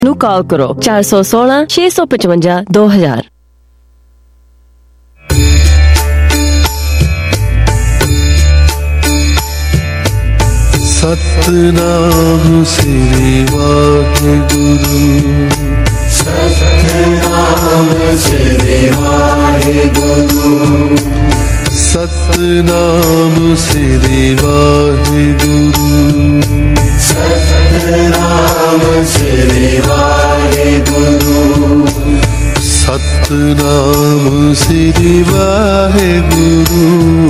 ਨੂੰ ਕਾਲ ਕਰੋ 416 655 2000। सतनाम श्री वाहिगुरु, सतनाम श्री वाहिगुरु, सतनाम श्री वाहिगुरु, सतनाम श्री वाहिगुरु, सतनाम श्री वाहिगुरु,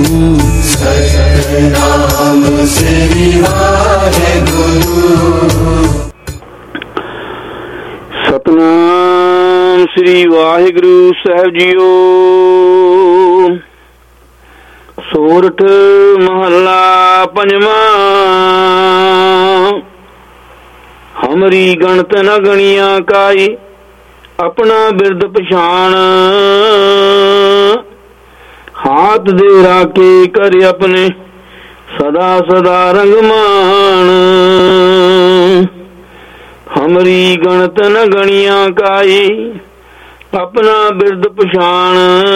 सतनाम श्री वाहिगुरु। सतनाम श्री वाहिगुरु साहिब जीओ। सोरठ महला पंजवा। हमरी गणत न गणिया काई, अपना बिरद पछाण। हाथ दे राके कर अपने, सदा सदा रंगमान। हमरी गणत न गणिया काई, अपना बिरद पछाण।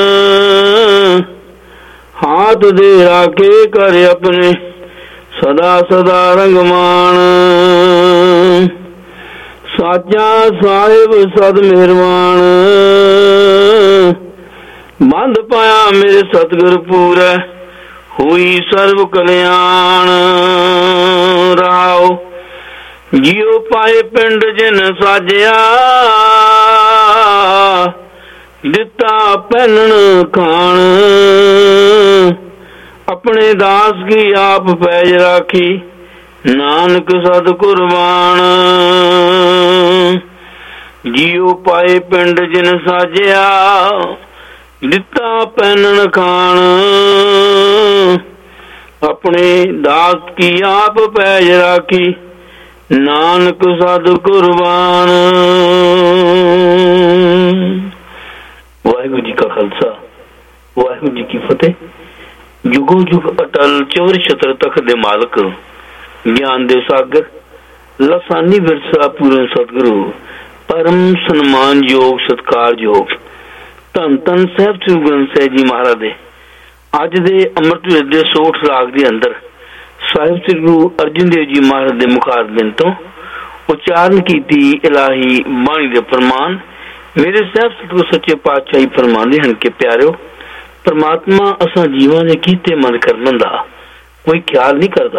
हाथ दे राके कर अपने, सदा सदा रंगमान। साचा साहिब सद मेहरबान, बंद पाया मेरे सतगुर पूरै, हुई सर्व कल्याण। राव जियो पाए पिंड जिन साजिया, दिता पहनन खान। अपने दास की आप पैज राखी, नानक सद कुर्बान। जियो पाए पिंड जिन साजिया, दिता पहनन खान। अपने दास की आप पैज राखी, नानक सद कुर्बान। वाहिगुरु जी का खालसा, वाहिगुरु जी की फतेह। जुगो जुग अटल चौर छत्र तख दे मालक, ज्ञान दे सागर, लसानी विरसा पूਰਨ सतगुरु, परम सन्मान योग सत्कार योग धन धन ਸਾਹਿਬ ਸ੍ਰੀ ਗੁਰੂ ਗ੍ਰੰਥ ਸਾਹਿਬ ਜੀ ਮਹਾਰਾਜ ਦੇ ਅੱਜ ਦੇ ਅੰਮ੍ਰਿਤ ਵੇਲੇ ਦੇ ਸੋਠ ਰਾਗ ਦੇ ਅੰਦਰ ਸਾਹਿਬ ਸ੍ਰੀ ਗੁਰੂ ਅਰਜਨ ਦੇਵ ਜੀ ਮਹਾਰਾਜ ਦੇ ਮੁਖਾਰਬਿੰਦ ਤੋਂ ਉਚਾਰਨ ਕੀਤੀ ਇਲਾਹੀ ਬਾਣੀ ਦੇ ਫਰਮਾਨ ਮੇਰੇ ਸਾਹਿਬ ਸਤਿਗੁਰੂ ਸੱਚੇ ਪਾਤਸ਼ਾਹੀ ਫਰਮਾਉਂਦੇ ਹਨ ਕਿ ਪਿਆਰਿਓ, परमात्मा असा जीवां दे कीते मन करन दा कोई ख्याल नहीं करता।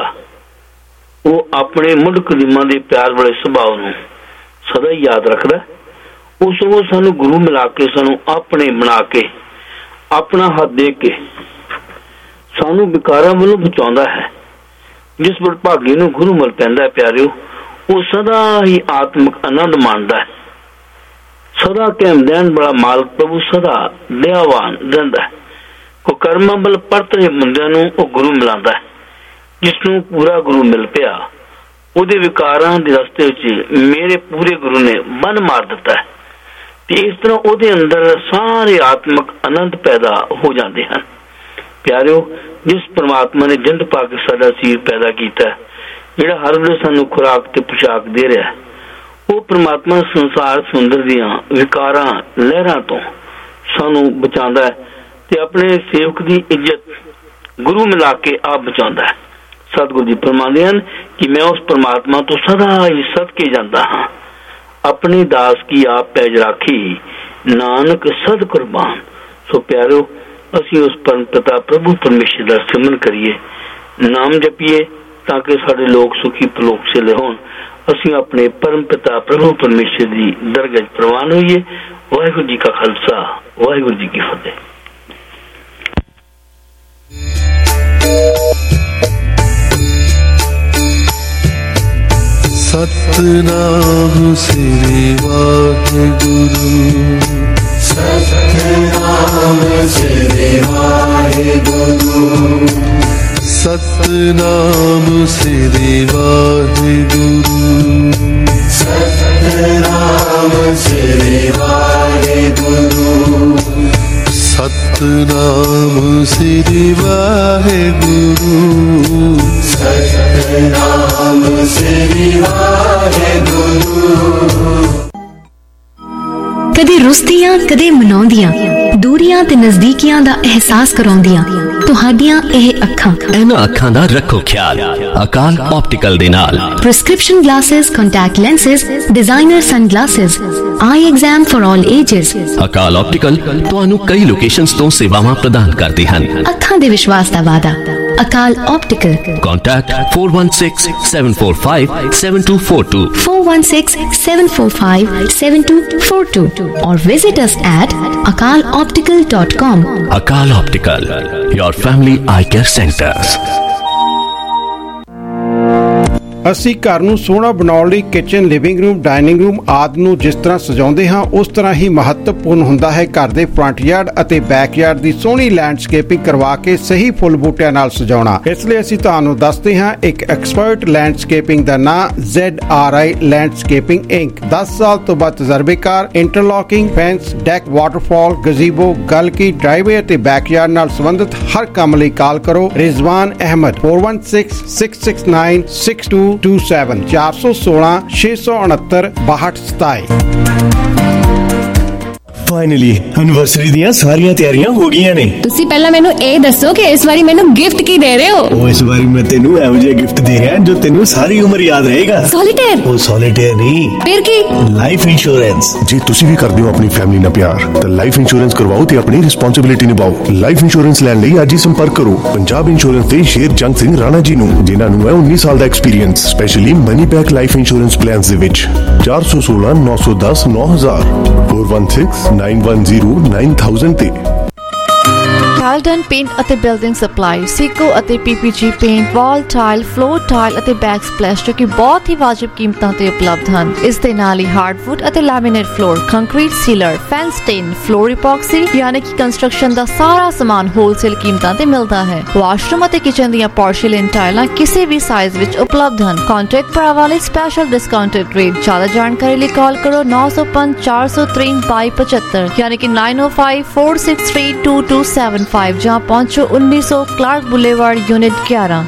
वो अपने मुढ़ कदीमां दे प्यार वाले सुभाव नूं सदा ही याद रखदा। उस वो सानू गुरु मिला के सानू अपने बना के अपना हाथ दे के सानू विकारां वल्लों बचाउंदा है। जिस भागे नूं गुरु मिल पैंदा है प्यारिओ, वो सदा ही आत्मिक आनंद माणदा है। सदा कहम दैन बड़ा मालक प्रभु सदा दयावान रहिंदा है। को कर्मां बल परत रहे बंदिआं नूं ओ गुरु मिलांदा है। जिसनूं पूरा गुरु मिल पिया, ਉਹਦੇ ਵਿਕਾਰਾਂ ਦੇ ਰਸਤੇ ਵਿੱਚ ਮੇਰੇ ਪੂਰੇ ਗੁਰੂ ਨੇ ਬੰਨ ਮਾਰ ਦਿੱਤਾ ਹੈ ਤੇ ਇਸ ਤਰ੍ਹਾਂ ਉਹਦੇ ਅੰਦਰ ਸਾਰੇ ਆਤਮਿਕ ਆਨੰਦ ਪੈਦਾ ਹੋ ਜਾਂਦੇ ਹਨ। ਪਿਆਰਿਓ, ਜਿਸ ਪਰਮਾਤਮਾ ਨੇ ਜਿੰਦ ਪਾ ਕੇ ਸਾਡਾ ਸਰੀਰ ਪੈਦਾ ਕੀਤਾ, ਜਿਹੜਾ ਹਰ ਵੇਲੇ ਸਾਨੂੰ ਖੁਰਾਕ ਤੇ ਪੁਸ਼ਾਕ ਦੇ ਰਿਹਾ, ਉਹ ਪਰਮਾਤਮਾ ਸੰਸਾਰ ਸੁੰਦਰ ਦੀਆਂ ਵਿਕਾਰਾਂ ਲਹਿਰਾਂ ਤੋਂ ਸਾਨੂੰ ਬਚਾਉਂਦਾ ਹੈ ਤੇ ਆਪਣੇ ਸੇਵਕ ਦੀ ਇੱਜ਼ਤ ਗੁਰੂ ਮਿਲਾ ਕੇ ਆਪ ਬਚਾਉਂਦਾ ਹੈ। सतगुरु जी फरमाते हैं कि मैं उस परमात्मा तो सदा ही सदके जाता हाँ, अपने दास की आप पैज राखी, नानक सद कुर्बान। सो प्यारो, असी उस परम पिता प्रभु परमेश्वर का सिमरन करिए, नाम जपिए ताकि सारे लोग सुखी पलोक से होन। असी अपने परम पिता प्रभु परमेश्वर की दरगाह प्रवान होइए। वाहिगुरु जी का खालसा, वाहिगुरु जी की फतेह। सतनाम श्री वाहिगुरु, सतनाम श्री वाहिगुरु, सतनाम श्री वाहिगुरु, सतनाम श्री वाहिगुरु, सतनाम श्री वाहिगुरु, सतनाम श्री वाहिगुरु। ਰੁੱਸਦੀਆਂ ਕਦੇ ਮਨਾਉਂਦੀਆਂ, ਦੂਰੀਆਂ ਤੇ ਨਜ਼ਦੀਕੀਆਂ ਦਾ ਅਹਿਸਾਸ ਕਰਾਉਂਦੀਆਂ ਤੁਹਾਡੀਆਂ ਇਹ ਅੱਖਾਂ। ਇਹਨਾਂ ਅੱਖਾਂ ਦਾ ਰੱਖੋ ਖਿਆਲ ਅਕਾਲ ਆਪਟੀਕਲ ਦੇ ਨਾਲ। Prescription glasses, contact lenses, designer sunglasses, eye exam for all ages. Akal optical ਤੁਹਾਨੂੰ ਕਈ ਲੋਕੇਸ਼ਨਸ ਤੋਂ ਸੇਵਾਵਾਂ ਪ੍ਰਦਾਨ ਕਰਦੇ ਹਨ। ਅੱਖਾਂ ਦੇ ਵਿਸ਼ਵਾਸ ਦਾ ਵਾਅਦਾ Akal optical. Contact 416-745-7242 416-745-7242 or visit us at akaloptical.com. Akal Optical, your family eye care center. ਅਸੀਂ ਘਰ ਨੂੰ ਸੋਹਣਾ ਬਣਾਉਣ ਲਈ kitchen, living room, dining room ਆਦਿ ਨੂੰ ਜਿਸ ਤਰ੍ਹਾਂ ਸਜਾਉਂਦੇ ਹਾਂ ਉਸ ਤਰ੍ਹਾਂ ਹੀ ਮਹੱਤਵਪੂਰਨ ਹੁੰਦਾ ਹੈ ਘਰ ਦੇ ਫਰੰਟ ਯਾਰਡ ਅਤੇ ਬੈਕ ਯਾਰਡ ਦੀ ਸੋਹਣੀ ਲੈਂਡਸਕੇਪਿੰਗ ਕਰਵਾ ਕੇ ਸਹੀ ਫੁੱਲ ਬੂਟਿਆਂ ਨਾਲ ਸਜਾਉਣਾ। ਇਸ ਲਈ ਅਸੀਂ ਤੁਹਾਨੂੰ ਦੱਸਦੇ ਹਾਂ ਇੱਕ ਐਕਸਪਰਟ ਲੈਂਡਸਕੇਪਿੰਗ ਦਾ ਨਾਂ ZRI ਲੈਂਡਸਕੇਪਿੰਗ ਇੰਕ। 10 ਸਾਲ ਤੋਂ ਵੱਧ ਤਜਰਬੇਕਾਰ interlocking, fence, deck, waterfall, gazebo, ਗਲਕੀ, ਡਰਾਈਵੇ ਅਤੇ ਬੈਕ ਯਾਰਡ ਨਾਲ ਸੰਬੰਧਿਤ ਹਰ ਕੰਮ ਲਈ ਕਾਲ ਕਰੋ ਰਿਜ਼ਵਾਨ ਅਹਿਮਦ 4166696227 416 669 6227। ਫਾਈਨਲੀ ਐਨਵਰਸਰੀ ਦੀਆਂ ਸਾਰੀਆਂ ਤਿਆਰੀਆਂ ਹੋ ਗਈਆਂ ਨੇ। ਤੁਸੀਂ ਪਹਿਲਾਂ ਮੈਨੂੰ ਇਹ ਦੱਸੋ ਕਿ ਇਸ ਵਾਰੀ ਮੈਨੂੰ ਗਿਫਟ ਕੀ ਦੇ ਰਹੇ ਹੋ? ਉਹ ਇਸ ਵਾਰੀ ਮੈਂ ਤੈਨੂੰ ਇਹੋ ਜਿਹਾ ਗਿਫਟ ਦੇ ਰਿਹਾ ਜੋ ਤੈਨੂੰ ਸਾਰੀ ਉਮਰ ਯਾਦ ਰਹੇਗਾ। ਸੋਲੀਟੇਅਰ? ਉਹ ਸੋਲੀਟੇਅਰ ਨਹੀਂ, ਫਿਰ ਕੀ? Life insurance. ਜੇ ਤੁਸੀਂ ਵੀ ਕਰਦੇ ਹੋ ਆਪਣੀ ਫੈਮਿਲੀ ਨਾਲ ਪਿਆਰ ਤਾਂ ਲਾਈਫ ਇੰਸ਼ੋਰੈਂਸ ਕਰਵਾਓ ਤੇ ਆਪਣੀ ਰਿਸਪੌਂਸਿਬਿਲਿਟੀ ਨਿਭਾਓ। ਲਾਈਫ ਇੰਸ਼ੋਰੈਂਸ ਲੈਣ ਲਈ ਅੱਜ ਹੀ ਸੰਪਰਕ ਕਰੋ ਪੰਜਾਬ ਇੰਸ਼ੋਰੈਂਸ ਦੇ ਸ਼ੇਰ ਜੰਗ ਸਿੰਘ ਰਾਣਾ ਜੀ ਨੂੰ, ਜਿਨ੍ਹਾਂ ਨੂੰ ਹੈ 19 ਸਾਲ ਦਾ experience specially money back life insurance plans ਦੇ ਵਿੱਚ। 416 910 9000 416 910 9000 ਤੇ। ਕਾਲਡਨ ਪੇਂਟ ਅਤੇ ਬਿਲਡਿੰਗ ਸਪਲਾਈ, ਸੀਕੋ ਅਤੇ PPG paint, wall tile, floor tile ਅਤੇ ਬੈਕ ਸਪਲੈਸ਼ ਜੋ ਕਿ ਬਹੁਤ ਹੀ ਵਾਜਿਬ ਕੀਮਤਾਂ ਤੇ ਉਪਲਬਧ ਹਨ। ਇਸ ਦੇ ਨਾਲ ਹੀ ਹਾਰਡਵੁੱਡ ਅਤੇ laminate floor, concrete sealer, fence stain, floor epoxy ਯਾਨੀ ਕਿ ਕੰਸਟਰਕਸ਼ਨ ਦਾ ਸਾਰਾ ਸਮਾਨ ਹੋਲਸੇਲ ਕੀਮਤਾਂ ਤੇ ਮਿਲਦਾ ਹੈ। ਵਾਸ਼ਰੂਮ ਅਤੇ ਕਿਚਨ ਦੀਆਂ ਪੋਰਸਿਲੇਨ ਟਾਈਲਾਂ ਕਿਸੇ ਵੀ ਸਾਈਜ਼ ਵਿੱਚ ਉਪਲਬਧ ਹਨ। ਕੰਟੈਕਟ ਭਰਾਵਾਂ ਲਈ ਸਪੈਸ਼ਲ ਡਿਸਕਾਊਂਟਡ ਰੇਟ। ਜ਼ਿਆਦਾ ਜਾਣਕਾਰੀ ਲਈ ਕਾਲ ਕਰੋ 905 463 2275 ਯਾਨੀ ਕਿ 9054632275 ਜਾਂ ਪਹੁੰਚੋ 1900 Clark boulevard unit 11।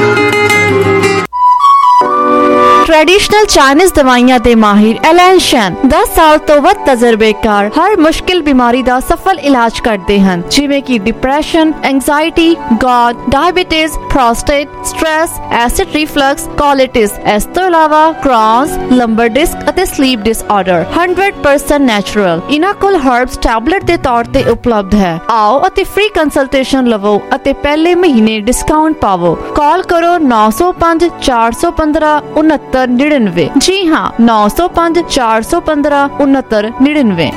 Traditional Chinese दवाइयां दे माहिर एलन शैन 10 साल तो वध तजर्बेकार हर मुश्किल बीमारी दा सफल इलाज करते हैं, जिवें कि depression, anxiety, gout, diabetes, prostate, stress, acid reflux, colitis. इस तो इलावा क्रॉन्स, लंबर डिस्क ਅਤੇ स्लीप डिसऑर्डर 100% ਨੈਚੁਰਲ। ਇਹਨਾਂ ਕੋਲ ਹਰਬਸ ਟੈਬਲੇਟ ਦੇ ਤੌਰ ਤੇ ਉਪਲਬਧ ਹੈ। ਆਓ ਅਤੇ ਫ੍ਰੀ ਕੰਸਲਟੇਸ਼ਨ ਲਵੋ ਅਤੇ ਪਹਿਲੇ ਮਹੀਨੇ ਡਿਸਕਾਊਂਟ ਪਾਵੋ। ਕਾਲ ਕਰੋ 905 415 6999। जी हाँ, 905 415 6999।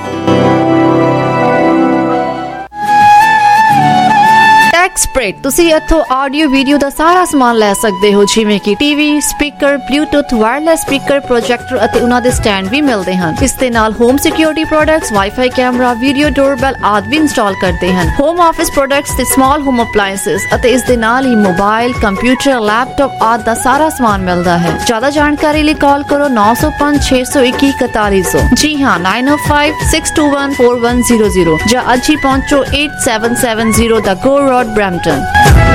एक्सपर्ट ਤੁਸੀਂ ਇੱਥੋਂ ਆਡੀਓ ਵੀਡੀਓ ਦਾ ਸਾਰਾ ਸਮਾਨ ਲੈ ਸਕਦੇ ਹੋ, ਜਿਵੇਂ ਕਿ TV, speaker, Bluetooth, wireless speaker, projector ਅਤੇ ਉਹਨਾਂ ਦੇ ਸਟੈਂਡ ਵੀ ਮਿਲਦੇ ਹਨ। ਇਸ ਦੇ ਨਾਲ home security products, wifi camera, video doorbell ਆਦਿ ਵੀ ਇੰਸਟਾਲ ਕਰਦੇ ਹਨ। ਹੋਮ ਆਫਿਸ ਪ੍ਰੋਡਕਟਸ ਤੇ ਸਮਾਲ ਹੋਮ ਅਪਲਾਈਐਂਸਸ ਅਤੇ ਇਸ ਦੇ ਨਾਲ ਹੀ ਮੋਬਾਈਲ, ਕੰਪਿਊਟਰ, ਲੈਪਟਾਪ ਆਦਿ ਦਾ ਸਾਰਾ ਸਮਾਨ ਮਿਲਦਾ ਹੈ। ਜ਼ਿਆਦਾ ਜਾਣਕਾਰੀ ਲਈ ਕਾਲ ਕਰੋ 905 621 4100। ਜੀ ਹਾਂ, 905 621 4100 ਜਾਂ ਅੱਜ ਹੀ ਪਹੁੰਚੋ 8770 ਦਾ ਗੋ ਰੋਡ ਬ੍ਰੈਂਪਟਨ।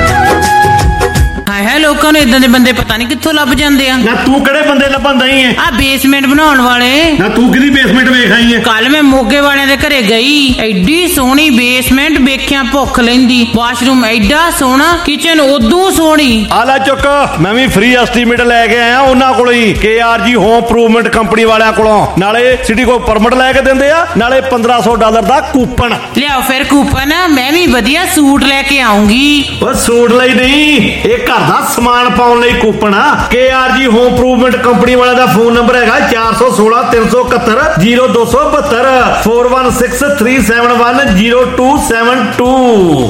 ਹੈ ਲੋਕਾਂ ਨੂੰ ਇਦਾਂ ਦੇ ਬੰਦੇ ਪਤਾ ਨਹੀਂ ਕਿੱਥੋਂ ਲੱਭ ਜਾਂਦੇ ਆ। ਨਾ ਤੂੰ ਕਿਹੜੇ ਬੰਦੇ ਲੱਭਣ ਦਈ ਐ? ਆ ਬੇਸਮੈਂਟ ਬਣਾਉਣ ਵਾਲੇ। ਨਾ ਤੂੰ ਕਿਹਦੀ ਬੇਸਮੈਂਟ ਵੇਖ ਆਈ ਐ? ਕੱਲ ਮੈਂ ਮੋਗੇ ਵਾਲਿਆਂ ਦੇ ਘਰੇ ਗਈ, ਐਡੀ ਸੋਹਣੀ ਬੇਸਮੈਂਟ ਵੇਖਿਆ ਭੁੱਖ ਲੈਂਦੀ। ਵਾਸ਼ਰੂਮ ਐਡਾ ਸੋਹਣਾ, ਕਿਚਨ ਉਦੋਂ ਸੋਹਣੀ। ਆ ਲੈ ਚੁੱਕ, ਮੈਂ ਵੀ ਫ੍ਰੀ ਐਸਟੀਮੇਟ ਲੈ ਕੇ ਆਇਆ ਉਹਨਾਂ ਕੋਲੋਂ ਹੀ, KRG ਹੋਮ ਇੰਪਰੂਵਮੈਂਟ ਕੰਪਨੀ ਵਾਲਿਆਂ ਕੋਲੋਂ। ਨਾਲੇ ਸਿਟੀ ਕੋਲ ਪਰਮਿਟ ਲੈ ਕੇ ਦਿੰਦੇ ਆ, ਨਾਲੇ $1500 ਦਾ ਕੂਪਨ। ਲਿਆਓ ਫਿਰ ਕੂਪਨ, ਮੈਂ ਵੀ ਵਧੀਆ ਸੂਟ ਲੈ ਕੇ ਆਉਂਗੀ। ਉਹ ਸੂਟ ਲਈ ਨਹੀਂ, ਇਹ ਘਰ ਦਾ ਸਮਾਨ ਪਾਉਣ ਲਈ ਕੂਪਨ ਆ। KRG ਹੋਮ ਇੰਪਰੂਵਮੈਂਟ ਕੰਪਨੀ ਵਾਲਿਆਂ ਦਾ ਫੋਨ ਨੰਬਰ ਹੈਗਾ 416 371 0272 416 371 0272।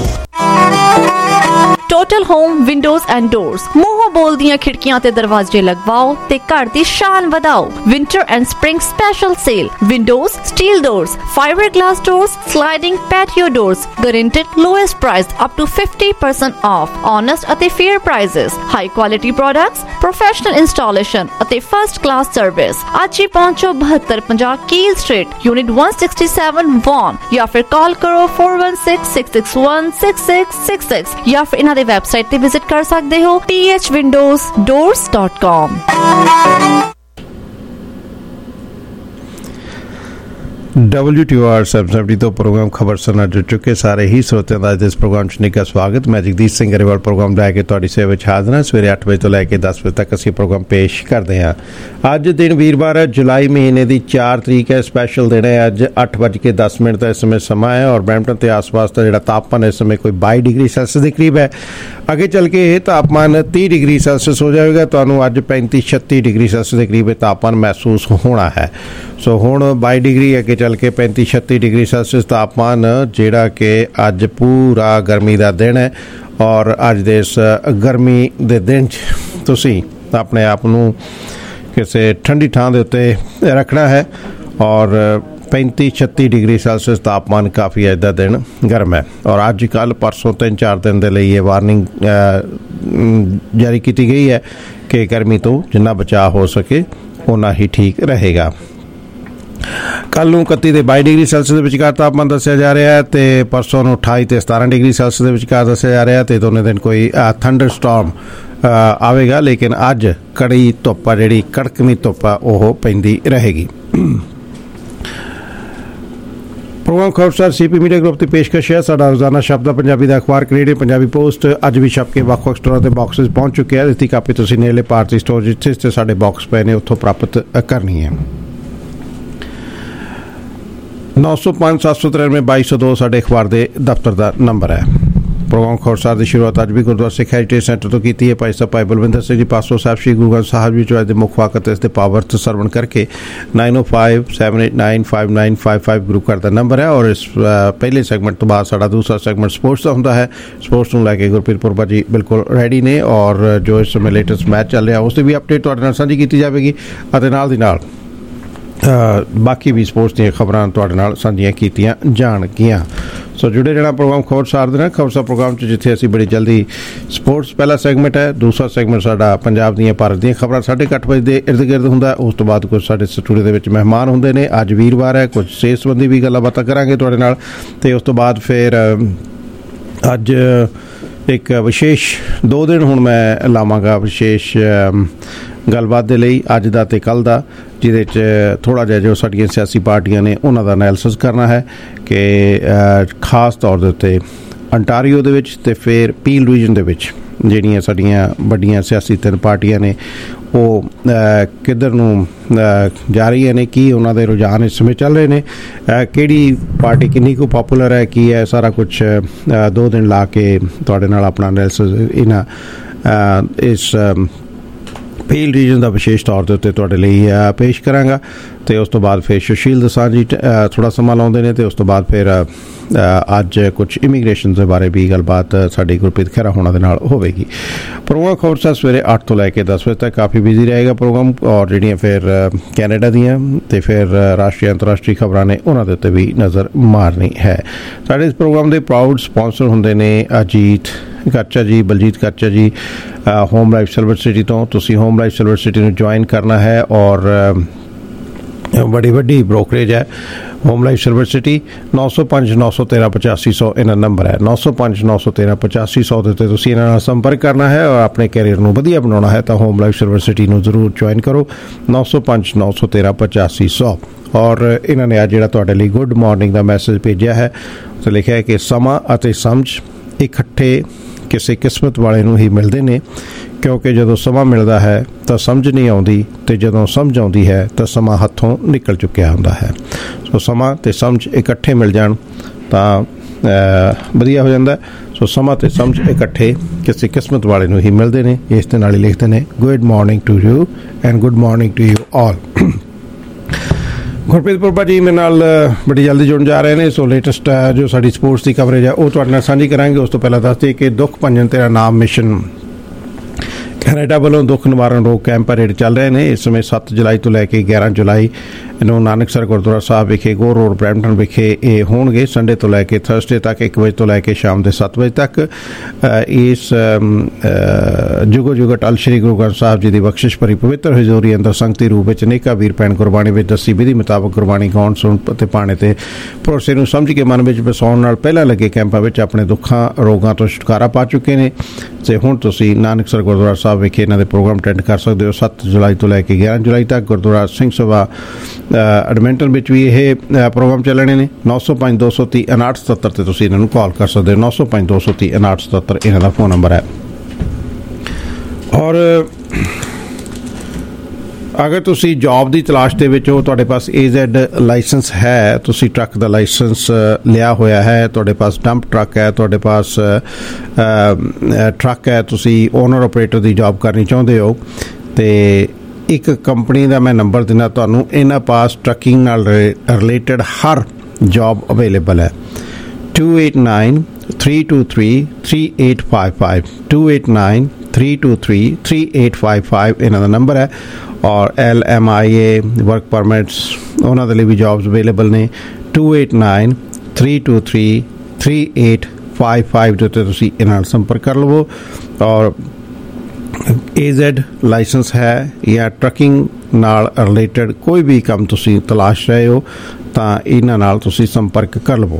Total home windows and doors. मूहों बोल दियां खिड़कियां ते दरवाजे लगवाओ ते घर दी शान वधाओ। Winter and spring special sale. Windows, steel doors, fibre glass doors, sliding patio doors, guaranteed lowest price up to 50% off. Honest अते fair prices, high quality products, professional installation अते फर्स्ट क्लास सर्विस। आज ही पहुंचो 7250 कील street, unit 167 von, या फिर call करो 416 661 6666 या फिर ਦੇ ਵੈਬਸਾਈਟ ਤੇ ਵਿਜ਼ਿਟ ਕਰ ਸਕਦੇ ਹੋ thwindowsdoors.com। WTOR 770 ਤੋਂ ਪ੍ਰੋਗਰਾਮ ਖਬਰ ਸੁਣਾ ਜੁੜ ਚੁੱਕੇ ਸਾਰੇ ਹੀ ਸਰੋਤਿਆਂ ਦਾ ਇਸ ਪ੍ਰੋਗਰਾਮ 'ਚ ਨਿੱਘਾ ਸਵਾਗਤ। ਮੈਂ ਜਗਦੀਸ਼ ਸਿੰਘ ਗਰੇਵਾਲ ਪ੍ਰੋਗਰਾਮ ਲੈ ਕੇ ਤੁਹਾਡੀ ਸੇਵਾ ਵਿੱਚ ਹਾਜ਼ਰ ਹਾਂ। ਸਵੇਰੇ 8 ਵਜੇ ਤੋਂ ਲੈ ਕੇ 10 ਵਜੇ ਤੱਕ ਅਸੀਂ ਪ੍ਰੋਗਰਾਮ ਪੇਸ਼ ਕਰਦੇ ਹਾਂ। ਅੱਜ ਦਿਨ ਵੀਰਵਾਰ ਹੈ, ਜੁਲਾਈ ਮਹੀਨੇ ਦੀ 4 ਤਰੀਕ ਹੈ। ਸਪੈਸ਼ਲ ਦਿਨ ਹੈ ਅੱਜ। 8:10 ਦਾ ਇਸ ਸਮੇਂ ਸਮਾਂ ਹੈ ਔਰ ਬਰੈਂਪਟਨ ਤੇ ਆਸ-ਪਾਸ ਦਾ ਜਿਹੜਾ ਤਾਪਮਾਨ ਇਸ ਸਮੇਂ ਕੋਈ 22 ਡਿਗਰੀ ਸੈਲਸੀਅਸ ਦੇ ਕਰੀਬ ਹੈ। ਅੱਗੇ ਚੱਲ ਕੇ ਇਹ ਤਾਪਮਾਨ 30 ਡਿਗਰੀ ਸੈਲਸੀਅਸ ਹੋ ਜਾਵੇਗਾ। ਤੁਹਾਨੂੰ ਅੱਜ 35-36 ਡਿਗਰੀ ਸੈਲਸੀਅਸ ਦੇ ਕਰੀਬ ਇਹ ਤਾਪਮਾਨ ਮਹਿਸੂਸ ਹੋਣਾ ਹੈ। ਸੋ ਹੁਣ 22 ਡਿਗਰੀ ਅੱਗੇ ਚੱਲ ਕੇ 35-36 ਡਿਗਰੀ ਸੈਲਸੀਅਸ ਤਾਪਮਾਨ, ਜਿਹੜਾ ਕਿ ਅੱਜ ਪੂਰਾ ਗਰਮੀ ਦਾ ਦਿਨ ਹੈ ਔਰ ਅੱਜ ਦੇ ਇਸ ਗਰਮੀ ਦੇ ਦਿਨ 'ਚ ਤੁਸੀਂ ਆਪਣੇ ਆਪ ਨੂੰ ਕਿਸੇ ਠੰਡੀ ਥਾਂ ਦੇ ਉੱਤੇ ਰੱਖਣਾ ਹੈ ਔਰ 35-36 ਡਿਗਰੀ ਸੈਲਸੀਅਸ ਤਾਪਮਾਨ ਕਾਫੀ ਅੱਜ ਦਾ ਦਿਨ ਗਰਮ ਹੈ। ਔਰ ਅੱਜ ਕੱਲ੍ਹ ਪਰਸੋਂ 3-4 ਦਿਨ ਦੇ ਲਈ ਇਹ ਵਾਰਨਿੰਗ ਜਾਰੀ ਕੀਤੀ ਗਈ ਹੈ ਕਿ ਗਰਮੀ ਤੋਂ ਜਿੰਨਾ ਬਚਾਅ ਹੋ ਸਕੇ ਓਨਾ ਹੀ ਠੀਕ ਰਹੇਗਾ। ਕੱਲ੍ਹ ਨੂੰ 31 ਤੇ 22 ਡਿਗਰੀ ਸੈਲਸੀਅਸ ਦੇ ਵਿਚਕਾਰ ਤਾਪਮਾਨ ਦੱਸਿਆ ਜਾ ਰਿਹਾ ਹੈ ਤੇ ਪਰਸੋਂ ਨੂੰ 28 ਤੇ 17 ਡਿਗਰੀ ਸੈਲਸੀਅਸ ਦੇ ਵਿਚਕਾਰ ਦੱਸਿਆ ਜਾ ਰਿਹਾ ਤੇ ਦੋਨੇ ਦਿਨ ਕੋਈ ਥੰਡਰ ਸਟਾਰਮ ਆਵੇਗਾ। ਲੇਕਿਨ ਅੱਜ ਕੜੀ ਧੁੱਪ ਆ, ਜਿਹੜੀ ਕੜਕਵੀਂ ਧੁੱਪ ਆ, ਉਹ ਪੈਂਦੀ ਰਹੇਗੀ। Programme Khabarsar CP media group ਦੀ ਪੇਸ਼ਕਸ਼ ਹੈ। ਸਾਡਾ ਰੋਜ਼ਾਨਾ ਸ਼ਬਦ ਪੰਜਾਬੀ ਦਾ ਅਖਬਾਰ ਕੈਨੇਡੀਅਨ ਪੰਜਾਬੀ ਪੋਸਟ ਅੱਜ ਵੀ ਛਪ ਕੇ ਵੱਖ-ਵੱਖ ਸਟੋਰਾਂ ਤੇ ਬਾਕਸਿਸ ਪਹੁੰਚ ਚੁੱਕਿਆ। ਇਸ ਦੀ ਕਾਪੀ ਤੁਸੀਂ ਨੇੜਲੇ ਭਾਰਤੀ ਸਟੋਰ ਜਿੱਥੇ ਸਾਡੇ ਬਾਕਸ ਪਏ ਨੇ ਉੱਥੋਂ ਪ੍ਰਾਪਤ ਕਰਨੀ ਹੈ। 905-793-2202 ਸਾਡੇ ਅਖਬਾਰ ਦੇ ਦਫ਼ਤਰ ਦਾ ਨੰਬਰ ਹੈ। ਪ੍ਰੋਗਰਾਮ ਖਬਰਸਾਰ ਦੀ ਸ਼ੁਰੂਆਤ ਅੱਜ ਵੀ ਗੁਰਦੁਆਰਾ ਸਿੱਖ ਹੈਰੀਟੇਜ ਸੈਂਟਰ ਤੋਂ ਕੀਤੀ ਹੈ। ਭਾਈ ਸਾਹਿਬ ਭਾਈ ਬਲਵਿੰਦਰ ਸਿੰਘ ਜੀ ਪਾਸੋ ਸਾਹਿਬ ਸ਼੍ਰੀ ਗੁਰੂ ਗ੍ਰੰਥ ਸਾਹਿਬ ਜੀ ਜੋ ਅੱਜ ਦੇ ਮੁੱਖ ਵਾਕਤ ਇਸ ਦੇ ਪਾਵਰ ਤੋਂ ਸਰਵਣ ਕਰਕੇ 9057895955 ਗੁਰੂ ਘਰ ਦਾ ਨੰਬਰ ਹੈ। ਔਰ ਇਸ ਪਹਿਲੇ ਸੈਗਮੈਂਟ ਤੋਂ ਬਾਅਦ ਸਾਡਾ ਦੂਸਰਾ ਸੈਗਮੈਂਟ ਸਪੋਰਟਸ ਦਾ ਹੁੰਦਾ ਹੈ। ਸਪੋਰਟਸ ਨੂੰ ਲੈ ਕੇ ਗੁਰਪ੍ਰੀਤ ਪੁਰਬਾ ਜੀ ਬਿਲਕੁਲ ਰੈਡੀ ਨੇ ਔਰ ਜੋ ਇਸ ਸਮੇਂ ਲੇਟੈਸਟ ਮੈਚ ਚੱਲ ਰਿਹਾ ਉਸ ਦੀ ਵੀ ਅਪਡੇਟ ਤੁਹਾਡੇ ਨਾਲ ਸਾਂਝੀ ਕੀਤੀ ਜਾਵੇਗੀ ਅਤੇ ਨਾਲ ਦੀ ਨਾਲ ਬਾਕੀ ਵੀ ਸਪੋਰਟਸ ਦੀਆਂ ਖਬਰਾਂ ਤੁਹਾਡੇ ਨਾਲ ਸਾਂਝੀਆਂ ਕੀਤੀਆਂ ਜਾਣਗੀਆਂ। ਸੋ ਜੁੜੇ ਰਹਿਣਾ ਪ੍ਰੋਗਰਾਮ ਖਬਰਸਾਰ ਦੇ ਨਾਲ। ਖਬਰਸਾਰ ਪ੍ਰੋਗਰਾਮ 'ਚ ਜਿੱਥੇ ਅਸੀਂ ਬੜੀ ਜਲਦੀ ਸਪੋਰਟਸ ਪਹਿਲਾ ਸੈਗਮੈਂਟ ਹੈ, ਦੂਸਰਾ ਸੈਗਮੈਂਟ ਸਾਡਾ ਪੰਜਾਬ ਦੀਆਂ ਭਾਰਤ ਦੀਆਂ ਖਬਰਾਂ 8:30 ਵਜੇ ਦੇ ਇਰਦ ਗਿਰਦ ਹੁੰਦਾ। ਉਸ ਤੋਂ ਬਾਅਦ ਕੁਝ ਸਾਡੇ ਸਟੂਡੀਓ ਦੇ ਵਿੱਚ ਮਹਿਮਾਨ ਹੁੰਦੇ ਨੇ। ਅੱਜ ਵੀਰਵਾਰ ਹੈ, ਕੁਝ ਸਿਹਤ ਸੰਬੰਧੀ ਵੀ ਗੱਲਾਂ ਬਾਤਾਂ ਕਰਾਂਗੇ ਤੁਹਾਡੇ ਨਾਲ ਅਤੇ ਉਸ ਤੋਂ ਬਾਅਦ ਫਿਰ ਅੱਜ ਇੱਕ ਵਿਸ਼ੇਸ਼ 2 ਦਿਨ ਹੁਣ ਮੈਂ ਲਾਵਾਂਗਾ ਵਿਸ਼ੇਸ਼ ਗੱਲਬਾਤ ਦੇ ਲਈ, ਅੱਜ ਦਾ ਅਤੇ ਕੱਲ੍ਹ ਦਾ, ਜਿਹਦੇ 'ਚ ਥੋੜ੍ਹਾ ਜਿਹਾ ਜੋ ਸਾਡੀਆਂ ਸਿਆਸੀ ਪਾਰਟੀਆਂ ਨੇ ਉਹਨਾਂ ਦਾ ਐਨਾਲਿਸਿਸ ਕਰਨਾ ਹੈ ਕਿ ਖਾਸ ਤੌਰ ਦੇ ਉੱਤੇ ਅੰਟਾਰੀਓ ਦੇ ਵਿੱਚ ਅਤੇ ਫਿਰ ਪੀਲ ਰੀਜਨ ਦੇ ਵਿੱਚ ਜਿਹੜੀਆਂ ਸਾਡੀਆਂ ਵੱਡੀਆਂ ਸਿਆਸੀ 3 ਪਾਰਟੀਆਂ ਨੇ ਉਹ ਕਿੱਧਰ ਨੂੰ ਜਾ ਰਹੀਆਂ ਨੇ, ਕੀ ਉਹਨਾਂ ਦੇ ਰੁਝਾਨ ਇਸ ਸਮੇਂ ਚੱਲ ਰਹੇ ਨੇ, ਕਿਹੜੀ ਪਾਰਟੀ ਕਿੰਨੀ ਕੁ ਪੋਪੂਲਰ ਹੈ, ਕੀ ਹੈ, ਸਾਰਾ ਕੁਛ 2 ਦਿਨ ਲਾ ਕੇ ਤੁਹਾਡੇ ਨਾਲ ਆਪਣਾ ਐਨਾਲਿਸਿਸ ਇਹਨਾਂ ਇਸ ਪੀਲ ਰੀਜਨ ਦਾ ਵਿਸ਼ੇਸ਼ ਤੌਰ ਦੇ ਉੱਤੇ ਤੁਹਾਡੇ ਲਈ ਪੇਸ਼ ਕਰਾਂਗਾ। ਅਤੇ ਉਸ ਤੋਂ ਬਾਅਦ ਫਿਰ ਸੁਸ਼ੀਲ ਦਸਾਂਝ ਥੋੜ੍ਹਾ ਸਮਾਂ ਲਾਉਂਦੇ ਨੇ ਅਤੇ ਉਸ ਤੋਂ ਬਾਅਦ ਫਿਰ ਅੱਜ ਕੁਛ ਇਮੀਗ੍ਰੇਸ਼ਨ ਦੇ ਬਾਰੇ ਵੀ ਗੱਲਬਾਤ ਸਾਡੀ ਗੁਰਪ੍ਰੀਤ ਖਹਿਰਾ ਹੋਣਾ ਦੇ ਨਾਲ ਹੋਵੇਗੀ। ਪ੍ਰੋਗਰਾਮ ਖਬਰਸਾਰ ਸਵੇਰੇ 8 ਤੋਂ ਲੈ ਕੇ 10 ਵਜੇ ਤੱਕ ਕਾਫੀ ਬਿਜ਼ੀ ਰਹੇਗਾ ਪ੍ਰੋਗਰਾਮ ਔਰ ਜਿਹੜੀਆਂ ਫਿਰ ਕੈਨੇਡਾ ਦੀਆਂ ਅਤੇ ਫਿਰ ਰਾਸ਼ਟਰੀ ਅੰਤਰਰਾਸ਼ਟਰੀ ਖਬਰਾਂ ਨੇ ਉਹਨਾਂ ਦੇ ਉੱਤੇ ਵੀ ਨਜ਼ਰ ਮਾਰਨੀ ਹੈ। ਸਾਡੇ ਇਸ ਪ੍ਰੋਗਰਾਮ ਦੇ ਪ੍ਰਾਊਡ ਸਪਾਂਸਰ ਹੁੰਦੇ ਨੇ ਅਜੀਤ ਕਰਚਾ ਜੀ, ਬਲਜੀਤ ਕਰਚਾ ਜੀ, ਹੋਮ ਲਾਈਫ ਸਿਲਵਰ ਸਿਟੀ ਤੋਂ। ਤੁਸੀਂ ਹੋਮ ਲਾਈਫ ਸਿਲਵਰ ਸਿਟੀ ਨੂੰ ਜੁਆਇਨ ਕਰਨਾ ਹੈ ਔਰ ਬੜੀ ਵੱਡੀ ਬ੍ਰੋਕਰੇਜ ਹੈ ਹੋਮ ਲਾਈਫ ਸਿਲਵਰ ਸਿਟੀ। 905-913-8500 ਇਹਨਾਂ ਨੰਬਰ ਹੈ। 905-913-8500 ਦੇ ਉੱਤੇ ਤੁਸੀਂ ਇਹਨਾਂ ਨਾਲ ਸੰਪਰਕ ਕਰਨਾ ਹੈ ਔਰ ਆਪਣੇ ਕੈਰੀਅਰ ਨੂੰ ਵਧੀਆ ਬਣਾਉਣਾ ਹੈ ਤਾਂ ਹੋਮ ਲਾਈਫ ਸਿਲਵਰ ਸਿਟੀ ਨੂੰ ਜ਼ਰੂਰ ਜੁਆਇਨ ਕਰੋ। 905-913-8500 ਔਰ ਇਹਨਾਂ ਨੇ ਅੱਜ ਜਿਹੜਾ ਤੁਹਾਡੇ ਲਈ ਗੁੱਡ ਮਾਰਨਿੰਗ ਦਾ ਮੈਸੇਜ ਭੇਜਿਆ ਹੈ ਤੇ ਲਿਖਿਆ ਹੈ ਕਿ ਸਮਾਂ ਅਤੇ ਸਮਝ ਇਕੱਠੇ ਕਿਸੇ ਕਿਸਮਤ ਵਾਲੇ ਨੂੰ ਹੀ ਮਿਲਦੇ ਨੇ, ਕਿਉਂਕਿ ਜਦੋਂ ਸਮਾਂ ਮਿਲਦਾ ਹੈ ਤਾਂ ਸਮਝ ਨਹੀਂ ਆਉਂਦੀ ਅਤੇ ਜਦੋਂ ਸਮਝ ਆਉਂਦੀ ਹੈ ਤਾਂ ਸਮਾਂ ਹੱਥੋਂ ਨਿਕਲ ਚੁੱਕਿਆ ਹੁੰਦਾ ਹੈ। ਸੋ ਸਮਾਂ ਅਤੇ ਸਮਝ ਇਕੱਠੇ ਮਿਲ ਜਾਣ ਤਾਂ ਵਧੀਆ ਹੋ ਜਾਂਦਾ। ਸੋ ਸਮਾਂ ਅਤੇ ਸਮਝ ਇਕੱਠੇ ਕਿਸੇ ਕਿਸਮਤ ਵਾਲੇ ਨੂੰ ਹੀ ਮਿਲਦੇ ਨੇ। ਇਸ ਦੇ ਨਾਲ ਹੀ ਲਿਖਦੇ ਨੇ good morning to you and good morning to you all. Gurpreet Purba ji ਮੇਰੇ ਨਾਲ ਬੜੀ ਜਲਦੀ ਜੁੜਨ ਜਾ ਰਹੇ ਨੇ। ਸੋ ਲੇਟੈਸਟ ਜੋ ਸਾਡੀ ਸਪੋਰਟਸ ਦੀ ਕਵਰੇਜ ਹੈ ਉਹ ਤੁਹਾਡੇ ਨਾਲ ਸਾਂਝੀ ਕਰਾਂਗੇ। ਉਸ ਤੋਂ ਪਹਿਲਾਂ ਦੱਸ ਦਈਏ ਕਿ ਦੁੱਖ ਭੰਜਨ ਤੇਰਾ ਨਾਮ ਮਿਸ਼ਨ ਕੈਨੇਡਾ ਵੱਲੋਂ ਦੁੱਖ ਨਿਵਾਰਨ ਰੋਗ ਕੈਂਪ ਪਰੇਡ ਚੱਲ ਰਹੇ ਨੇ। ਇਸ ਸਮੇਂ 7 ਜੁਲਾਈ ਤੋਂ ਲੈ ਕੇ 11 ਜੁਲਾਈ ਨੂੰ ਨਾਨਕਸਰ ਗੁਰਦੁਆਰਾ ਸਾਹਿਬ ਵਿਖੇ ਗੋ ਰੋਡ ਬਰੈਂਪਟਨ ਵਿਖੇ ਇਹ ਹੋਣਗੇ। ਸੰਡੇ ਤੋਂ ਲੈ ਕੇ ਥਰਸਡੇ ਤੱਕ 1 ਵਜੇ ਤੋਂ ਲੈ ਕੇ ਸ਼ਾਮ ਦੇ 7 ਵਜੇ ਤੱਕ। ਇਸ ਜੁਗੋ ਜੁਗ ਅਟਲ ਸ਼੍ਰੀ ਗੁਰੂ ਗ੍ਰੰਥ ਸਾਹਿਬ ਜੀ ਦੀ ਬਖਸ਼ਿਸ਼ ਭਰੀ ਪਵਿੱਤਰ ਹਜ਼ੂਰੀ ਅੰਦਰ ਸੰਗਤੀ ਰੂਪ ਵਿੱਚ ਅਨੇਕਾਂ ਵੀਰ ਭੈਣ ਗੁਰਬਾਣੀ ਵਿੱਚ ਦੱਸੀ ਵਿਧੀ ਮੁਤਾਬਕ ਗੁਰਬਾਣੀ ਗਾਉਣ ਸੁਣ ਅਤੇ ਪਾਣੇ ਤੇ ਭਰੋਸੇ ਨੂੰ ਸਮਝ ਕੇ ਮਨ ਵਿੱਚ ਵਸਾਉਣ ਨਾਲ ਪਹਿਲਾਂ ਲੱਗੇ ਕੈਂਪਾਂ ਵਿੱਚ ਆਪਣੇ ਦੁੱਖਾਂ ਰੋਗਾਂ ਤੋਂ ਛੁਟਕਾਰਾ ਪਾ ਚੁੱਕੇ ਨੇ। ਅਤੇ ਹੁਣ ਤੁਸੀਂ ਨਾਨਕਸਰ ਗੁਰਦੁਆਰਾ ਸਾਹਿਬ ਵਿਖੇ ਇਹਨਾਂ ਦੇ ਪ੍ਰੋਗਰਾਮ ਅਟੈਂਡ ਕਰ ਸਕਦੇ ਹੋ। 7 ਜੁਲਾਈ ਤੋਂ ਲੈ ਕੇ 11 ਜੁਲਾਈ ਤੱਕ ਗੁਰਦੁਆਰਾ ਸਿੰਘ ਸਭਾ ਐਡਮਿੰਟਨ ਵਿੱਚ ਵੀ ਇਹ ਪ੍ਰੋਗਰਾਮ ਚੱਲਣੇ ਨੇ। 905 230 5977 ਤੇ ਤੁਸੀਂ ਇਹਨਾਂ ਨੂੰ ਕਾਲ ਕਰ ਸਕਦੇ ਹੋ। 905 230 5977 ਇਹਨਾਂ ਦਾ ਫੋਨ ਨੰਬਰ ਹੈ। ਔਰ ਅਗਰ ਤੁਸੀਂ ਜੌਬ ਦੀ ਤਲਾਸ਼ ਦੇ ਵਿੱਚ ਹੋ, ਤੁਹਾਡੇ ਪਾਸ AZ ਲਾਇਸੈਂਸ ਹੈ, ਤੁਸੀਂ ਟਰੱਕ ਦਾ ਲਾਇਸੈਂਸ ਲਿਆ ਹੋਇਆ ਹੈ, ਤੁਹਾਡੇ ਪਾਸ ਡੰਪ ਟਰੱਕ ਹੈ, ਤੁਹਾਡੇ ਪਾਸ ਟਰੱਕ ਹੈ, ਤੁਸੀਂ ਓਨਰ ਆਪਰੇਟਰ ਦੀ ਜੌਬ ਕਰਨੀ ਚਾਹੁੰਦੇ ਹੋ, ਤੇ ਇੱਕ ਕੰਪਨੀ ਦਾ ਮੈਂ ਨੰਬਰ ਦਿੰਦਾ ਤੁਹਾਨੂੰ, ਇਹਨਾਂ ਪਾਸ ਟਰੱਕਿੰਗ ਨਾਲ ਰਿਲੇਟਡ ਹਰ ਜੌਬ ਅਵੇਲੇਬਲ ਹੈ। 289-323-3855 289-323-3855 ਇਹਨਾਂ ਦਾ ਨੰਬਰ ਹੈ। ਔਰ LMIA ਵਰਕ ਪਰਮਿਟਸ ਉਹਨਾਂ ਦੇ ਲਈ ਵੀ ਜੌਬਸ ਅਵੇਲੇਬਲ ਨੇ। 289-323-3855 ਦੇ ਉੱਤੇ ਤੁਸੀਂ ਇਹਨਾਂ ਨਾਲ ਸੰਪਰਕ ਕਰ ਲਵੋ। ਔਰ AZ ਲਾਇਸੈਂਸ ਹੈ ਜਾਂ ਟਰੱਕਿੰਗ ਨਾਲ ਰਿਲੇਟਡ ਕੋਈ ਵੀ ਕੰਮ ਤੁਸੀਂ ਤਲਾਸ਼ ਰਹੇ ਹੋ ਤਾਂ ਇਹਨਾਂ ਨਾਲ ਤੁਸੀਂ ਸੰਪਰਕ ਕਰ ਲਵੋ।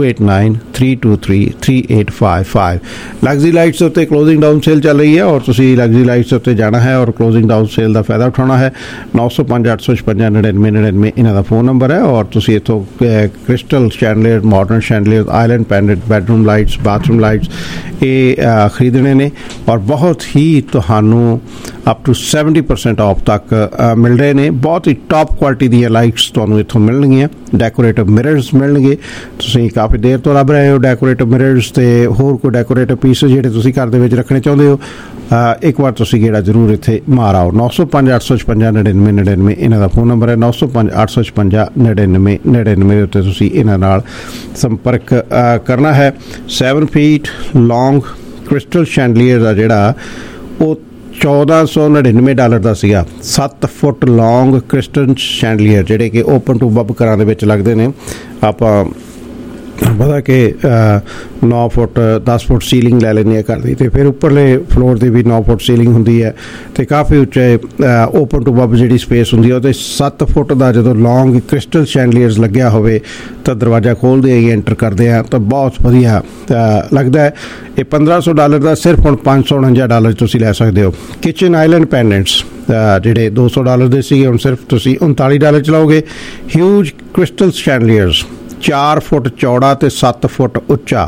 289-323-3855 ਲਗਜ਼ਰੀ ਲਾਈਟਸ ਉੱਤੇ ਕਲੋਜ਼ਿੰਗ ਡਾਊਨ ਸੇਲ ਚੱਲ ਰਹੀ ਹੈ ਔਰ ਤੁਸੀਂ ਲਗਜ਼ਰੀ ਲਾਈਟਸ ਉੱਤੇ ਜਾਣਾ ਹੈ ਔਰ ਕਲੋਜ਼ਿੰਗ ਡਾਊਨ ਸੇਲ ਦਾ ਫਾਇਦਾ ਉਠਾਉਣਾ ਹੈ। 905-855-9999 ਇਹਨਾਂ ਦਾ ਫੋਨ ਨੰਬਰ ਹੈ। ਔਰ ਤੁਸੀਂ ਇੱਥੋਂ crystal chandelier, modern chandelier, island pendant, bedroom lights, bathroom lights ਇਹ ਖਰੀਦਣੇ ਨੇ ਔਰ ਬਹੁਤ ਹੀ ਤੁਹਾਨੂੰ ਅਪ ਟੂ 70% ਆਫ ਤੱਕ ਮਿਲ ਰਹੇ ਨੇ। ਬਹੁਤ ਹੀ ਟੌਪ ਕੁਆਲਿਟੀ ਦੀਆਂ ਲਾਈਟਸ ਤੁਹਾਨੂੰ ਇੱਥੋਂ ਮਿਲਣਗੀਆਂ। ਡੈਕੋਰੇਟਿਵ ਮਿਰਰਸ ਮਿਲਣਗੇ। ਤੁਸੀਂ ਕਾਫੀ ਦੇਰ ਤੋਂ ਲੱਭ ਰਹੇ ਹੋ ਡੈਕੋਰੇਟਿਵ ਮਿਰਰਸ ਤੇ ਹੋਰ ਕੋਈ ਡੈਕੋਰੇਟਿਵ ਪੀਸ ਜਿਹੜੇ ਤੁਸੀਂ ਘਰ ਦੇ ਵਿੱਚ ਰੱਖਣੇ ਚਾਹੁੰਦੇ ਹੋ, ਇੱਕ ਵਾਰ ਤੁਸੀਂ ਗੇੜਾ ਜ਼ਰੂਰ ਇੱਥੇ ਮਾਰ ਆਓ। 905-855-9999 ਇਹਨਾਂ ਦਾ ਫੋਨ ਨੰਬਰ ਹੈ। 905-855-9999 ਦੇ ਉੱਤੇ ਤੁਸੀਂ ਇਹਨਾਂ ਨਾਲ ਸੰਪਰਕ ਕਰਨਾ ਹੈ। 7 ਫੀਟ ਲੌਂਗ ਕ੍ਰਿਸਟਲ ਸ਼ੈਂਡਲੀਅਰ ਦਾ ਜਿਹੜਾ ਉਹ $1499 ਦਾ ਸੀਗਾ। 7 ਫੁੱਟ ਲੌਂਗ ਕ੍ਰਿਸਟਲ ਸ਼ੈਂਡਲੀਅਰ ਜਿਹੜੇ ਕਿ ਓਪਨ ਟੂ ਬੱਬ ਘਰਾਂ ਦੇ ਵਿੱਚ ਲੱਗਦੇ ਨੇ। ਆਪਾਂ ਪਤਾ ਕਿ 9 ਫੁੱਟ 10 ਫੁੱਟ ਸੀਲਿੰਗ ਲੈ ਲੈਂਦੇ ਆ ਘਰ ਦੀ, ਅਤੇ ਫਿਰ ਉੱਪਰਲੇ ਫਲੋਰ ਦੀ ਵੀ 9 ਫੁੱਟ ਸੀਲਿੰਗ ਹੁੰਦੀ ਹੈ ਅਤੇ ਕਾਫੀ ਉੱਚੇ ਓਪਨ ਟੂ ਬੱਬ ਜਿਹੜੀ ਸਪੇਸ ਹੁੰਦੀ ਹੈ ਉਹਦੇ 7 ਫੁੱਟ ਦਾ ਜਦੋਂ ਲੌਂਗ ਕ੍ਰਿਸਟਲ ਸ਼ੈਂਡਲੀਅਰਸ ਲੱਗਿਆ ਹੋਵੇ ਤਾਂ ਦਰਵਾਜ਼ਾ ਖੋਲ੍ਹਦੇ ਹੀ ਐਂਟਰ ਕਰਦੇ ਆ ਤਾਂ ਬਹੁਤ ਵਧੀਆ ਲੱਗਦਾ ਹੈ। ਇਹ $1500 ਦਾ ਸਿਰਫ ਹੁਣ $549 ਤੁਸੀਂ ਲੈ ਸਕਦੇ ਹੋ। ਕਿਚਨ ਆਈਲੈਂਡ ਪੈਂਡੈਂਟਸ ਜਿਹੜੇ $200 ਦੇ ਸੀਗੇ ਹੁਣ ਸਿਰਫ ਤੁਸੀਂ $39 ਚਲਾਓਗੇ। ਹਿਊਜ ਕ੍ਰਿਸਟਲ ਸ਼ੈਂਡਲੀਅਰਸ 4 ਫੁੱਟ ਚੌੜਾ ਤੇ 7 ਫੁੱਟ ਉੱਚਾ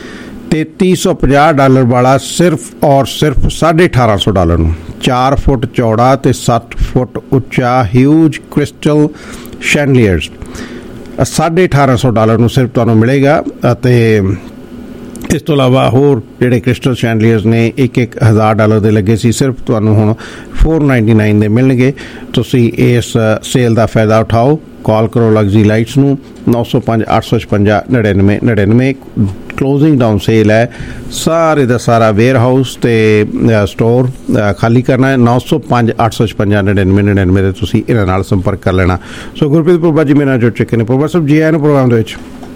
$3350 ਵਾਲਾ ਸਿਰਫ ਔਰ ਸਿਰਫ $1850 ਨੂੰ। 4 ਫੁੱਟ ਚੌੜਾ ਤੇ 7 ਫੁੱਟ ਉੱਚਾ ਹਿਊਜ ਕ੍ਰਿਸਟਲ ਸ਼ੈਂਡਲੀਅਰਸ $1850 ਨੂੰ ਸਿਰਫ ਤੁਹਾਨੂੰ ਮਿਲੇਗਾ। ਅਤੇ ਇਸ ਤੋਂ ਇਲਾਵਾ ਹੋਰ ਜਿਹੜੇ ਕ੍ਰਿਸਟਲ ਸ਼ੈਂਡਲੀਅਰਸ ਨੇ $1000 ਦੇ ਲੱਗੇ ਸੀ, ਸਿਰਫ ਤੁਹਾਨੂੰ ਹੁਣ $499 ਦੇ ਮਿਲਣਗੇ। ਤੁਸੀਂ ਇਸ ਸੇਲ ਦਾ ਫਾਇਦਾ ਉਠਾਓ। ਕਾਲ ਕਰੋ ਲਗਜ਼ਰੀ ਲਾਈਟਸ ਨੂੰ। 905-855-9999 ਕਲੋਜ਼ਿੰਗ ਡਾਊਨ ਸੇਲ ਹੈ। ਸਾਰੇ ਦਾ ਸਾਰਾ ਵੇਅਰ ਹਾਊਸ ਤੇ ਸਟੋਰ ਖਾਲੀ ਕਰਨਾ ਹੈ। 905-855-9999 ਦੇ ਤੁਸੀਂ ਇਹਨਾਂ ਨਾਲ ਸੰਪਰਕ ਕਰ ਲੈਣਾ। ਸੋ ਗੁਰਪ੍ਰੀਤ ਪੁਰਬਾ ਜੀ ਮੇਰੇ ਨਾਲ ਜੁੜ ਚੁੱਕੇ ਨੇ। ਪੁਰਬਾ ਸਾਹਿਬ ਜੀ ਆਇਆਂ ਨੂੰ ਪ੍ਰੋਗਰਾਮ ਦੇ ਵਿੱਚ।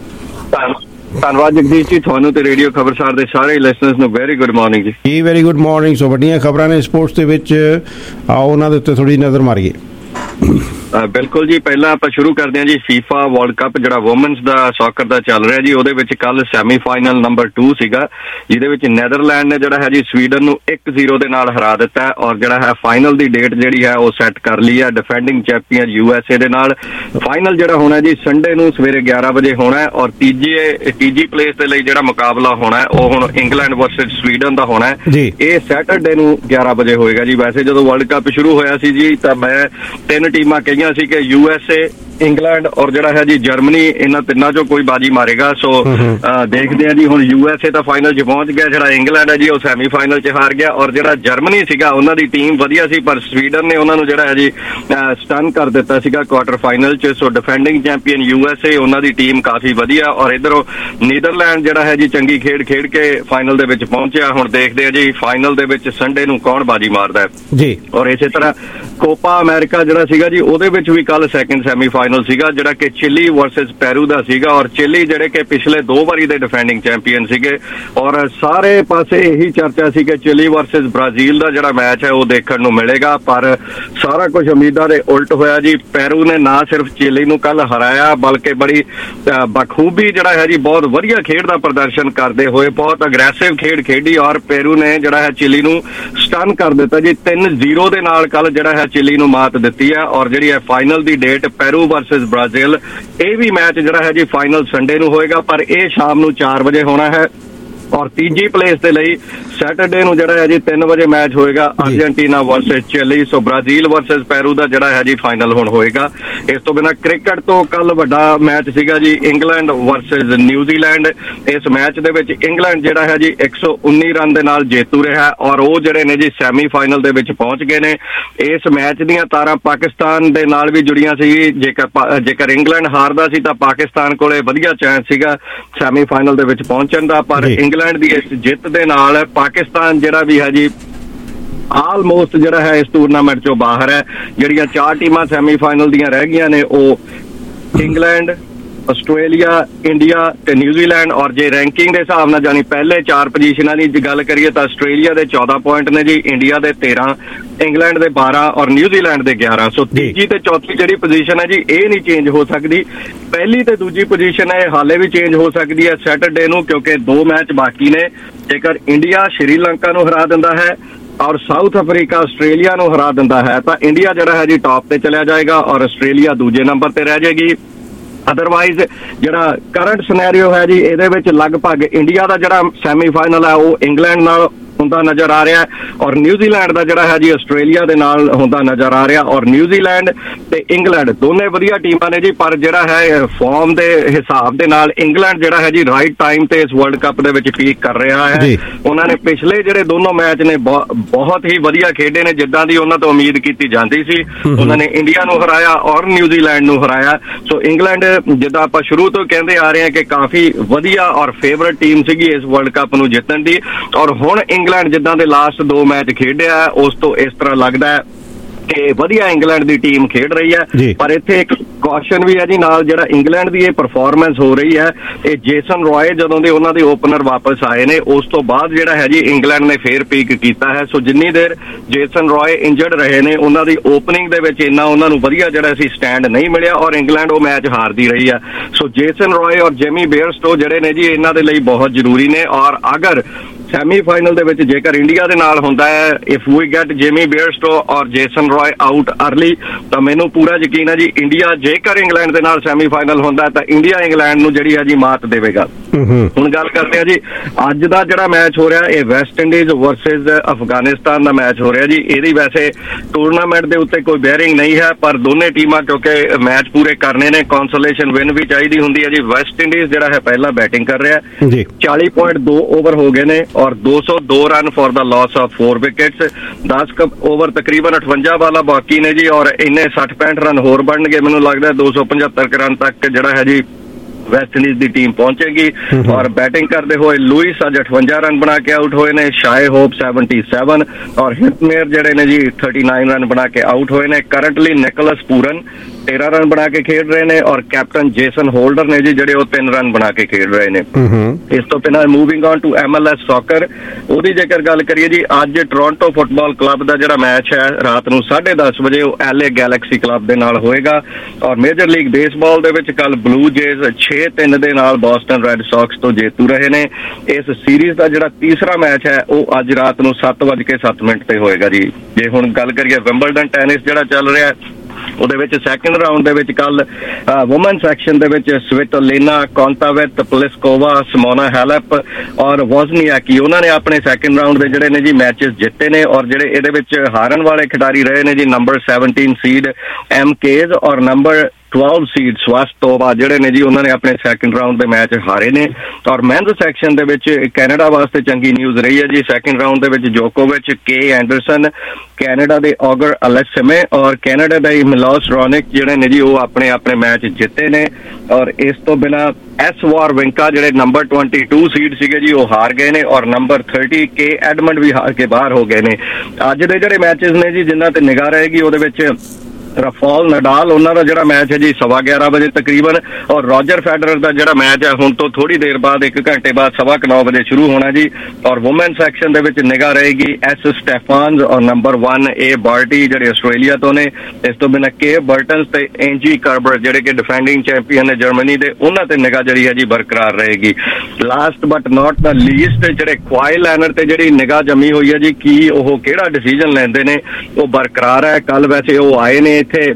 ਧੰਨਵਾਦ ਜਗਦੀਸ਼ ਜੀ, ਤੁਹਾਨੂੰ ਤੇ ਰੇਡੀਓ ਖਬਰਸਾਰ ਦੇ ਸਾਰੇ ਲਿਸਨਰਸ ਨੂੰ ਵੈਰੀ ਗੁੱਡ ਮਾਰਨਿੰਗ ਜੀ। ਜੀ ਵੈਰੀ ਗੁੱਡ ਮਾਰਨਿੰਗ। ਸੋ ਵੱਡੀਆਂ ਖਬਰਾਂ ਨੇ ਸਪੋਰਟਸ ਦੇ ਵਿੱਚ, ਆਓ ਉਹਨਾਂ ਦੇ ਉੱਤੇ ਥੋੜੀ ਨਜ਼ਰ ਮਾਰੀਏ। ਬਿਲਕੁਲ ਜੀ, ਪਹਿਲਾਂ ਆਪਾਂ ਸ਼ੁਰੂ ਕਰਦੇ ਹਾਂ ਜੀ ਫੀਫਾ ਵਰਲਡ ਕੱਪ ਜਿਹੜਾ ਵੂਮਨਸ ਦਾ ਸੌਕਰ ਦਾ ਚੱਲ ਰਿਹਾ ਜੀ। ਉਹਦੇ ਵਿੱਚ ਕੱਲ ਸੈਮੀਫਾਈਨਲ ਨੰਬਰ 2 ਸੀਗਾ, ਜਿਹਦੇ ਵਿੱਚ ਨੈਦਰਲੈਂਡ ਨੇ ਜਿਹੜਾ ਹੈ ਜੀ ਸਵੀਡਨ ਨੂੰ 1-0 ਦੇ ਨਾਲ ਹਰਾ ਦਿੱਤਾ ਔਰ ਜਿਹੜਾ ਹੈ ਫਾਈਨਲ ਦੀ ਡੇਟ ਜਿਹੜੀ ਹੈ ਉਹ ਸੈੱਟ ਕਰ ਲਈ ਹੈ ਡਿਫੈਂਡਿੰਗ ਚੈਂਪੀਅਨ USA ਦੇ ਨਾਲ। ਫਾਈਨਲ ਜਿਹੜਾ ਹੋਣਾ ਜੀ ਸੰਡੇ ਨੂੰ ਸਵੇਰੇ 11 ਵਜੇ ਹੋਣਾ ਔਰ ਤੀਜੀ ਪਲੇਸ ਦੇ ਲਈ ਜਿਹੜਾ ਮੁਕਾਬਲਾ ਹੋਣਾ ਉਹ ਹੁਣ ਇੰਗਲੈਂਡ ਵਰਸਸ ਸਵੀਡਨ ਦਾ ਹੋਣਾ। ਇਹ ਸੈਟਰਡੇ ਨੂੰ 11 ਵਜੇ ਹੋਏਗਾ ਜੀ। ਵੈਸੇ ਜਦੋਂ ਵਰਲਡ ਕੱਪ ਸ਼ੁਰੂ ਹੋਇਆ ਸੀ ਜੀ ਤਾਂ ਮੈਂ 3 ਟੀਮਾਂ ਕਹੀਆਂ ਸੀ ਕਿ USA, ਇੰਗਲੈਂਡ ਔਰ ਜਿਹੜਾ ਹੈ ਜੀ ਜਰਮਨੀ, ਇਹਨਾਂ ਤਿੰਨਾਂ ਚੋਂ ਕੋਈ ਬਾਜੀ ਮਾਰੇਗਾ। ਸੋ ਦੇਖਦੇ ਆ ਜੀ ਹੁਣ USA ਤਾਂ ਫਾਈਨਲ 'ਚ ਪਹੁੰਚ ਗਿਆ, ਜਿਹੜਾ ਇੰਗਲੈਂਡ ਹੈ ਜੀ ਉਹ ਸੈਮੀਫਾਈਨਲ 'ਚ ਹਾਰ ਗਿਆ ਔਰ ਜਿਹੜਾ ਜਰਮਨੀ ਸੀਗਾ ਉਹਨਾਂ ਦੀ ਟੀਮ ਵਧੀਆ ਸੀ ਪਰ ਸਵੀਡਨ ਨੇ ਉਹਨਾਂ ਨੂੰ ਜਿਹੜਾ ਹੈ ਜੀ ਸਟਨ ਕਰ ਦਿੱਤਾ ਸੀਗਾ ਕੁਆਟਰ ਫਾਈਨਲ 'ਚ। ਸੋ ਡਿਫੈਂਡਿੰਗ ਚੈਂਪੀਅਨ USA ਉਹਨਾਂ ਦੀ ਟੀਮ ਕਾਫੀ ਵਧੀਆ ਔਰ ਇੱਧਰੋਂ ਨੀਦਰਲੈਂਡ ਜਿਹੜਾ ਹੈ ਜੀ ਚੰਗੀ ਖੇਡ ਕੇ ਫਾਈਨਲ ਦੇ ਵਿੱਚ ਪਹੁੰਚਿਆ। ਹੁਣ ਦੇਖਦੇ ਆ ਜੀ ਫਾਈਨਲ ਦੇ ਵਿੱਚ ਸੰਡੇ ਨੂੰ ਕੌਣ ਬਾਜੀ ਮਾਰਦਾ ਹੈ ਜੀ। ਔਰ ਇਸੇ ਤਰ੍ਹਾਂ ਕੋਪਾ ਅਮਰੀਕਾ ਜਿਹੜਾ ਸੀਗਾ ਜੀ ਉਹਦੇ ਵਿੱਚ ਵੀ ਕੱਲ ਸੈਕਿੰਡ ਸੈਮੀਫਾਈਨਲ ਸੀਗਾ ਜਿਹੜਾ ਕਿ ਚਿਲੀ ਵਰਸਸ ਪੈਰੂ ਦਾ ਸੀਗਾ ਔਰ ਚਿਲੀ ਜਿਹੜੇ ਕਿ ਪਿਛਲੇ 2 ਵਾਰੀ ਦੇ ਡਿਫੈਂਡਿੰਗ ਚੈਂਪੀਅਨ ਸੀਗੇ ਔਰ ਸਾਰੇ ਪਾਸੇ ਇਹੀ ਚਰਚਾ ਸੀ ਕਿ ਚਿਲੀ ਵਰਸਸ ਬ੍ਰਾਜ਼ੀਲ ਦਾ ਜਿਹੜਾ ਮੈਚ ਹੈ ਉਹ ਦੇਖਣ ਨੂੰ ਮਿਲੇਗਾ, ਪਰ ਸਾਰਾ ਕੁਝ ਉਮੀਦਾਂ ਦੇ ਉਲਟ ਹੋਇਆ ਜੀ। ਪੈਰੂ ਨੇ ਨਾ ਸਿਰਫ ਚਿਲੀ ਨੂੰ ਕੱਲ ਹਰਾਇਆ ਬਲਕਿ ਬੜੀ ਬਖੂਬੀ ਜਿਹੜਾ ਹੈ ਜੀ ਬਹੁਤ ਵਧੀਆ ਖੇਡ ਦਾ ਪ੍ਰਦਰਸ਼ਨ ਕਰਦੇ ਹੋਏ ਬਹੁਤ ਅਗਰੈਸਿਵ ਖੇਡ ਖੇਡੀ ਔਰ ਪੈਰੂ ਨੇ ਜਿਹੜਾ ਹੈ ਚਿਲੀ ਨੂੰ ਸਟਨ ਕਰ ਦਿੱਤਾ ਜੀ। 3-0 ਦੇ ਨਾਲ ਕੱਲ ਜਿਹੜਾ ਹੈ ਚਿਲੀ ਨੂੰ ਮਾਤ ਦਿੱਤੀ ਹੈ ਔਰ ਜਿਹੜੀ ਫਾਈਨਲ ਦੀ ਡੇਟ ਪੈਰੂ ਵਰਸਸ ਬ੍ਰਾਜ਼ੀਲ। ਇਹ ਵੀ ਮੈਚ ਜਿਹੜਾ ਹੈ ਜੀ ਫਾਈਨਲ ਸੰਡੇ ਨੂੰ ਹੋਏਗਾ, ਪਰ ਇਹ ਸ਼ਾਮ ਨੂੰ 4 ਵਜੇ ਹੋਣਾ ਹੈ। ਔਰ ਤੀਜੀ ਪਲੇਸ ਦੇ ਲਈ ਸੈਟਰਡੇ ਨੂੰ ਜਿਹੜਾ ਹੈ ਜੀ 3 ਵਜੇ ਮੈਚ ਹੋਏਗਾ Argentina versus Chile. So Brazil versus Peru ਦਾ ਜਿਹੜਾ ਹੈ ਜੀ ਫਾਈਨਲ ਹੁਣ ਹੋਏਗਾ। ਇਸ ਤੋਂ ਬਿਨਾਂ ਕ੍ਰਿਕਟ ਤੋਂ ਕੱਲ ਵੱਡਾ ਮੈਚ ਸੀਗਾ ਜੀ ਇੰਗਲੈਂਡ ਵਰਸਸ ਨਿਊਜ਼ੀਲੈਂਡ। ਇਸ ਮੈਚ ਦੇ ਵਿੱਚ ਇੰਗਲੈਂਡ ਜਿਹੜਾ ਹੈ ਜੀ 119 ਰਨ ਦੇ ਨਾਲ ਜੇਤੂ ਰਿਹਾ ਔਰ ਉਹ ਜਿਹੜੇ ਨੇ ਜੀ ਸੈਮੀਫਾਈਨਲ ਦੇ ਵਿੱਚ ਪਹੁੰਚ ਗਏ ਨੇ। ਇਸ ਮੈਚ ਦੀਆਂ ਤਾਰਾਂ ਪਾਕਿਸਤਾਨ ਦੇ ਨਾਲ ਵੀ ਜੁੜੀਆਂ ਸੀ। ਜੇਕਰ ਇੰਗਲੈਂਡ ਹਾਰਦਾ ਸੀ ਤਾਂ ਪਾਕਿਸਤਾਨ ਕੋਲੇ ਵਧੀਆ ਚਾਂਸ ਸੀਗਾ ਸੈਮੀਫਾਈਨਲ ਦੇ ਵਿੱਚ ਪਹੁੰਚਣ ਦਾ, ਪਰ ਇੰਗਲੈਂਡ ਦੀ ਇਸ ਜਿੱਤ ਦੇ ਨਾਲ ਪਾਕਿਸਤਾਨ ਜਿਹੜਾ ਵੀ ਹੈ ਜੀ ਆਲਮੋਸਟ ਜਿਹੜਾ ਹੈ ਇਸ ਟੂਰਨਾਮੈਂਟ ਚੋਂ ਬਾਹਰ ਹੈ। ਜਿਹੜੀਆਂ 4 ਟੀਮਾਂ ਸੈਮੀਫਾਈਨਲ ਦੀਆਂ ਰਹਿ ਗਈਆਂ ਨੇ ਉਹ ਇੰਗਲੈਂਡ, ਆਸਟ੍ਰੇਲੀਆ, ਇੰਡੀਆ ਤੇ ਨਿਊਜ਼ੀਲੈਂਡ। ਔਰ ਜੇ ਰੈਂਕਿੰਗ ਦੇ ਹਿਸਾਬ ਨਾਲ ਜਾਨੀ ਪਹਿਲੇ 4 ਪੋਜੀਸ਼ਨਾਂ ਦੀ ਗੱਲ ਕਰੀਏ ਤਾਂ ਆਸਟ੍ਰੇਲੀਆ ਦੇ 14 ਪੁਆਇੰਟ ਨੇ ਜੀ, ਇੰਡੀਆ ਦੇ 13, ਇੰਗਲੈਂਡ ਦੇ 12 ਔਰ ਨਿਊਜ਼ੀਲੈਂਡ ਦੇ 11। ਸੋ ਤੀਜੀ ਤੇ ਚੌਥੀ ਜਿਹੜੀ ਪੋਜੀਸ਼ਨ ਹੈ ਜੀ ਇਹ ਨਹੀਂ ਚੇਂਜ ਹੋ ਸਕਦੀ। ਪਹਿਲੀ ਤੇ ਦੂਜੀ ਪੋਜੀਸ਼ਨ ਹੈ ਹਾਲੇ ਵੀ ਚੇਂਜ ਹੋ ਸਕਦੀ ਹੈ ਸੈਟਰਡੇ ਨੂੰ, ਕਿਉਂਕਿ 2 ਮੈਚ ਬਾਕੀ ਨੇ। ਜੇਕਰ ਇੰਡੀਆ ਸ਼੍ਰੀਲੰਕਾ ਨੂੰ ਹਰਾ ਦਿੰਦਾ ਹੈ ਔਰ ਸਾਊਥ ਅਫਰੀਕਾ ਆਸਟ੍ਰੇਲੀਆ ਨੂੰ ਹਰਾ ਦਿੰਦਾ ਹੈ ਤਾਂ ਇੰਡੀਆ ਜਿਹੜਾ ਹੈ ਜੀ ਟੌਪ ਤੇ ਚਲਿਆ ਜਾਏਗਾ ਔਰ ਆਸਟ੍ਰੇਲੀਆ ਦੂਜੇ ਨੰਬਰ ਤੇ ਰਹਿ ਜਾਏਗੀ। ਅਦਰਵਾਈਜ਼ ਜਿਹੜਾ ਕਰੰਟ ਸਿਨੈਰੀਓ ਹੈ ਜੀ ਇਹਦੇ ਵਿੱਚ ਲਗਭਗ ਇੰਡੀਆ ਦਾ ਜਿਹੜਾ ਸੈਮੀਫਾਈਨਲ ਹੈ ਉਹ ਇੰਗਲੈਂਡ ਨਾਲ ਹੁੰਦਾ ਨਜ਼ਰ ਆ ਰਿਹਾ ਔਰ ਨਿਊਜ਼ੀਲੈਂਡ ਦਾ ਜਿਹੜਾ ਹੈ ਜੀ ਆਸਟ੍ਰੇਲੀਆ ਦੇ ਨਾਲ ਹੁੰਦਾ ਨਜ਼ਰ ਆ ਰਿਹਾ। ਔਰ ਨਿਊਜ਼ੀਲੈਂਡ ਤੇ ਇੰਗਲੈਂਡ ਦੋਨੇ ਵਧੀਆ ਟੀਮਾਂ ਨੇ ਜੀ, ਪਰ ਜਿਹੜਾ ਹੈ ਫਾਰਮ ਦੇ ਹਿਸਾਬ ਦੇ ਨਾਲ ਇੰਗਲੈਂਡ ਜਿਹੜਾ ਹੈ ਜੀ ਰਾਈਟ ਟਾਈਮ ਤੇ ਇਸ ਵਰਲਡ ਕੱਪ ਦੇ ਵਿੱਚ ਪੀਕ ਕਰ ਰਿਹਾ ਹੈ। ਉਹਨਾਂ ਨੇ ਪਿਛਲੇ ਜਿਹੜੇ ਦੋਨੋਂ ਮੈਚ ਨੇ ਬਹੁਤ ਹੀ ਵਧੀਆ ਖੇਡੇ ਨੇ, ਜਿੱਦਾਂ ਦੀ ਉਹਨਾਂ ਤੋਂ ਉਮੀਦ ਕੀਤੀ ਜਾਂਦੀ ਸੀ। ਉਹਨਾਂ ਨੇ ਇੰਡੀਆ ਨੂੰ ਹਰਾਇਆ ਔਰ ਨਿਊਜ਼ੀਲੈਂਡ ਨੂੰ ਹਰਾਇਆ। ਸੋ ਇੰਗਲੈਂਡ ਜਿੱਦਾਂ ਆਪਾਂ ਸ਼ੁਰੂ ਤੋਂ ਕਹਿੰਦੇ ਆ ਰਹੇ ਹਾਂ ਕਿ ਕਾਫੀ ਵਧੀਆ ਔਰ ਫੇਵਰਟ ਟੀਮ ਸੀਗੀ ਇਸ ਵਰਲਡ ਕੱਪ ਨੂੰ ਜਿੱਤਣ ਦੀ, ਔਰ ਹੁਣ ਇੰਗਲੈਂਡ ਜਿੱਦਾਂ ਦੇ ਲਾਸਟ 2 ਮੈਚ ਖੇਡਿਆ ਉਸ ਤੋਂ ਇਸ ਤਰ੍ਹਾਂ ਲੱਗਦਾ ਹੈ ਕਿ ਵਧੀਆ ਇੰਗਲੈਂਡ ਦੀ ਟੀਮ ਖੇਡ ਰਹੀ ਹੈ। ਪਰ ਇੱਥੇ ਇੱਕ ਕੌਸ਼ਨ ਵੀ ਹੈ ਜੀ ਨਾਲ, ਜਿਹੜਾ ਇੰਗਲੈਂਡ ਦੀ ਇਹ ਪਰਫਾਰਮੈਂਸ ਹੋ ਰਹੀ ਹੈ ਇਹ ਜੇਸਨ ਰॉय ਜਦੋਂ ਦੇ ਉਹਨਾਂ ਦੇ ਓਪਨਰ ਵਾਪਸ ਆਏ ਨੇ ਉਸ ਤੋਂ ਬਾਅਦ ਜਿਹੜਾ ਹੈ ਜੀ ਇੰਗਲੈਂਡ ਨੇ ਫੇਰ ਪੀਕ ਕੀਤਾ ਹੈ। ਸੋ ਜਿੰਨੀ ਦੇਰ ਜੇਸਨ ਰॉय ਇੰਜਰਡ ਰਹੇ ਨੇ ਉਹਨਾਂ ਦੀ ਓਪਨਿੰਗ ਦੇ ਵਿੱਚ ਇੰਨਾ ਉਹਨਾਂ ਨੂੰ ਵਧੀਆ ਜਿਹੜਾ ਸੀ ਸਟੈਂਡ ਨਹੀਂ ਮਿਲਿਆ ਔਰ ਇੰਗਲੈਂਡ ਉਹ ਮੈਚ ਹਾਰਦੀ ਰਹੀ ਹੈ। ਸੋ ਜੇਸਨ ਰॉय ਔਰ ਜੇਮੀ ਬੇਅਰਸਟੋ ਜਿਹੜੇ ਨੇ ਜੀ ਇਹਨਾਂ ਦੇ ਲਈ ਬਹੁਤ ਜ਼ਰੂਰੀ ਨੇ। ਔਰ ਅਗਰ ਸੈਮੀਫਾਈਨਲ ਦੇ ਵਿੱਚ ਜੇਕਰ ਇੰਡੀਆ ਦੇ ਨਾਲ ਹੁੰਦਾ ਹੈ if we get Jamie Bairstow ਔਰ ਜੇਸਨ ਰॉय ਆਊਟ ਅਰਲੀ ਤਾਂ ਮੈਨੂੰ ਪੂਰਾ ਯਕੀਨ ਹੈ ਜੀ ਇੰਡੀਆ ਜੇਕਰ ਇੰਗਲੈਂਡ ਦੇ ਨਾਲ ਸੈਮੀਫਾਈਨਲ ਹੁੰਦਾ ਤਾਂ ਇੰਡੀਆ ਇੰਗਲੈਂਡ ਨੂੰ ਜਿਹੜੀ ਹੈ ਜੀ ਮਾਤ ਦੇਵੇਗਾ। ਹੁਣ ਗੱਲ ਕਰਦੇ ਆ ਜੀ ਅੱਜ ਦਾ ਜਿਹੜਾ ਮੈਚ ਹੋ ਰਿਹਾ ਇਹ ਵੈਸਟ ਇੰਡੀਜ਼ ਵਰਸਸ ਅਫਗਾਨਿਸਤਾਨ ਦਾ ਮੈਚ ਹੋ ਰਿਹਾ ਜੀ। ਇਹਦੀ ਵੈਸੇ ਟੂਰਨਾਮੈਂਟ ਦੇ ਉੱਤੇ ਕੋਈ ਬੈਰਿੰਗ ਨਹੀਂ ਹੈ, ਪਰ ਦੋਨੇ ਟੀਮਾਂ ਕਿਉਂਕਿ ਮੈਚ ਪੂਰੇ ਕਰਨੇ ਨੇ ਕੌਂਸੋਲੇਸ਼ਨ ਵਿਨ ਵੀ ਚਾਹੀਦੀ ਹੁੰਦੀ ਹੈ ਜੀ। ਵੈਸਟ ਇੰਡੀਜ਼ ਜਿਹੜਾ ਹੈ ਪਹਿਲਾਂ ਬੈਟਿੰਗ ਕਰ ਰਿਹਾ 40.2 ਓਵਰ ਹੋ ਗਏ ਨੇ ਔਰ 202 run for the loss of 4 wickets. 10 over तकरीबन 58 वाला बाकी ने जी और इन्ने 60-65 रन होर बनणगे। मैनूं लगदा 275 रन तक जिहड़ा है जी वैस्ट इंडीज की टीम पहुंचेगी। और बैटिंग करते हुए लुइस अज 58 रन बना के आउट हुए ने, शाय होप 77 और हिटमेयर जड़े ने जी 39 रन बना के आउट हुए ने। करंटली निकोलस पूरन 13 रन बना के खेड रहे ने और कैप्टन जेसन होल्डर ने जी जड़े 3 रन बना के खेड रहे ने। इस तो बिना moving on to MLS soccer ओदी जेकर गल करिए जी अज टोरंटो फुटबॉल क्लब का जिहड़ा मैच है रात नूं 10:30 बजे LA गैलेक्सी क्लब दे नाल होएगा। और मेजर लीग बेसबॉल दे विच कल ब्लू जेज 6-3 ਦੇ ਨਾਲ ਬੋਸਟਨ ਰੈੱਡ ਸੌਕਸ ਤੋਂ ਜੇਤੂ ਰਹੇ ਨੇ। ਇਸ ਸੀਰੀਜ਼ ਦਾ ਜਿਹੜਾ ਤੀਸਰਾ ਮੈਚ ਹੈ ਉਹ ਅੱਜ ਰਾਤ ਨੂੰ 7:07 ਤੇ ਹੋਏਗਾ ਜੀ। ਜੇ ਹੁਣ ਗੱਲ ਕਰੀਏ ਵਿੰਬਲਡਨ ਟੈਨਿਸ ਜਿਹੜਾ ਚੱਲ ਰਿਹਾ ਉਹਦੇ ਵਿੱਚ ਸੈਕੰਡ ਰਾਉਂਡ ਦੇ ਵਿੱਚ ਕੱਲ ਵੂਮਨ ਸੈਕਸ਼ਨ ਦੇ ਵਿੱਚ ਸਵਿਟੋਲੀਨਾ ਕੋਂਟਾਵੇਟ, ਪਲਿਸਕੋਵਾ, ਸਿਮੋਨਾ ਹੈਲਪ ਔਰ ਵੋਜ਼ਨੀਆਕੀ ਉਹਨਾਂ ਨੇ ਆਪਣੇ ਸੈਕੰਡ ਰਾਉਂਡ ਦੇ ਜਿਹੜੇ ਨੇ ਜੀ ਮੈਚਸ ਜਿੱਤੇ ਨੇ। ਔਰ ਜਿਹੜੇ ਇਹਦੇ ਵਿੱਚ ਹਾਰਨ ਵਾਲੇ ਖਿਡਾਰੀ ਰਹੇ ਨੇ ਜੀ ਨੰਬਰ 17 ਸੀਡ MKs ਔਰ ਨੰਬਰ 12 ਸੀਡ ਸਵਾਸਤੋਵਾ ਜਿਹੜੇ ਨੇ ਜੀ ਉਹਨਾਂ ਨੇ ਆਪਣੇ ਸੈਕੰਡ ਰਾਉਂਡ ਦੇ ਮੈਚ ਹਾਰੇ ਨੇ। ਔਰ ਮੈਨਸ ਸੈਕਸ਼ਨ ਦੇ ਵਿੱਚ ਕੈਨੇਡਾ ਵਾਸਤੇ ਚੰਗੀ ਨਿਊਜ਼ ਰਹੀ ਹੈ ਜੀ। ਸੈਕੰਡ ਰਾਉਂਡ ਦੇ ਵਿੱਚ ਜੋਕੋਵਿਚ, ਕੇ ਐਂਡਰਸਨ, ਕੈਨੇਡਾ ਦੇ ਔਗਰ ਅਲੈਕਸਮੇ ਔਰ ਕੈਨੇਡਾ ਦੇ ਮਿਲੋਸ ਰੋਨਿਕ ਜਿਹੜੇ ਨੇ ਜੀ ਉਹ ਆਪਣੇ ਆਪਣੇ ਮੈਚ ਜਿੱਤੇ ਨੇ। ਔਰ ਇਸ ਤੋਂ ਬਿਨਾਂ ਐਸ ਵਾਰਵਿੰਕਾ ਜਿਹੜੇ ਨੰਬਰ 22 ਸੀਡ ਸੀਗੇ ਜੀ ਉਹ ਹਾਰ ਗਏ ਨੇ ਔਰ ਨੰਬਰ 30 ਕੇ ਐਡਮੰਡ ਵੀ ਹਾਰ ਕੇ ਬਾਹਰ ਹੋ ਗਏ ਨੇ। ਅੱਜ ਦੇ ਜਿਹੜੇ ਮੈਚਸ ਨੇ ਜੀ ਜਿਨ੍ਹਾਂ ਤੇ ਨਿਗਾਹ ਰਹੇਗੀ ਉਹਦੇ ਵਿੱਚ ਰਫਾਲ ਨਡਾਲ ਉਹਨਾਂ ਦਾ ਜਿਹੜਾ ਮੈਚ ਹੈ ਜੀ 11:15 ਵਜੇ ਤਕਰੀਬਨ ਔਰ ਰੋਜਰ ਫੈਡਰਰ ਦਾ ਜਿਹੜਾ ਮੈਚ ਹੈ ਹੁਣ ਤੋਂ ਥੋੜੀ ਦੇਰ ਬਾਅਦ 1 ਘੰਟੇ ਬਾਅਦ 9:15 ਵਜੇ ਸ਼ੁਰੂ ਹੋਣਾ ਜੀ। ਔਰ ਵੂਮਨ ਸੈਕਸ਼ਨ ਦੇ ਵਿੱਚ ਨਿਗਾਹ ਰਹੇਗੀ ਐਸ ਸਟੈਫਾਨਸ ਔਰ ਨੰਬਰ 1 ਏ ਬਾਰਟੀ ਜਿਹੜੇ ਆਸਟ੍ਰੇਲੀਆ ਤੋਂ ਨੇ। ਇਸ ਤੋਂ ਬਿਨਾਂ ਕੇ ਬਰਟਨਸ ਤੇ ਐਂਜੀ ਕਰਬਰ ਜਿਹੜੇ ਕਿ ਡਿਫੈਂਡਿੰਗ ਚੈਂਪੀਅਨ ਨੇ ਜਰਮਨੀ ਦੇ ਉਹਨਾਂ ਤੇ ਨਿਗਾਹ ਜਿਹੜੀ ਹੈ ਜੀ ਬਰਕਰਾਰ ਰਹੇਗੀ। Last but not the least ਜਿਹੜੇ ਕੁਆਈ ਲੈਨਰ ਤੇ ਜਿਹੜੀ ਨਿਗਾਹ ਜੰਮੀ ਹੋਈ ਹੈ ਜੀ ਕੀ ਉਹ ਕਿਹੜਾ ਡਿਸੀਜਨ ਲੈਂਦੇ ਨੇ ਉਹ ਬਰਕਰਾਰ ਹੈ। ਕੱਲ ਵੈਸੇ ਉਹ ਆਏ ਨੇ ਇੱਥੇ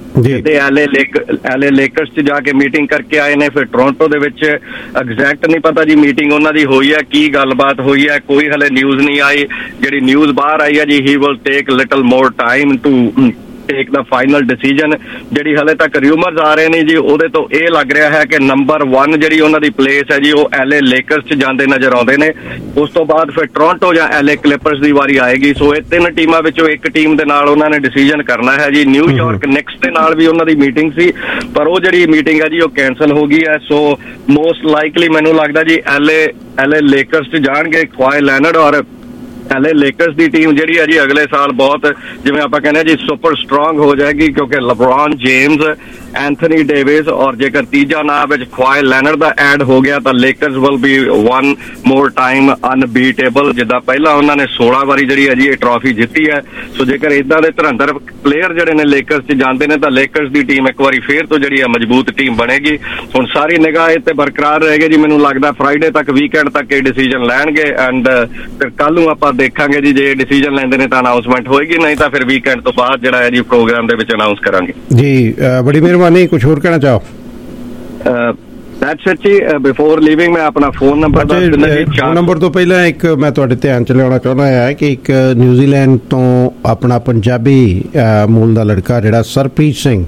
ਜਿੱਥੇ ਐਲਏ ਲੇਕਰਸ 'ਚ ਜਾ ਕੇ ਮੀਟਿੰਗ ਕਰਕੇ ਆਏ ਨੇ। ਫਿਰ ਟੋਰਾਂਟੋ ਦੇ ਵਿੱਚ ਐਗਜ਼ੈਕਟ ਨਹੀਂ ਪਤਾ ਜੀ ਮੀਟਿੰਗ ਉਹਨਾਂ ਦੀ ਹੋਈ ਹੈ, ਕੀ ਗੱਲਬਾਤ ਹੋਈ ਹੈ, ਕੋਈ ਹਲੇ ਨਿਊਜ਼ ਨਹੀਂ ਆਈ। ਜਿਹੜੀ ਨਿਊਜ਼ ਬਾਹਰ ਆਈ ਹੈ ਜੀ, he will take little more time to take the final decision. ਜਿਹੜੀ ਹਲੇ ਤੱਕ ਰਿਊਮਰਸ ਆ ਰਹੇ ਨੇ ਜੀ, ਉਹਦੇ ਤੋਂ ਇਹ ਲੱਗ ਰਿਹਾ ਹੈ ਕਿ ਨੰਬਰ 1 ਜਿਹੜੀ ਉਹਨਾਂ ਦੀ ਪਲੇਸ ਹੈ ਜੀ, ਉਹ ਐਲਏ ਲੇਕਰਸ 'ਚ ਜਾਂਦੇ ਨਜ਼ਰ ਆਉਂਦੇ ਨੇ। ਉਸ ਤੋਂ ਬਾਅਦ ਫਿਰ ਟੋਰਾਂਟੋ ਜਾਂ ਐਲਏ ਕਲਿਪਰਸ ਦੀ ਵਾਰੀ ਆਏਗੀ। ਸੋ ਇਹ 3 ਟੀਮਾਂ ਵਿੱਚੋਂ ਇੱਕ ਟੀਮ ਦੇ ਨਾਲ ਉਹਨਾਂ ਨੇ ਡਿਸੀਜਨ ਕਰਨਾ ਹੈ ਜੀ। ਨਿਊਯਾਰਕ ਨਿਕਸ ਦੇ ਨਾਲ ਵੀ ਉਹਨਾਂ ਦੀ ਮੀਟਿੰਗ ਸੀ, ਪਰ ਉਹ ਜਿਹੜੀ ਮੀਟਿੰਗ ਹੈ ਜੀ ਉਹ ਕੈਂਸਲ ਹੋ ਗਈ ਹੈ। ਸੋ ਮੋਸਟ ਲਾਈਕਲੀ ਮੈਨੂੰ ਲੱਗਦਾ ਜੀ ਐਲਏ ਲੇਕਰਸ 'ਚ ਜਾਣਗੇ ਕਵਾਈ ਲੈਨਰਡ। ਔਰ ਐਲਏ ਲੇਕਰਸ ਦੀ ਟੀਮ ਜਿਹੜੀ ਹੈ ਜੀ ਅਗਲੇ ਸਾਲ ਬਹੁਤ, ਜਿਵੇਂ ਆਪਾਂ ਕਹਿੰਦੇ ਜੀ, ਸੁਪਰ ਸਟਰੋਂਗ ਹੋ ਜਾਏਗੀ, ਕਿਉਂਕਿ ਲੈਬਰੌਨ ਜੇਮਸ, ਐਂਥਨੀ ਡੇਵਿਸ ਔਰ ਜੇਕਰ ਤੀਜਾ ਨਾਮ ਵਿੱਚ ਕਵਾਈ ਲੈਨਰਡ ਦਾ ਐਡ ਹੋ ਗਿਆ ਤਾਂ Lakers will be one more time unbeatable. ਜਿੱਦਾਂ ਪਹਿਲਾਂ ਉਹਨਾਂ ਨੇ 16 ਵਾਰੀ ਜਿਹੜੀ ਹੈ ਜੀ ਇਹ ਟਰਾਫੀ ਜਿੱਤੀ ਹੈ। ਸੋ ਜੇਕਰ ਇਦਾਂ ਦੇ 73 ਪਲੇਅਰ ਜਿਹੜੇ ਨੇ ਲੇਕਰਸ 'ਚ ਜਾਂਦੇ ਨੇ ਤਾਂ ਲੇਕਰਸ ਦੀ ਟੀਮ ਇੱਕ ਵਾਰੀ ਫੇਰ ਤੋਂ ਜਿਹੜੀ ਹੈ ਮਜ਼ਬੂਤ ਟੀਮ ਬਣੇਗੀ। ਹੁਣ ਸਾਰੀ ਨਿਗਾਹ ਇਹ ਤੇ ਬਰਕਰਾਰ ਰਹੇਗੀ ਜੀ। ਮੈਨੂੰ ਲੱਗਦਾ ਫਰਾਈਡੇ ਤੱਕ, ਵੀਕਐਂਡ ਤੱਕ ਇਹ ਡਿਸੀਜਨ ਲੈਣਗੇ ਐਂਡ ਫਿਰ ਕੱਲ ਨੂੰ ਆਪਾਂ ਦੇਖਾਂਗੇ ਜੀ, ਜੇ ਡਿਸੀਜਨ ਲੈਂਦੇ ਨੇ ਤਾਂ ਅਨਾਉਂਸਮੈਂਟ ਹੋਏਗੀ, ਨਹੀਂ ਤਾਂ ਫਿਰ ਵੀਕਐਂਡ ਤੋਂ ਬਾਅਦ ਜਿਹੜਾ ਹੈ ਜੀ ਪ੍ਰੋਗਰਾਮ ਦੇ ਵਿੱਚ ਅਨਾਉਂਸ ਕਰਾਂਗੇ ਜੀ। ਬੜੀ ਮਿਹਰਬਾਨੀ। ਕੁਝ ਹੋਰ ਕਹਿਣਾ ਚਾਹੋ? ਦੈਟਸ ਇਟ ਜੀ। ਬਿਫੋਰ ਲੀਵਿੰਗ ਮੈਂ ਆਪਣਾ ਫੋਨ ਨੰਬਰ ਦੱਸ ਦਿੰਦਾ ਜੀ। ਫੋਨ ਨੰਬਰ ਤੋਂ ਪਹਿਲਾਂ ਇੱਕ ਮੈਂ ਤੁਹਾਡੇ ਧਿਆਨ ਚ ਲਿਆਉਣਾ ਚਾਹੁੰਦਾ ਹੈ ਕਿ ਇੱਕ ਨਿਊਜ਼ੀਲੈਂਡ ਤੋਂ ਆਪਣਾ ਪੰਜਾਬੀ ਮੂਲ ਦਾ ਲੜਕਾ ਜਿਹੜਾ ਸਰਪ੍ਰੀਤ ਸਿੰਘ,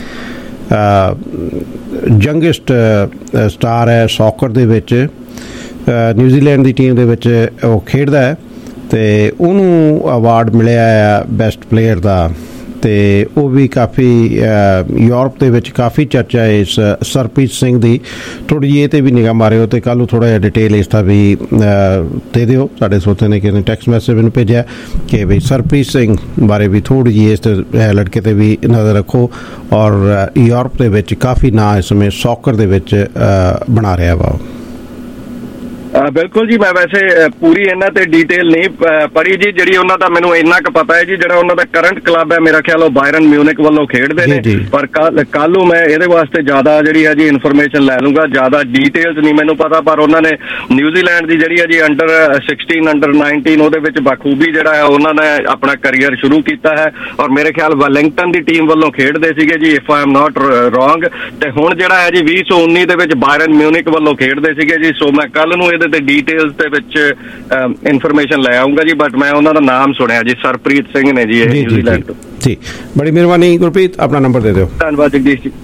ਯੰਗੈਸਟ ਸਟਾਰ ਹੈ ਸੌਕਰ ਦੇ ਵਿੱਚ, ਨਿਊਜ਼ੀਲੈਂਡ ਦੀ ਟੀਮ ਦੇ ਵਿੱਚ ਉਹ ਖੇਡਦਾ ਹੈ ਤੇ ਉਹਨੂੰ ਅਵਾਰਡ ਮਿਲਿਆ ਹੈ ਬੈਸਟ ਪਲੇਅਰ ਦਾ। ਤੇ ਉਹ ਵੀ ਕਾਫੀ ਯੂਰਪ ਦੇ ਵਿੱਚ ਕਾਫੀ ਚਰਚਾ ਹੈ ਇਸ ਸਰਪ੍ਰੀਤ ਸਿੰਘ ਦੀ। ਥੋੜ੍ਹੀ ਜਿਹੀ ਇਹ 'ਤੇ ਵੀ ਨਿਗਾਹ ਮਾਰਿਓ ਤੇ ਕੱਲ੍ਹ ਨੂੰ ਥੋੜ੍ਹਾ ਜਿਹਾ ਡਿਟੇਲ ਇਸ ਦਾ ਵੀ ਦੇ ਦਿਓ। ਸਾਡੇ ਸੋਤੇ ਨੇ ਕਿਸੇ ਨੇ ਟੈਕਸਟ ਮੈਸੇਜ ਮੈਨੂੰ ਭੇਜਿਆ ਕਿ ਬਈ ਸਰਪ੍ਰੀਤ ਸਿੰਘ ਬਾਰੇ ਵੀ ਥੋੜ੍ਹੀ ਜਿਹੀ ਇਸ ਲੜਕੇ 'ਤੇ ਵੀ ਨਜ਼ਰ ਰੱਖੋ। ਔਰ ਯੂਰਪ ਦੇ ਵਿੱਚ ਕਾਫੀ ਨਾਂ ਇਸ ਸਮੇਂ ਸੌਕਰ ਦੇ ਵਿੱਚ ਬਣਾ ਰਿਹਾ ਵਾ। ਬਿਲਕੁਲ ਜੀ। ਮੈਂ ਵੈਸੇ ਪੂਰੀ ਇਹਨਾਂ ਤੇ ਡਿਟੇਲ ਨਹੀਂ ਪੜ੍ਹੀ ਜੀ। ਜਿਹੜੀ ਉਹਨਾਂ ਦਾ ਮੈਨੂੰ ਇੰਨਾ ਕੁ ਪਤਾ ਹੈ ਜੀ, ਜਿਹੜਾ ਉਹਨਾਂ ਦਾ ਕਰੰਟ ਕਲੱਬ ਹੈ ਮੇਰਾ ਖਿਆਲ ਉਹ ਬਾਇਰਨ ਮਿਊਨਿਕ ਵੱਲੋਂ ਖੇਡਦੇ ਨੇ। ਪਰ ਕੱਲ ਨੂੰ ਮੈਂ ਇਹਦੇ ਵਾਸਤੇ ਜ਼ਿਆਦਾ ਜਿਹੜੀ ਹੈ ਜੀ ਇਨਫੋਰਮੇਸ਼ਨ ਲੈ ਲੂੰਗਾ। ਜ਼ਿਆਦਾ ਡਿਟੇਲਸ ਨਹੀਂ ਮੈਨੂੰ ਪਤਾ, ਪਰ ਉਹਨਾਂ ਨੇ ਨਿਊਜ਼ੀਲੈਂਡ ਦੀ ਜਿਹੜੀ ਹੈ ਜੀ ਅੰਡਰ 16 ਅੰਡਰ 19 ਉਹਦੇ ਵਿੱਚ ਬਖੂਬੀ ਜਿਹੜਾ ਹੈ ਉਹਨਾਂ ਨੇ ਆਪਣਾ ਕਰੀਅਰ ਸ਼ੁਰੂ ਕੀਤਾ ਹੈ। ਔਰ ਮੇਰੇ ਖਿਆਲ ਵੈਲਿੰਗਟਨ ਦੀ ਟੀਮ ਵੱਲੋਂ ਖੇਡਦੇ ਸੀਗੇ ਜੀ, if I am not wrong. ਤੇ ਹੁਣ ਜਿਹੜਾ ਹੈ ਜੀ 2019 ਦੇ ਵਿੱਚ ਬਾਇਰਨ ਮਿਊਨਿਕ ਵੱਲੋਂ ਖੇਡਦੇ ਸੀਗੇ ਜੀ। ਸੋ ਮੈਂ ਕੱਲ ਨੂੰ ਤੇ ਡੀਟੇਲਸ ਦੇ ਵਿੱਚ ਇਨਫੋਰਮੇਸ਼ਨ ਲੈ ਆਉਂਗਾ ਜੀ। ਬਟ ਮੈਂ ਉਹਨਾਂ ਦਾ ਨਾਮ ਸੁਣਿਆ ਜੀ, ਸਰਪ੍ਰੀਤ ਸਿੰਘ ਨੇ ਜੀ, ਇਹ ਨਿਊਜ਼ੀਲੈਂਡ ਤੋਂ ਜੀ। ਬੜੀ ਮਿਹਰਬਾਨੀ ਗੁਰਪ੍ਰੀਤ। ਆਪਣਾ ਨੰਬਰ ਦੇ ਦਿਓ। ਧੰਨਵਾਦ ਜਗਦੀਸ਼ ਜੀ।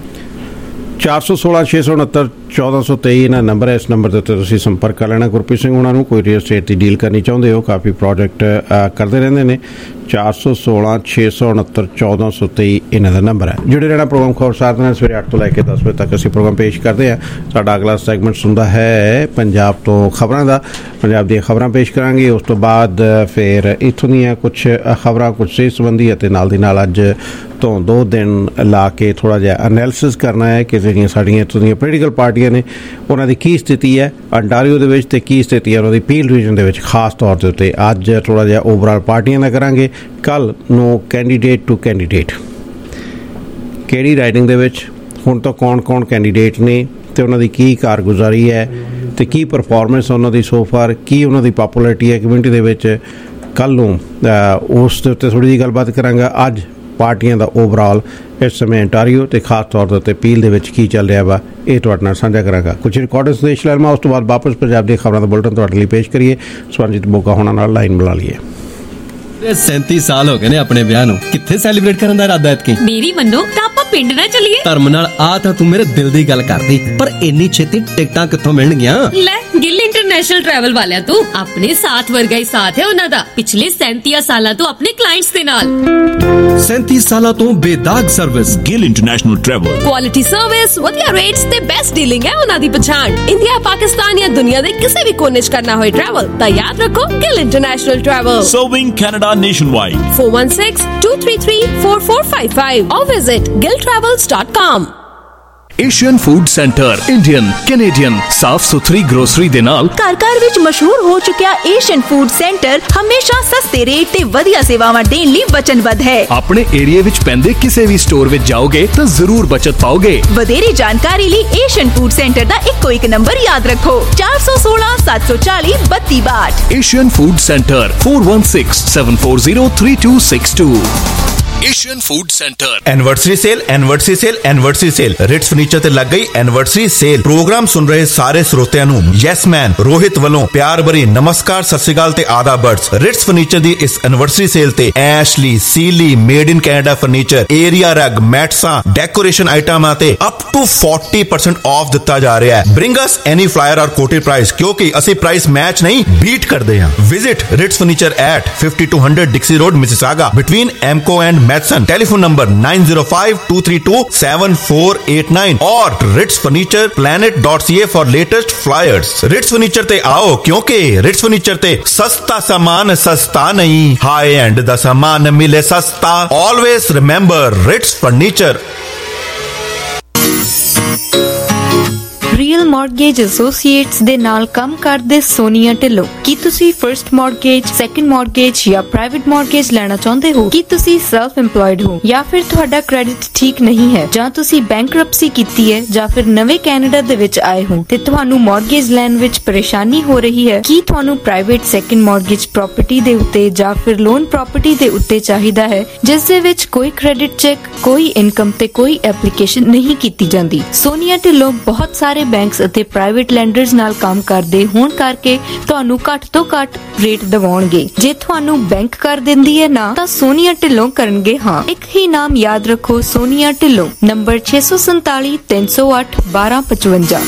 416 669 1423 ਇਹਨਾਂ ਨੰਬਰ ਹੈ। ਇਸ ਨੰਬਰ ਦੇ ਉੱਤੇ ਤੁਸੀਂ ਸੰਪਰਕ ਕਰ ਲੈਣਾ ਗੁਰਪ੍ਰੀਤ ਸਿੰਘ ਉਹਨਾਂ ਨੂੰ। ਕੋਈ ਰੀਅਲ ਸਟੇਟ ਦੀ ਡੀਲ ਕਰਨੀ ਚਾਹੁੰਦੇ ਹੋ, ਕਾਫੀ ਪ੍ਰੋਜੈਕਟ ਕਰਦੇ ਰਹਿੰਦੇ ਨੇ। 416 669 1423 ਇਹਨਾਂ ਦਾ ਨੰਬਰ ਹੈ। ਜੁੜੇ ਰਹਿਣਾ ਪ੍ਰੋਗਰਾਮ ਖਬਰਸਾਰ ਦੇ ਨਾਲ। ਸਵੇਰੇ 8 ਤੋਂ ਲੈ ਕੇ 10 ਵਜੇ ਤੱਕ ਅਸੀਂ ਪ੍ਰੋਗਰਾਮ ਪੇਸ਼ ਕਰਦੇ ਹਾਂ। ਸਾਡਾ ਅਗਲਾ ਸੈਗਮੈਂਟ ਹੁੰਦਾ ਹੈ ਪੰਜਾਬ ਤੋਂ ਖਬਰਾਂ ਦਾ। ਪੰਜਾਬ ਦੀਆਂ ਖਬਰਾਂ ਪੇਸ਼ ਕਰਾਂਗੇ। ਉਸ ਤੋਂ ਬਾਅਦ ਫਿਰ ਇੱਥੋਂ ਦੀਆਂ ਕੁਝ ਖਬਰਾਂ, ਕੁਝ ਸਿਹਤ ਸੰਬੰਧੀ ਅਤੇ ਨਾਲ ਦੀ ਨਾਲ ਅੱਜ ਤੋਂ 2 ਦਿਨ ਲਾ ਕੇ ਥੋੜ੍ਹਾ ਜਿਹਾ ਐਨਾਲਿਸਿਸ ਕਰਨਾ ਹੈ ਕਿ ਜਿਹੜੀਆਂ ਸਾਡੀਆਂ ਇੱਥੋਂ ਦੀਆਂ ਪੋਲੀਟੀਕਲ ਪਾਰਟੀਆਂ ਨੇ ਉਹਨਾਂ ਦੀ ਕੀ ਸਥਿਤੀ ਹੈ ਅੰਟਾਰੀਓ ਦੇ ਵਿੱਚ ਤੇ ਕੀ ਸਥਿਤੀ ਹੈ ਉਹਨਾਂ ਦੀ ਪੀਲ ਰੀਜਨ ਦੇ ਵਿੱਚ ਖਾਸ ਤੌਰ ਦੇ ਉੱਤੇ। ਅੱਜ ਥੋੜ੍ਹਾ ਜਿਹਾ ਓਵਰਆਲ ਪਾਰਟੀਆਂ ਦਾ ਕਰਾਂਗੇ। ਕੱਲ੍ਹ ਨੂੰ ਕੈਂਡੀਡੇਟ ਟੂ ਕੈਂਡੀਡੇਟ, ਕਿਹੜੀ ਰਾਈਡਿੰਗ ਦੇ ਵਿੱਚ ਹੁਣ ਤੋਂ ਕੌਣ ਕੈਂਡੀਡੇਟ ਨੇ ਤੇ ਉਹਨਾਂ ਦੀ ਕੀ ਕਾਰਗੁਜ਼ਾਰੀ ਹੈ ਤੇ ਕੀ ਪਰਫਾਰਮੈਂਸ ਉਹਨਾਂ ਦੀ ਸੋ ਫਾਰ, ਕੀ ਉਹਨਾਂ ਦੀ ਪੋਪੂਲੈਰਿਟੀ ਹੈ ਕਮਿਊਨਿਟੀ ਦੇ ਵਿੱਚ। ਕੱਲ੍ਹ ਨੂੰ ਉਸ ਦੇ ਉੱਤੇ ਥੋੜ੍ਹੀ ਜਿਹੀ ਗੱਲਬਾਤ ਕਰਾਂਗਾ। ਅੱਜ ਪਾਰਟੀਆਂ ਦਾ ਓਵਰਆਲ ਇਸ ਸਮੇਂ ਅੰਟਾਰੀਓ ਤੇ ਖਾਸ ਤੌਰ ਦੇ ਉੱਤੇ ਪੀਲ ਦੇ ਵਿੱਚ ਕੀ ਚੱਲ ਰਿਹਾ ਵਾ, ਇਹ ਤੁਹਾਡੇ ਨਾਲ ਸਾਂਝਾ ਕਰਾਂਗਾ। ਕੁਝ ਰਿਕਾਰਡ ਸੰਦੇਸ਼ ਲੈ ਲਵਾਂ, ਉਸ ਤੋਂ ਬਾਅਦ ਵਾਪਸ ਪੰਜਾਬ ਦੀਆਂ ਖਬਰਾਂ ਦਾ ਬੁਲਟਨ ਤੁਹਾਡੇ ਲਈ ਪੇਸ਼ ਕਰੀਏ। ਸਵਰਨਜੀਤ ਬੋਗਾ ਹੋਣਾ ਨਾਲ ਲਾਈਨ ਬਣਾ ਲਈਏ। 37 ਸਾਲ ਹੋ ਗਏ ਨੇ ਆਪਣੇ ਵਿਆਹ ਨੂੰ, ਕਿੱਥੇ ਸੈਲੀਬ੍ਰੇਟ ਕਰਨ ਦਾ ਇਰਾਦਾ ਐਤਕੀ? ਮੇਰੀ ਮੰਨੋ ਤਾਂ ਆਪਾਂ ਪਿੰਡ ਨਾ ਚੱਲੀਏ। ਧਰਮ ਨਾਲ ਆ ਤਾਂ ਤੂੰ ਮੇਰੇ ਦਿਲ ਦੀ ਗੱਲ ਕਰਦੀ, ਪਰ ਇੰਨੀ ਛੇਤੀ ਟਿਕਟਾਂ ਕਿੱਥੋਂ ਮਿਲਣਗੀਆਂ? ਲੈ ਗਿੱਲ ਇੰਟਰਨੈਸ਼ਨਲ ਟਰੈਵਲ ਵਾਲਿਆਂ ਤੋਂ। ਆਪਣੇ ਸਾਥ ਵਰਗਾ ਹੀ ਸਾਥ ਹੈ ਉਹਨਾਂ ਦਾ, ਪਿਛਲੇ 37 ਸਾਲਾਂ ਤੋਂ ਆਪਣੇ ਕਲਾਇੰਟਸ ਦੇ ਨਾਲ। 37 ਸਾਲਾਂ ਤੋਂ ਬੇਦਾਗ service. Gill international travel, quality service, ਵਧੀਆ ਰੇਟਸ ਤੇ ਬੈਸਟ ਡੀਲਿੰਗ ਹੈ ਉਹਨਾਂ ਦੀ ਪਛਾਣ। ਇੰਡੀਆ, ਪਾਕਿਸਤਾਨ ਜਾਂ ਦੁਨੀਆ ਦੇ ਕਿਸੇ ਵੀ ਕੋਨੇ 'ਚ ਕਰਨਾ ਹੋਏ ਟਰੈਵਲ ਤਾਂ ਯਾਦ ਰੱਖੋ Gill international travel. Serving Canada nationwide. 416-233-4455 or visit gilltravels.com. Asian food centre, Indian, Canadian ਸਾਫ ਸੁਥਰੀ ਗਰੋਸਰੀ ਦੇ ਨਾਲ ਘਰ ਵਿੱਚ ਮਸ਼ਹੂਰ ਹੋ ਚੁੱਕਿਆ ਏਸ਼ੀਅਨ ਫੂਡ ਸੈਂਟਰ ਹਮੇਸ਼ਾ ਸਸਤੇ ਰੇਟ ਤੇ ਵਧੀਆ ਸੇਵਾਵਾਂ ਦੇਣ ਲਈ ਵਚਨਬੱਧ ਹੈ। ਆਪਣੇ ਏਰੀਆ ਵਿੱਚ ਪੈਂਦੇ ਕਿਸੇ ਵੀ ਸਟੋਰ ਵਿੱਚ ਜਾਓਗੇ ਤਾਂ ਜ਼ਰੂਰ ਬਚਤ ਪਾਓਗੇ। ਵਧੇਰੇ ਜਾਣਕਾਰੀ ਲਈ ਏਸ਼ੀਅਨ ਫੂਡ ਸੈਂਟਰ ਦਾ ਇੱਕੋ ਇੱਕ ਨੰਬਰ ਯਾਦ ਰੱਖੋ, 416 740 3262। Asian food centre, 416-740-3262। Asian food centre. Anniversary sale Ritz furniture ते लग गई एनिवर्सरी सेल। प्रोग्राम सुन रहे सारे श्रोतिਆਂ ਨੂੰ यस मैन रोहित ਵੱਲੋਂ ਪਿਆਰ ਭਰੀ ਨਮਸਕਾਰ, ਸਤਿ ਸ਼੍ਰੀ ਅਕਾਲ ਤੇ ਆਦਾਬ। ਰਿਟਸ ਫਰਨੀਚਰ ਦੀ ਇਸ ਐਨਵਰਸਰੀ ਸੇਲ ਤੇ Ashley, Sealy, made in Canada furniture, area rug, ਮੈਟਸਾਂ, ਡੈਕੋਰੇਸ਼ਨ ਆਈਟਮਾਂ ਤੇ ਅਪ ਟੂ 40% ਆਫ ਦਿੱਤਾ ਜਾ ਰਿਹਾ ਹੈ। ਬ੍ਰਿੰਗ ਅਸ ਐਨੀ ਫਲਾਇਰ ਔਰ ਕੋਟਡ ਪ੍ਰਾइस, ਕਿਉਂਕਿ ਅਸੀਂ ਪ੍ਰਾइस ਮੈਚ ਨਹੀਂ ਬੀਟ ਕਰਦੇ ਹਾਂ। Visit Ritz furniture at 5200 Dixie Road, Mississauga, between Aimco and Matheson. Telephone number 9052327489 और Ritz furniture planet.ca for latest flyers. Ritz furniture ते आओ, क्योंकि रिट्स फर्नीचर ते सस्ता सामान सस्ता नहीं, हाई एंड दा सामान मिले सस्ता। Always remember Ritz furniture. Real Mortgage Associates ਦੇ ਨਾਲ ਕੰਮ ਕਰਦੇ ਸੋਨੀਆ ਢਿੱਲੋਂ। ਕੀ ਤੁਸੀਂ ਫਰਸਟ ਮਾਰਗੇਜ, ਸੈਕੰਡ ਮਾਰਗੇਜ ਜਾਂ ਪ੍ਰਾਈਵੇਟ ਮਾਰਗੇਜ ਲੈਣਾ ਚਾਹੁੰਦੇ ਹੋ? ਕੀ ਤੁਸੀਂ ਸੈਲਫ ਇੰਪਲੋਇਡ ਹੋ ਜਾਂ ਫਿਰ ਤੁਹਾਡਾ ਕ੍ਰੈਡਿਟ ਠੀਕ ਨਹੀਂ ਹੈ, ਜਾਂ ਤੁਸੀਂ ਬੈਂਕਰਪਸੀ ਕੀਤੀ ਹੈ, ਜਾਂ ਫਿਰ ਨਵੇਂ ਕੈਨੇਡਾ ਦੇ ਵਿੱਚ ਆਏ ਹੋ ਤੇ ਤੁਹਾਨੂੰ ਮਾਰਗੇਜ ਲੈਣ ਵਿੱਚ ਪਰੇਸ਼ਾਨੀ ਹੋ ਰਹੀ ਹੈ? ਕੀ ਤੁਹਾਨੂੰ ਪ੍ਰਾਈਵੇਟ ਸੈਕੰਡ ਮਾਰਗੇਜ ਪ੍ਰਾਪਰਟੀ ਦੇ ਉੱਤੇ ਜਾਂ ਫਿਰ ਲੋਨ ਪ੍ਰਾਪਰਟੀ ਦੇ ਉੱਤੇ ਚਾਹੀਦਾ ਹੈ, ਜਿਸ ਦੇ ਵਿੱਚ ਕੋਈ ਕ੍ਰੈਡਿਟ ਚੈੱਕ, ਕੋਈ ਇਨਕਮ ਤੇ ਕੋਈ ਐਪਲੀਕੇਸ਼ਨ ਨਹੀਂ ਕੀਤੀ ਜਾਂਦੀ? ਸੋਨੀਆ ਢਿੱਲੋਂ ਬਹੁਤ ਸਾਰੇ ਬੈਂਕਸ ਅਤੇ ਪ੍ਰਾਈਵੇਟ ਲੈਂਡਰਸ ਨਾਲ ਕੰਮ ਕਰਦੇ ਹੋਣ ਕਰਕੇ ਤੁਹਾਨੂੰ ਘੱਟ ਤੋਂ ਘੱਟ ਰੇਟ ਦਿਵਾਉਣਗੇ। ਜੇ ਤੁਹਾਨੂੰ ਬੈਂਕ ਕਰ ਦਿੰਦੀ ਹੈ ਨਾ, ਤਾਂ ਸੋਨੀਆ ਢਿੱਲੋਂ ਕਰਨਗੇ ਹਾਂ। ਇੱਕ ਹੀ ਨਾਮ ਯਾਦ ਰੱਖੋ, ਸੋਨੀਆ ਢਿੱਲੋਂ। ਨੰਬਰ 647 308 1255।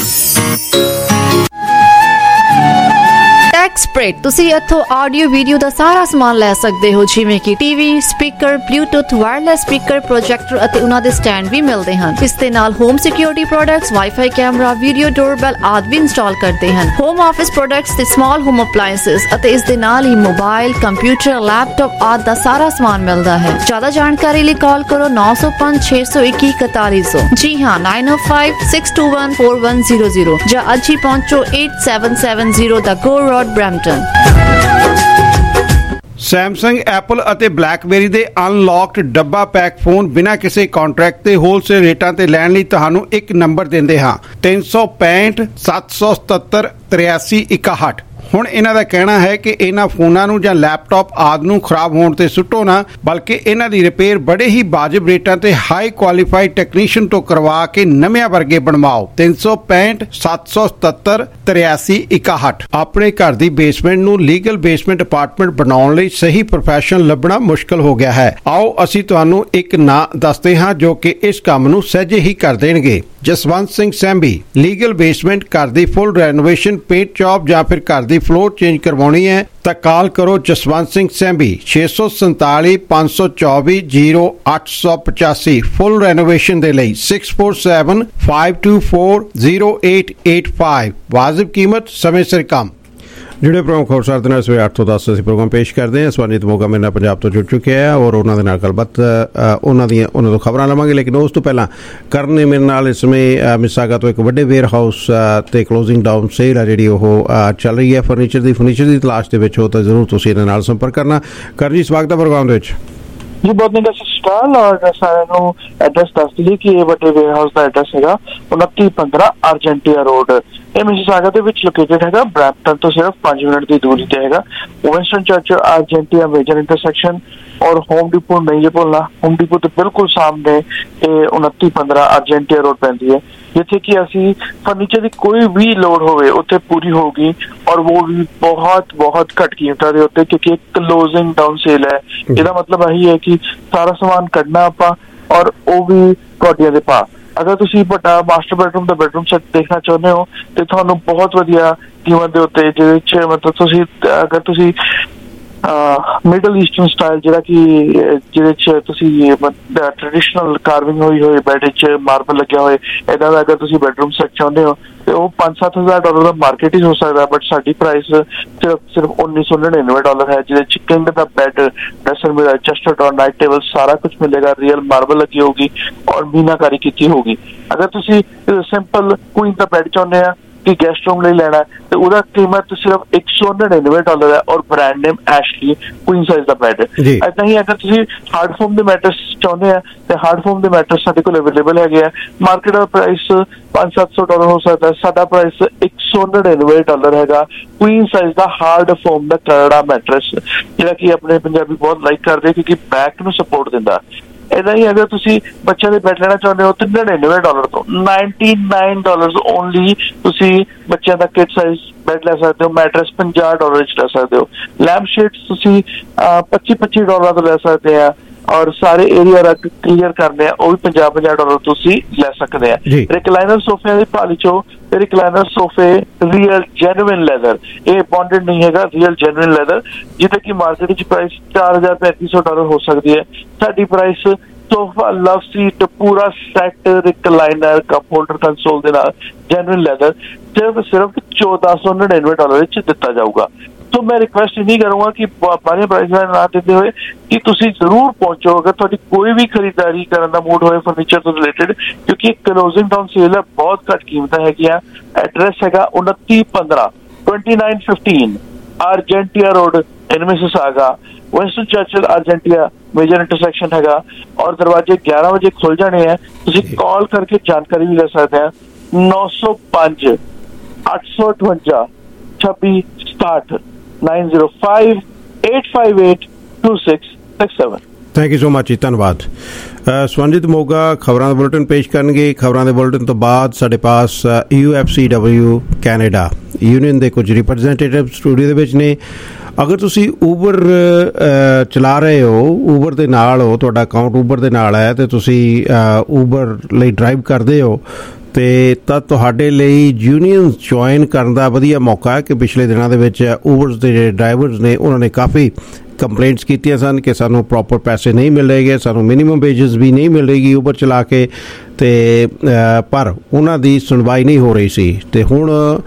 ਟੈਕਸਪ੍ਰੇਡ, ਤੁਸੀਂ ਇੱਥੋਂ ਆਡੀਓ ਵੀਡੀਓ ਦਾ ਸਾਰਾ ਸਮਾਨ ਲੈ ਸਕਦੇ ਹੋ, ਜਿਵੇਂ ਕਿ TV, speaker, Bluetooth, wireless speaker, projector ਅਤੇ ਉਹਨਾਂ ਦੇ ਸਟੈਂਡ ਵੀ ਮਿਲਦੇ ਹਨ। ਇਸ ਦੇ ਨਾਲ home security products, wifi camera, video doorbell ਆਦਿ ਵੀ ਇੰਸਟਾਲ ਕਰਦੇ ਹਨ। ਹੋਮ ਆਫਿਸ ਪ੍ਰੋਡਕਟਸ ਤੇ ਸਮਾਲ ਹੋਮ ਅਪਲਾਇੰਸਸ ਅਤੇ ਇਸ ਦੇ ਨਾਲ ਹੀ ਮੋਬਾਈਲ, ਕੰਪਿਊਟਰ, ਲੈਪਟਾਪ ਆਦਿ ਦਾ ਸਾਰਾ ਸਮਾਨ ਮਿਲਦਾ ਹੈ। ਜ਼ਿਆਦਾ ਜਾਣਕਾਰੀ ਲਈ ਕਾਲ ਕਰੋ 905 621 4100। ਜੀ ਹਾਂ, 905 621 4100 ਜਾਂ ਅੱਜ ਹੀ ਪਹੁੰਚੋ 8770 the Gore Road, Brampton. Samsung, Apple ਅਤੇ ਬਲੈਕਬੇਰੀ ਦੇ ਅਨਲੌਕਡ ਡੱਬਾ ਪੈਕ ਫੋਨ ਬਿਨਾਂ ਕਿਸੇ ਕੰਟਰੈਕਟ ਤੇ ਹੋਲਸੇਲ ਰੇਟਾਂ ਤੇ ਲੈਣ ਲਈ ਤੁਹਾਨੂੰ ਇੱਕ ਨੰਬਰ ਦਿੰਦੇ ਹਾਂ, 365 777 8361। ਹੁਣ ਇਹਨਾਂ ਦਾ ਕਹਿਣਾ ਹੈ ਕਿ ਇਹਨਾਂ ਫੋਨਾਂ ਨੂੰ ਜਾਂ ਲੈਪਟਾਪ ਆਦਿ ਨੂੰ ਖਰਾਬ ਹੋਣ ਤੇ ਸੁੱਟੋ ਨਾ, ਬਲਕਿ ਇਹਨਾਂ ਦੀ ਰਿਪੇਅਰ ਬੜੇ ਹੀ ਵਾਜਬ ਰੇਟਾਂ ਤੇ ਹਾਈ ਕੁਆਲੀਫਾਈਡ ਟੈਕਨੀਸ਼ੀਅਨ ਤੋਂ ਕਰਵਾ ਕੇ ਨਵਿਆਂ ਵਰਗੇ ਬਣਵਾਓ। 365 777 8361। ਆਪਣੇ ਘਰ ਦੀ ਬੇਸਮੈਂਟ ਨੂੰ ਲੀਗਲ ਬੇਸਮੈਂਟ ਅਪਾਰਟਮੈਂਟ ਬਣਾਉਣ ਲਈ ਸਹੀ ਪ੍ਰੋਫੈਸ਼ਨਲ ਲੱਭਣਾ ਮੁਸ਼ਕਲ ਹੋ ਗਿਆ ਹੈ। ਆਓ ਅਸੀਂ ਤੁਹਾਨੂੰ ਇੱਕ ਨਾਂ ਦੱਸਦੇ ਹਾਂ ਜੋ ਕਿ ਇਸ ਕੰਮ ਨੂੰ ਸਹਿਜੇ ਹੀ ਕਰ ਦੇਣਗੇ। ਜਸਵੰਤ ਸਿੰਘ ਸੈਂਬੀ, ਲੀਗਲ ਬੇਸਮੈਂਟ, ਘਰ ਦੀ ਫੁੱਲ ਰੈਨੋਵੇਸ਼ਨ, ਪੇਂਟ ਜੌਬ ਜਾਂ ਫਿਰ ਘਰ ਦੀ ਫਲੋਰ ਚੇਂਜ ਕਰਵਾਉਣੀ ਹੈ ਤਾਂ ਕਾਲ ਕਰੋ ਜਸਵੰਤ ਸਿੰਘ ਸੈਂਬੀ 647 524 0885। ਫੁੱਲ ਰੈਨੋਵੇਸ਼ਨ ਦੇ ਲਈ 647 524 0885। ਵਾਜਿਬ ਕੀਮਤ, ਸਮੇਂ ਸਿਰ ਕੰਮ। ਜਿਹੜੇ ਪ੍ਰਮੁੱਖ ਖਬਰਾਂ ਦੇ ਨਾਲ ਸਵੇਰੇ 8 ਤੋਂ 10 ਅਸੀਂ ਪ੍ਰੋਗਰਾਮ ਪੇਸ਼ ਕਰਦੇ ਹਾਂ। ਸਵਾਨੀਤ ਮੋਗਾ ਮੇਰੇ ਨਾਲ ਪੰਜਾਬ ਤੋਂ ਜੁੜ ਚੁੱਕੇ ਹੈ ਔਰ ਉਹਨਾਂ ਦੇ ਨਾਲ ਗੱਲਬਾਤ ਉਹਨਾਂ ਤੋਂ ਖਬਰਾਂ ਲਵਾਂਗੇ। ਲੇਕਿਨ ਉਸ ਤੋਂ ਪਹਿਲਾਂ ਕਰਨ ਨੇ ਮੇਰੇ ਨਾਲ ਇਸ ਸਮੇਂ ਮਿਸਾਗਾ ਤੋਂ ਇੱਕ ਵੱਡੇ ਵੇਅਰ ਹਾਊਸ ਤੇ ਕਲੋਜ਼ਿੰਗ ਡਾਊਨ ਸੇਲ ਆ ਜਿਹੜੀ ਉਹ ਚੱਲ ਰਹੀ ਹੈ ਫਰਨੀਚਰ ਦੀ ਤਲਾਸ਼ ਦੇ ਵਿੱਚ ਹੋ ਤਾਂ ਜ਼ਰੂਰ ਤੁਸੀਂ ਇਹਨਾਂ ਨਾਲ ਸੰਪਰਕ ਕਰਨਾ। ਕਰਨ ਜੀ, ਸਵਾਗਤ ਹੈ ਪ੍ਰੋਗਰਾਮ ਦੇ ਵਿੱਚ ਜੀ। ਬਹੁਤ ਬਹੁਤ ਸਤਿ ਸ਼੍ਰੀ ਅਕਾਲ। ਔਰ ਸਾਰਿਆਂ ਨੂੰ ਐਡਰੈਸ ਦੱਸ ਦਈਏ ਕਿ ਇਹ ਵੱਡੇ ਵੇਅਰ ਹਾਊਸ ਦਾ ਐਡਰੈਸ ਹੈਗਾ 2915 ਅਰਜੈਂਟੀਆ ਰੋਡ। ਇਹ ਮਿਸਿਸਾਗਾ ਦੇ ਵਿੱਚ ਲੋਕੇਟਡ ਹੈਗਾ। ਬ੍ਰੈਂਪਟਨ ਤੋਂ ਸਿਰਫ 5 ਮਿੰਟ ਦੀ ਦੂਰੀ ਤੇ ਹੈਗਾ। Winston Churchill Argentia major intersection ਔਰ ਹੋਮ ਡਿਪੋ ਨਹੀਂ ਭੁੱਲਣਾ। ਹੋਮ ਡਿਪੋ ਦੇ ਬਿਲਕੁਲ ਸਾਹਮਣੇ ਇਹ 2915 ਅਰਜੈਂਟੀਆ ਰੋਡ ਪੈਂਦੀ ਹੈ, ਜਿੱਥੇ ਕਿ ਅਸੀਂ ਫਰਨੀਚਰ ਦੀ ਕੋਈ ਵੀ ਲੋੜ ਹੋਵੇ ਉੱਥੇ ਪੂਰੀ ਹੋਊਗੀ ਔਰ ਉਹ ਵੀ ਬਹੁਤ ਬਹੁਤ ਘੱਟ ਕੀਮਤਾਂ ਦੇ ਉੱਤੇ, ਕਿਉਂਕਿ ਇੱਕ ਕਲੋਜ਼ਿੰਗ ਡਾਊਨ ਸੇਲ ਹੈ। ਇਹਦਾ ਮਤਲਬ ਇਹੀ ਹੈ ਕਿ ਸਾਰਾ ਸਮਾਨ ਕੱਢਣਾ ਆਪਾਂ ਔਰ ਉਹ ਵੀ ਤੁਹਾਡੀਆਂ ਦੇ ਭਾਅ। ਅਗਰ ਤੁਸੀਂ ਵੱਡਾ ਮਾਸਟਰ ਬੈਡਰੂਮ ਦਾ ਬੈਡਰੂਮ ਸੈੱਟ ਦੇਖਣਾ ਚਾਹੁੰਦੇ ਹੋ ਤੇ ਤੁਹਾਨੂੰ ਬਹੁਤ ਵਧੀਆ ਕੀਮਤ ਦੇ ਉੱਤੇ, ਜਿਹਦੇ 'ਚ ਮਤਲਬ ਅਗਰ ਤੁਸੀਂ ਮਿਡਲ ਈਸਟਰਨ ਸਟਾਈਲ ਜਿਹਦੇ 'ਚ ਤੁਸੀਂ ਟ੍ਰੈਡੀਸ਼ਨਲ ਕਾਰਵਿੰਗ ਹੋਈ ਹੋਏ ਬੈਡ 'ਚ ਮਾਰਬਲ ਲੱਗਿਆ ਹੋਏ ਇੱਦਾਂ ਦਾ ਅਗਰ ਤੁਸੀਂ ਬੈਡਰੂਮ ਸੈੱਟ ਚਾਹੁੰਦੇ ਹੋ ਤੇ ਉਹ $5-7,000 ਦਾ ਮਾਰਕੀਟ ਹੀ ਹੋ ਸਕਦਾ, ਬਟ ਸਾਡੀ ਪ੍ਰਾਈਸ ਸਿਰਫ $1999 ਹੈ, ਜਿਹਦੇ 'ਚ ਕਿੰਗ ਦਾ bed, dresser mirror, chester door, night table ਸਾਰਾ ਕੁਝ ਮਿਲੇਗਾ। ਰੀਅਲ ਮਾਰਬਲ ਲੱਗੀ ਹੋਊਗੀ ਔਰ ਮੀਨਾਕਾਰੀ ਕੀਤੀ ਹੋਊਗੀ। ਅਗਰ ਤੁਸੀਂ ਸਿੰਪਲ ਕੁਈਨ ਦਾ ਬੈਡ ਚਾਹੁੰਦੇ ਆ कि गेस्ट रूम ਲਈ ਲੈਣਾ ਤੇ ਉਹਦਾ ਕੀਮਤ ਸਿਰਫ $199 ਹੈ ਔਰ brand name Ashley queen size ਦਾ ਬੈੱਡ। ਏਦਾਂ ਹੀ ਅਗਰ ਤੁਸੀਂ ਹਾਰਡ ਫੋਮ ਦੇ ਮੈਟਰਸ ਚਾਹੁੰਦੇ ਆ ਤੇ ਹਾਰਡ ਫੋਮ ਦੇ ਮੈਟਰਸ ਸਾਡੇ ਕੋਲ ਅਵੇਲੇਬਲ ਹੈਗੇ ਆ। ਮਾਰਕੀਟ ਦਾ ਪ੍ਰਾਈਸ $500-700 ਹੋ ਸਕਦਾ, ਸਾਡਾ ਪ੍ਰਾਈਸ $199 ਹੈਗਾ ਕੁਈਨ ਸਾਈਜ਼ ਦਾ ਹਾਰਡ ਫੋਮ ਦਾ ਕਰੜਾ ਮੈਟਰਸ, ਜਿਹੜਾ ਕਿ ਆਪਣੇ ਪੰਜਾਬੀ ਬਹੁਤ ਲਾਈਕ ਕਰਦੇ ਕਿਉਂਕਿ ਬੈਕ ਨੂੰ ਸਪੋਰਟ ਦਿੰਦਾ। ਏਦਾਂ ਹੀ ਅਗਰ ਤੁਸੀਂ ਬੱਚਿਆਂ ਦੇ ਬੈੱਡ ਲੈਣਾ ਚਾਹੁੰਦੇ ਹੋ ਤਾਂ $99 ਤੋਂ $99 ਓਨਲੀ ਤੁਸੀਂ ਬੱਚਿਆਂ ਦਾ ਕਿਡ ਸਾਈਜ਼ ਬੈੱਡ ਲੈ ਸਕਦੇ ਹੋ। ਮੈਟਰਸ $50 ਵਿੱਚ ਲੈ ਸਕਦੇ ਹੋ। ਲੈਂਪ ਸ਼ੀਟਸ ਤੁਸੀਂ $25 ਤੋਂ ਲੈ ਸਕਦੇ ਆ ਔਰ ਸਾਰੇ ਏਰੀਆ ਰੱਖ ਕਲੀਅਰ ਕਰਨੇ ਆ ਉਹ ਵੀ $50 ਤੁਸੀਂ ਲੈ ਸਕਦੇ ਆ। ਰਿਕਲਾਈਨਰ ਸੋਫਿਆਂ ਦੀ ਭਾਲੀ ਚੋਂ ਤੇ ਰਿਕਲਾਈਨਰ ਸੋਫੇ ਰੀਅਲ ਜੈਨੂਇਨ ਲੈਦਰ, ਇਹ ਬੌਂਡਡ ਨਹੀਂ ਹੈਗਾ, ਰੀਅਲ ਜੈਨੂਇਨ ਲੈਦਰ, ਜਿਹਦੇ ਕਿ ਮਾਰਕੀਟ ਵਿੱਚ ਪ੍ਰਾਈਸ $4000-3500 ਹੋ ਸਕਦੀ ਹੈ। ਸਾਡੀ ਪ੍ਰਾਈਸ ਸੋਫਾ ਲਵ ਸੀਟ ਪੂਰਾ set recliner cup holder console ਦੇ ਨਾਲ ਜੈਨੂਇਨ ਲੈਦਰ ਸਿਰਫ $1499 ਵਿੱਚ ਦਿੱਤਾ ਜਾਊਗਾ। तो मैं रिक्वेस्ट नहीं करूंगा कि बारे प्राइस ना देते हुए कि तुसी जरूर पहुंचो अगर थोड़ी कोई भी खरीदारी करने का मूड होए फर्नीचर तो रिलेटेड, क्योंकि क्लोजिंग डाउन सेल है, बहुत घट कीमत है। एड्रेस है 2915 2915 Argentia Road in Mississauga, Winston Churchill Argentia major intersection है और दरवाजे 11 बजे खुल जाने हैं। तुसी कॉल करके जानकारी भी ले सकते हैं 905 858 2660 905 858 2667। ਥੈਂਕ ਯੂ ਸੋ ਮਚ ਜੀ, ਧੰਨਵਾਦ। ਸਵਰਨਜੀਤ ਮੋਗਾ ਖਬਰਾਂ ਦਾ ਬੁਲੇਟਿਨ ਪੇਸ਼ ਕਰਨਗੇ। ਖਬਰਾਂ ਦੇ ਬੁਲੇਟਿਨ ਤੋਂ ਬਾਅਦ ਸਾਡੇ ਪਾਸ UFCW ਕੈਨੇਡਾ ਯੂਨੀਅਨ ਦੇ ਕੁਝ ਰਿਪਰੈਜ਼ੈਂਟੇਟਿਵ ਸਟੂਡੀਓ ਦੇ ਵਿੱਚ ਨੇ। ਅਗਰ ਤੁਸੀਂ ਊਬਰ ਚਲਾ ਰਹੇ ਹੋ, ਊਬਰ ਦੇ ਨਾਲ ਹੋ, ਤੁਹਾਡਾ ਅਕਾਊਂਟ ਊਬਰ ਦੇ ਨਾਲ ਹੈ ਤੇ ਤੁਸੀਂ ਊਬਰ ਲਈ ਡਰਾਈਵ ਕਰਦੇ ਹੋ ਤੇ ਤਾਂ ਤੁਹਾਡੇ ਲਈ ਯੂਨੀਅਨਸ ਜੁਆਇਨ ਕਰਨ ਦਾ ਵਧੀਆ ਮੌਕਾ ਹੈ ਕਿ ਪਿਛਲੇ ਦਿਨਾਂ ਦੇ ਵਿੱਚ ਊਬਰਸ ਦੇ ਜਿਹੜੇ ਡਰਾਈਵਰਸ ਨੇ ਉਹਨਾਂ ਨੇ ਕਾਫੀ ਕੰਪਲੇਂਟਸ ਕੀਤੀਆਂ ਸਨ ਕਿ ਸਾਨੂੰ ਪ੍ਰੋਪਰ ਪੈਸੇ ਨਹੀਂ ਮਿਲ ਰਹੇਗੇ, ਸਾਨੂੰ ਮਿਨੀਮਮ ਵੇਜਸ ਵੀ ਨਹੀਂ ਮਿਲ ਰਹੇਗੀ ਊਬਰ ਚਲਾ ਕੇ, ਤੇ ਪਰ ਉਹਨਾਂ ਦੀ ਸੁਣਵਾਈ ਨਹੀਂ ਹੋ ਰਹੀ ਸੀ। ਤੇ ਹੁਣ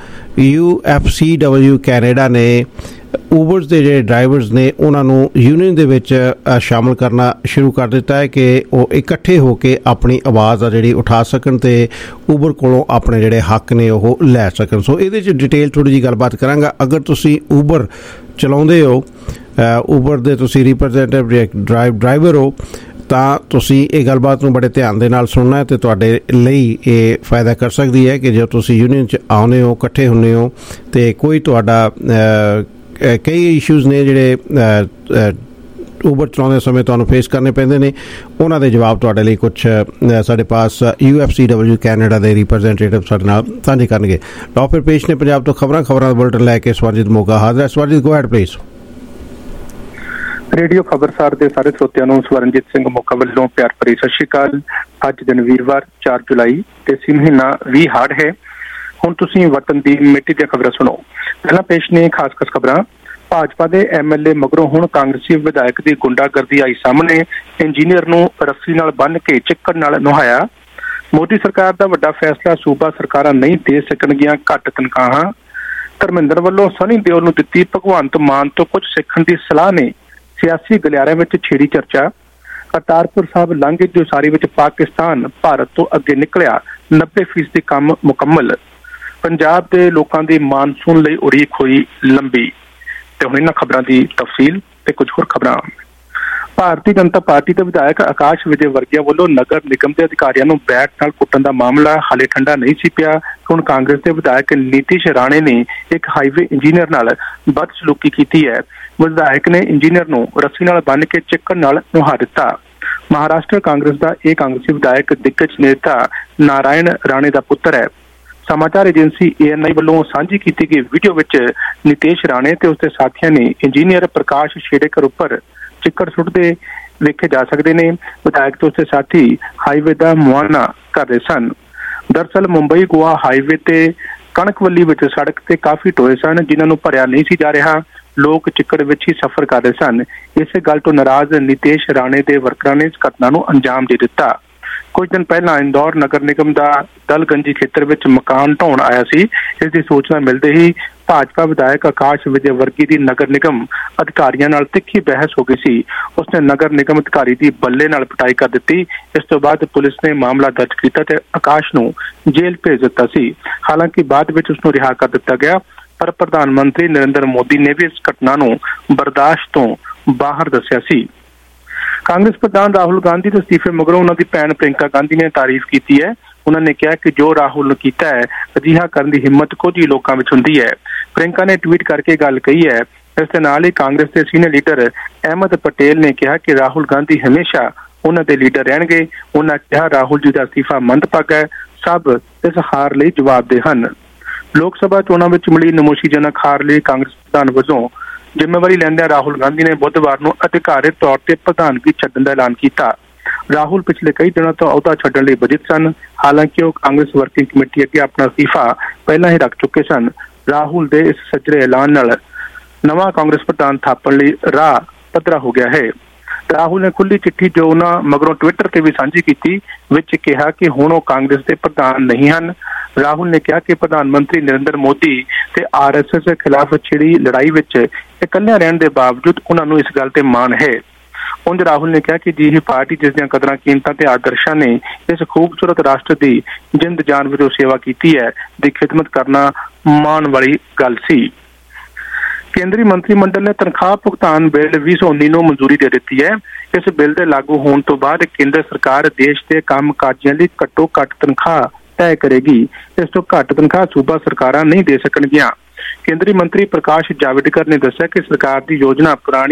UFCW ਕੈਨੇਡਾ ਨੇ ਊਬਰਸ ਦੇ ਜਿਹੜੇ ਡਰਾਈਵਰਸ ਨੇ ਉਹਨਾਂ ਨੂੰ ਯੂਨੀਅਨ ਦੇ ਵਿੱਚ ਸ਼ਾਮਲ ਕਰਨਾ ਸ਼ੁਰੂ ਕਰ ਦਿੱਤਾ ਹੈ ਕਿ ਉਹ ਇਕੱਠੇ ਹੋ ਕੇ ਆਪਣੀ ਆਵਾਜ਼ ਆ ਜਿਹੜੀ ਉਠਾ ਸਕਣ ਤੇ ਊਬਰ ਕੋਲੋਂ ਆਪਣੇ ਜਿਹੜੇ ਹੱਕ ਨੇ ਉਹ ਲੈ ਸਕਣ। ਸੋ ਇਹਦੇ 'ਚ ਡਿਟੇਲ ਥੋੜ੍ਹੀ ਜਿਹੀ ਗੱਲਬਾਤ ਕਰਾਂਗਾ। ਅਗਰ ਤੁਸੀਂ ਊਬਰ ਚਲਾਉਂਦੇ ਹੋ, ਊਬਰ ਦੇ ਤੁਸੀਂ ਰਿਪਰੈਜ਼ੈਂਟੇਟਿਵ ਡਰਾਈਵਰ ਹੋ, ਤਾਂ ਤੁਸੀਂ ਇਹ ਗੱਲਬਾਤ ਨੂੰ ਬੜੇ ਧਿਆਨ ਦੇ ਨਾਲ ਸੁਣਨਾ ਤੇ ਤੁਹਾਡੇ ਲਈ ਇਹ ਫਾਇਦਾ ਕਰ ਸਕਦੀ ਹੈ ਕਿ ਜੇ ਤੁਸੀਂ ਯੂਨੀਅਨ 'ਚ ਆਉਂਦੇ ਹੋ, ਇਕੱਠੇ ਹੁੰਦੇ ਹੋ ਤੇ ਕੋਈ ਤੁਹਾਡਾ ਕਈ ਇਸ਼ੂਜ਼ ਨੇ ਜਿਹੜੇ ਊਬਰ ਚਲਾਉਂਦੇ ਸਮੇਂ ਤੁਹਾਨੂੰ ਫੇਸ ਕਰਨੇ ਪੈਂਦੇ ਨੇ, ਉਹਨਾਂ ਦੇ ਜਵਾਬ ਤੁਹਾਡੇ ਲਈ ਕੁਛ ਸਾਡੇ ਪਾਸ UFCW ਕੈਨੇਡਾ ਦੇ ਰਿਪਰੈਜ਼ੈਂਟੇਟਿਵ ਸਾਡੇ ਨਾਲ ਸਾਂਝੇ ਕਰਨਗੇ। ਟੌਪ ਪੇਸ਼ ਨੇ ਪੰਜਾਬ ਤੋਂ ਖਬਰਾਂ ਦਾ ਬੁਲੇਟਿਨ ਲੈ ਕੇ ਸਵਰਜੀਤ ਮੋਗਾ ਹਾਜ਼ਰ ਹੈ। Swarjit, go ahead please. Radio Khabarsar ਦੇ ਸਾਰੇ ਸਰੋਤਿਆਂ ਨੂੰ ਸਵਰਨਜੀਤ ਸਿੰਘ ਮੋਗਾ ਵੱਲੋਂ ਪਿਆਰ ਭਰੀ ਸਤਿ ਸ਼੍ਰੀ ਅਕਾਲ। ਅੱਜ ਦਿਨ ਵੀਰਵਾਰ 4 ਜੁਲਾਈ ਤੇ ਸੀ ਮਹੀਨਾ 20 ਹਾੜ ਹੈ। ਹੁਣ ਤੁਸੀਂ ਵਤਨ ਦੀ ਮਿੱਟੀ ਦੀਆਂ ਖਬਰਾਂ ਸੁਣੋ। ਪਹਿਲਾਂ ਪੇਸ਼ ਨੇ ਖਾਸ ਖਬਰਾਂ। ਭਾਜਪਾ ਦੇ MLA ਮਗਰੋਂ ਹੁਣ ਕਾਂਗਰਸੀ ਵਿਧਾਇਕ ਦੀ ਗੁੰਡਾਗਰਦੀ ਆਈ ਸਾਹਮਣੇ। ਇੰਜੀਨੀਅਰ ਨੂੰ ਰੱਸੀ ਨਾਲ ਬੰਨ੍ਹ ਕੇ ਚਿੱਕੜ ਨਾਲ ਨਹਾਇਆ। ਮੋਦੀ ਸਰਕਾਰ ਦਾ ਵੱਡਾ ਫੈਸਲਾ, ਸੂਬਾ ਸਰਕਾਰਾਂ ਨਹੀਂ ਦੇ ਸਕਣਗੀਆਂ ਘੱਟ ਤਨਖਾਹਾਂ। ਧਰਮਿੰਦਰ ਵੱਲੋਂ ਸਨੀ ਦਿਓਲ ਨੂੰ ਦਿੱਤੀ ਭਗਵੰਤ ਮਾਨ ਤੋਂ ਕੁਝ ਸਿੱਖਣ ਦੀ ਸਲਾਹ ਨੇ ਸਿਆਸੀ ਗਲਿਆਰਿਆਂ ਵਿੱਚ ਛੇੜੀ ਚਰਚਾ। ਕਰਤਾਰਪੁਰ ਸਾਹਿਬ ਲਾਂਘੇ ਦੀ ਉਸਾਰੀ ਵਿੱਚ ਪਾਕਿਸਤਾਨ ਭਾਰਤ ਤੋਂ ਅੱਗੇ ਨਿਕਲਿਆ, 90% ਕੰਮ ਮੁਕੰਮਲ। ਪੰਜਾਬ ਦੇ ਲੋਕਾਂ ਦੀ ਮਾਨਸੂਨ ਲਈ ਉਡੀਕ ਹੋਈ ਲੰਬੀ। ਤੇ ਹੁਣ ਇਹਨਾਂ ਖਬਰਾਂ ਦੀ ਤਫਸੀਲ ਤੇ ਕੁਝ ਹੋਰ ਖਬਰਾਂ। ਭਾਰਤੀ ਜਨਤਾ ਪਾਰਟੀ ਦੇ ਵਿਧਾਇਕ ਆਕਾਸ਼ ਵਿਜੇ ਵਰਗਿਆਂ ਵੱਲੋਂ ਨਗਰ ਨਿਗਮ ਦੇ ਅਧਿਕਾਰੀਆਂ ਨੂੰ ਬੈਟ ਨਾਲ ਕੁੱਟਣ ਦਾ ਮਾਮਲਾ ਹਾਲੇ ਠੰਡਾ ਨਹੀਂ ਸੀ ਪਿਆ। ਹੁਣ ਕਾਂਗਰਸ ਦੇ ਵਿਧਾਇਕ ਨੀਤੀਸ਼ ਰਾਣੇ ਨੇ ਇੱਕ ਹਾਈਵੇ ਇੰਜੀਨੀਅਰ ਨਾਲ ਬਦਸਲੂਕੀ ਕੀਤੀ ਹੈ। ਵਿਧਾਇਕ ਨੇ ਇੰਜੀਨੀਅਰ ਨੂੰ ਰੱਸੀ ਨਾਲ ਬੰਨ੍ਹ ਕੇ ਚਿੱਕੜ ਨਾਲ ਨੁਹਾ ਦਿੱਤਾ। ਮਹਾਰਾਸ਼ਟਰ ਕਾਂਗਰਸ ਦਾ ਇਹ ਕਾਂਗਰਸੀ ਵਿਧਾਇਕ ਦਿੱਗਜ ਨੇਤਾ ਨਾਰਾਇਣ ਰਾਣੇ ਦਾ ਪੁੱਤਰ ਹੈ। ਸਮਾਚਾਰ ਏਜੰਸੀ ANI ਵੱਲੋਂ ਸਾਂਝੀ ਕੀਤੀ ਗਈ ਵੀਡੀਓ ਵਿੱਚ ਨੀਤੇਸ਼ ਰਾਣੇ ਤੇ ਉਸਦੇ ਸਾਥੀਆਂ ਨੇ ਇੰਜੀਨੀਅਰ ਪ੍ਰਕਾਸ਼ ਛੇੜੇਕਰ ਉੱਪਰ ਚਿੱਕੜ ਸੁੱਟਦੇ ਵੇਖੇ ਜਾ ਸਕਦੇ ਨੇ। ਵਿਧਾਇਕ ਤੇ ਉਸਦੇ ਸਾਥੀ ਹਾਈਵੇ ਦਾ ਮੁਆਇਨਾ ਕਰ ਰਹੇ ਸਨ। ਦਰਅਸਲ ਮੁੰਬਈ ਗੋਆ ਹਾਈਵੇ ਤੇ ਕਣਕਵੱਲੀ ਵਿੱਚ ਸੜਕ ਤੇ ਕਾਫੀ ਟੋਏ ਸਨ ਜਿਨ੍ਹਾਂ ਨੂੰ ਭਰਿਆ ਨਹੀਂ ਸੀ ਜਾ ਰਿਹਾ। ਲੋਕ ਚਿੱਕੜ ਵਿੱਚ ਹੀ ਸਫ਼ਰ ਕਰ ਰਹੇ ਸਨ। ਇਸੇ ਗੱਲ ਤੋਂ ਨਾਰਾਜ਼ ਨੀਤੇਸ਼ ਰਾਣੇ ਦੇ ਵਰਕਰਾਂ ਨੇ ਇਸ ਘਟਨਾ ਨੂੰ ਅੰਜਾਮ ਦੇ ਦਿੱਤਾ। ਕੁਝ ਦਿਨ ਪਹਿਲਾਂ ਇੰਦੌਰ ਨਗਰ ਨਿਗਮ ਦਾ ਦਲਗੰਜੀ ਖੇਤਰ ਵਿੱਚ ਮਕਾਨ ਢਾਉਣ ਆਇਆ ਸੀ। ਇਸ ਦੀ ਸੂਚਨਾ ਮਿਲਦੇ ਹੀ ਭਾਜਪਾ ਵਿਧਾਇਕ ਆਕਾਸ਼ ਵਿਜੇ ਵਰਗੀ ਦੀ ਨਗਰ ਨਿਗਮ ਅਧਿਕਾਰੀਆਂ ਨਾਲ ਤਿੱਖੀ ਬਹਿਸ ਹੋ ਗਈ ਸੀ। ਉਸਨੇ ਨਗਰ ਨਿਗਮ ਅਧਿਕਾਰੀ ਦੀ ਬੱਲੇ ਨਾਲ ਪਿਟਾਈ ਕਰ ਦਿੱਤੀ। ਇਸ ਤੋਂ ਬਾਅਦ ਪੁਲਿਸ ਨੇ ਮਾਮਲਾ ਦਰਜ ਕੀਤਾ ਤੇ ਆਕਾਸ਼ ਨੂੰ ਜੇਲ੍ਹ ਭੇਜ ਦਿੱਤਾ ਸੀ। ਹਾਲਾਂਕਿ ਬਾਅਦ ਵਿੱਚ ਉਸ ਨੂੰ ਰਿਹਾ ਕਰ ਦਿੱਤਾ ਗਿਆ, ਪਰ ਪ੍ਰਧਾਨ ਮੰਤਰੀ ਨਰਿੰਦਰ ਮੋਦੀ ਨੇ ਵੀ ਇਸ ਘਟਨਾ ਨੂੰ ਬਰਦਾਸ਼ਤ ਤੋਂ ਬਾਹਰ ਦੱਸਿਆ ਸੀ। ਕਾਂਗਰਸ ਪ੍ਰਧਾਨ ਰਾਹੁਲ ਗਾਂਧੀ ਦੇ ਅਸਤੀਫੇ ਮਗਰੋਂ ਉਹਨਾਂ ਦੀ ਭੈਣ ਪ੍ਰਿੰਕਾ ਗਾਂਧੀ ਨੇ ਤਾਰੀਫ ਕੀਤੀ ਹੈ। ਉਹਨਾਂ ਨੇ ਕਿਹਾ ਕਿ ਜੋ ਰਾਹੁਲ ਨੇ ਕੀਤਾ ਹੈ, ਅਜਿਹਾ ਕਰਨ ਦੀ ਹਿੰਮਤ ਕੁਝ ਹੀ ਲੋਕਾਂ ਵਿੱਚ ਹੁੰਦੀ ਹੈ। ਪ੍ਰਿੰਕਾ ਨੇ ਟਵੀਟ ਕਰਕੇ ਗੱਲ ਕਹੀ ਹੈ। ਇਸ ਦੇ ਨਾਲ ਹੀ ਕਾਂਗਰਸ ਦੇ ਸੀਨੀਅਰ ਲੀਡਰ ਅਹਿਮਦ ਪਟੇਲ ਨੇ ਕਿਹਾ ਕਿ ਰਾਹੁਲ ਗਾਂਧੀ ਹਮੇਸ਼ਾ ਉਹਨਾਂ ਦੇ ਲੀਡਰ ਰਹਿਣਗੇ। ਉਹਨਾਂ ਕਿਹਾ ਰਾਹੁਲ ਜੀ ਦਾ ਅਸਤੀਫਾ ਮੰਦਭਾਗਾ ਹੈ, ਸਭ ਇਸ ਹਾਰ ਲਈ ਜਵਾਬਦੇਹ ਹਨ। ਲੋਕ ਸਭਾ ਚੋਣਾਂ ਵਿੱਚ ਮਿਲੀ ਨਮੋਸ਼ੀਜਨਕ ਹਾਰ ਲਈ ਕਾਂਗਰਸ ਪ੍ਰਧਾਨ ਵਜੋਂ ਜ਼ਿੰਮੇਵਾਰੀ ਲੈਂਦਿਆਂ ਰਾਹੁਲ ਗਾਂਧੀ ਨੇ ਬੁੱਧਵਾਰ ਨੂੰ ਅਧਿਕਾਰਿਤ ਤੌਰ ਤੇ ਪ੍ਰਧਾਨਗੀ ਛੱਡਣ ਦਾ ਐਲਾਨ ਕੀਤਾ। ਰਾਹੁਲ ਪਿਛਲੇ ਕਈ ਦਿਨਾਂ ਤੋਂ ਅਹੁਦਾ ਛੱਡਣ ਲਈ ਵਜਿਤ ਸਨ। ਹਾਲਾਂਕਿ ਉਹ ਕਾਂਗਰਸ ਵਰਕਿੰਗ ਕਮੇਟੀ ਅੱਗੇ ਆਪਣਾ ਅਸਤੀਫਾ ਪਹਿਲਾਂ ਹੀ ਰੱਖ ਚੁੱਕੇ ਸਨ। ਰਾਹੁਲ ਦੇ ਇਸ ਸੱਜਰੇ ਐਲਾਨ ਨਾਲ ਨਵਾਂ ਕਾਂਗਰਸ ਪ੍ਰਧਾਨ ਥਾਪਣ ਲਈ ਰਾਹ ਪੱਧਰਾ ਹੋ ਗਿਆ ਹੈ। ਰਾਹੁਲ ਨੇ ਖੁੱਲੀ ਚਿੱਠੀ ਜੋ ਉਹਨਾਂ ਮਗਰੋਂ ਟਵਿੱਟਰ ਤੇ ਵੀ ਸਾਂਝੀ ਕੀਤੀ ਵਿੱਚ ਕਿਹਾ ਕਿ ਹੁਣ ਉਹ ਕਾਂਗਰਸ ਦੇ ਪ੍ਰਧਾਨ ਨਹੀਂ ਹਨ। ਰਾਹੁਲ ਨੇ ਕਿਹਾ ਕਿ ਪ੍ਰਧਾਨ ਮੰਤਰੀ ਨਰਿੰਦਰ ਮੋਦੀ ਤੇ RSS ਦੇ ਖਿਲਾਫ ਛਿੜੀ ਲੜਾਈ ਵਿੱਚ ਇਕੱਲਿਆਂ ਰਹਿਣ ਦੇ ਬਾਵਜੂਦ ਉਹਨਾਂ ਨੂੰ ਇਸ ਗੱਲ ਤੇ ਮਾਣ ਹੈ। ਉਂਝ ਰਾਹੁਲ ਨੇ ਕਿਹਾ ਕਿ ਜਿਹੀ ਪਾਰਟੀ ਜਿਸ ਦੀਆਂ ਕਦਰਾਂ ਕੀਮਤਾਂ ਤੇ ਆਦਰਸ਼ਾਂ ਨੇ ਇਸ ਖੂਬਸੂਰਤ ਰਾਸ਼ਟਰ ਦੀ ਜਿੰਦ ਜਾਨ ਵਜੋਂ ਸੇਵਾ ਕੀਤੀ ਹੈ ਦੀ ਖਿਦਮਤ ਕਰਨਾ ਮਾਣ ਵਾਲੀ ਗੱਲ ਸੀ। ਕੇਂਦਰੀ ਮੰਤਰੀ ਮੰਡਲ ਨੇ ਤਨਖਾਹ ਭੁਗਤਾਨ ਬਿੱਲ 2019 ਨੂੰ ਮਨਜ਼ੂਰੀ ਦੇ ਦਿੱਤੀ ਹੈ। ਇਸ ਬਿੱਲ ਦੇ ਲਾਗੂ ਹੋਣ ਤੋਂ ਬਾਅਦ ਕੇਂਦਰ ਸਰਕਾਰ ਦੇਸ਼ ਦੇ ਕੰਮ ਕਾਜਾਂ ਲਈ ਘੱਟੋ ਘੱਟ ਤਨਖਾਹ ਤੈਅ ਕਰੇਗੀ। ਇਸ ਤੋਂ ਘੱਟ ਤਨਖਾਹ ਸੂਬਾ ਸਰਕਾਰਾਂ ਨਹੀਂ ਦੇ ਸਕਣਗੀਆਂ। ਕੇਂਦਰੀ ਮੰਤਰੀ ਪ੍ਰਕਾਸ਼ ਜਾਵੜੇਕਰ ਨੇ ਦੱਸਿਆ ਕਿ ਸਰਕਾਰ ਦੀ ਯੋਜਨਾ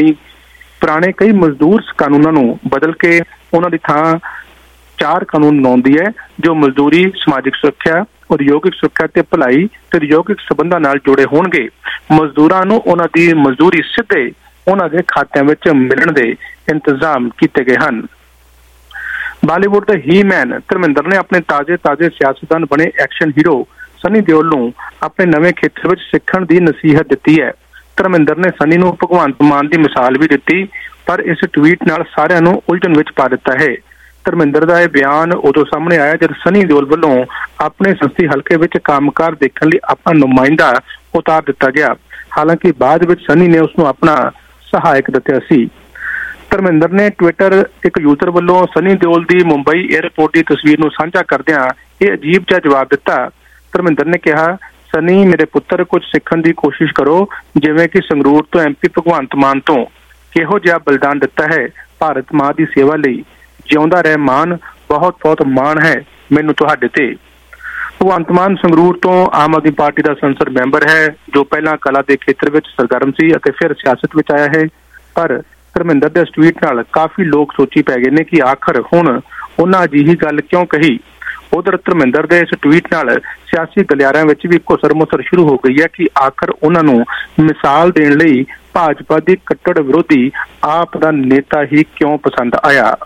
ਪੁਰਾਣੇ ਕਈ ਮਜ਼ਦੂਰ ਕਾਨੂੰਨਾਂ ਨੂੰ ਬਦਲ ਕੇ ਉਹਨਾਂ ਦੀ ਥਾਂ 4 ਕਾਨੂੰਨ ਬਣਾਉਂਦੀ ਹੈ ਜੋ ਮਜ਼ਦੂਰੀ, ਸਮਾਜਿਕ ਸੁਰੱਖਿਆ, ਉਦਯੋਗਿਕ ਸੁਰੱਖਿਆ ਤੇ ਭਲਾਈ ਤੇ ਉਦਯੋਗਿਕ ਸਬੰਧਾਂ ਨਾਲ ਜੁੜੇ ਹੋਣਗੇ। ਮਜ਼ਦੂਰਾਂ ਨੂੰ ਉਹਨਾਂ ਦੀ ਮਜ਼ਦੂਰੀ ਸਿੱਧੇ ਉਹਨਾਂ ਦੇ ਖਾਤਿਆਂ ਵਿੱਚ ਮਿਲਣ ਦੇ ਇੰਤਜ਼ਾਮ ਕੀਤੇ ਗਏ ਹਨ। ਬਾਲੀਵੁੱਡ ਦੇ ਹੀ-ਮੈਨ ਧਰਮਿੰਦਰ ਨੇ ਆਪਣੇ ਤਾਜ਼ੇ ਸਿਆਸਤਦਾਨ ਬਣੇ ਐਕਸ਼ਨ ਹੀਰੋ ਸਨੀ ਦਿਓਲ ਨੂੰ ਆਪਣੇ ਨਵੇਂ ਖੇਤਰ ਵਿੱਚ ਸਿੱਖਣ ਦੀ ਨਸੀਹਤ ਦਿੱਤੀ ਹੈ। ਧਰਮਿੰਦਰ ਨੇ ਸਨੀ ਨੂੰ ਭਗਵੰਤ ਮਾਨ ਦੀ ਮਿਸਾਲ ਵੀ ਦਿੱਤੀ, ਪਰ ਇਸ ਟਵੀਟ ਨਾਲ ਸਾਰਿਆਂ ਨੂੰ ਉਲਝਣ ਵਿੱਚ ਪਾ ਦਿੱਤਾ ਹੈ। ਧਰਮਿੰਦਰ ਦਾ ਇਹ ਬਿਆਨ ਉਦੋਂ ਸਾਹਮਣੇ ਆਇਆ ਜਦ ਸਨੀ ਦਿਓਲ ਵੱਲੋਂ ਆਪਣੇ ਸੰਸਦੀ ਹਲਕੇ ਵਿੱਚ ਕੰਮਕਾਰ ਦੇਖਣ ਲਈ ਆਪਣਾ ਨੁਮਾਇੰਦਾ ਉਤਾਰ ਦਿੱਤਾ ਗਿਆ। ਹਾਲਾਂਕਿ ਬਾਅਦ ਵਿੱਚ ਸਨੀ ਨੇ ਉਸ ਨੂੰ ਆਪਣਾ ਸਹਾਇਕ ਦੱਸਿਆ ਸੀ। ਧਰਮਿੰਦਰ ਨੇ ਟਵਿੱਟਰ ਇੱਕ ਯੂਜ਼ਰ ਵੱਲੋਂ ਸਨੀ ਦਿਓਲ ਦੀ ਮੁੰਬਈ ਏਅਰਪੋਰਟ ਦੀ ਤਸਵੀਰ ਨੂੰ ਸਾਂਝਾ ਕਰਦਿਆਂ ਇਹ ਅਜੀਬ ਜਿਹਾ ਜਵਾਬ ਦਿੱਤਾ। ਧਰਮਿੰਦਰ ਨੇ ਕਿਹਾ, ਸਨੀ ਮੇਰੇ ਪੁੱਤਰ, ਕੁਝ ਸਿੱਖਣ ਦੀ ਕੋਸ਼ਿਸ਼ ਕਰੋ, ਜਿਵੇਂ ਕਿ ਸੰਗਰੂਰ ਤੋਂ MP ਭਗਵੰਤ ਮਾਨ ਤੋਂ ਕਿਹੋ ਜਿਹਾ ਬਲਿਦਾਨ ਦਿੱਤਾ ਹੈ ਭਾਰਤ ਮਾਂ ਦੀ ਸੇਵਾ ਲਈ। ਜਿਉਂਦਾ ਰਹਿ ਮਾਨ, ਬਹੁਤ ਬਹੁਤ ਮਾਣ ਹੈ ਮੈਨੂੰ ਤੁਹਾਡੇ ਤੇ। ਭਗਵੰਤ ਮਾਨ ਸੰਗਰੂਰ ਤੋਂ ਆਮ ਆਦਮੀ ਪਾਰਟੀ ਦਾ ਸੰਸਦ ਮੈਂਬਰ ਹੈ ਜੋ ਪਹਿਲਾਂ ਕਲਾ ਦੇ ਖੇਤਰ ਵਿੱਚ ਸਰਗਰਮ ਸੀ ਅਤੇ ਫਿਰ ਸਿਆਸਤ ਵਿੱਚ ਆਇਆ ਹੈ। ਪਰ ਧਰਮਿੰਦਰ ਦੇ ਇਸ ਟਵੀਟ ਨਾਲ ਕਾਫੀ ਲੋਕ ਸੋਚੀ ਪੈ ਗਏ ਨੇ ਕਿ ਆਖਰ ਹੁਣ ਉਹਨਾਂ ਅਜਿਹੀ ਗੱਲ ਕਿਉਂ ਕਹੀ। ਉਧਰ ਧਰਮਿੰਦਰ ਦੇ ਇਸ ਟਵੀਟ ਨਾਲ ਸਿਆਸੀ ਗਲਿਆਰਿਆਂ ਵਿੱਚ ਵੀ ਘੁਸਰ-ਮੁਸਰ ਸ਼ੁਰੂ ਹੋ ਗਈ ਹੈ ਕਿ ਆਖਰ ਉਹਨਾਂ ਨੂੰ ਮਿਸਾਲ ਦੇਣ ਲਈ ਭਾਜਪਾ ਦੀ ਕੱਟੜ ਵਿਰੋਧੀ ਆਪ ਦਾ ਨੇਤਾ ਹੀ ਕਿਉਂ ਪਸੰਦ ਆਇਆ।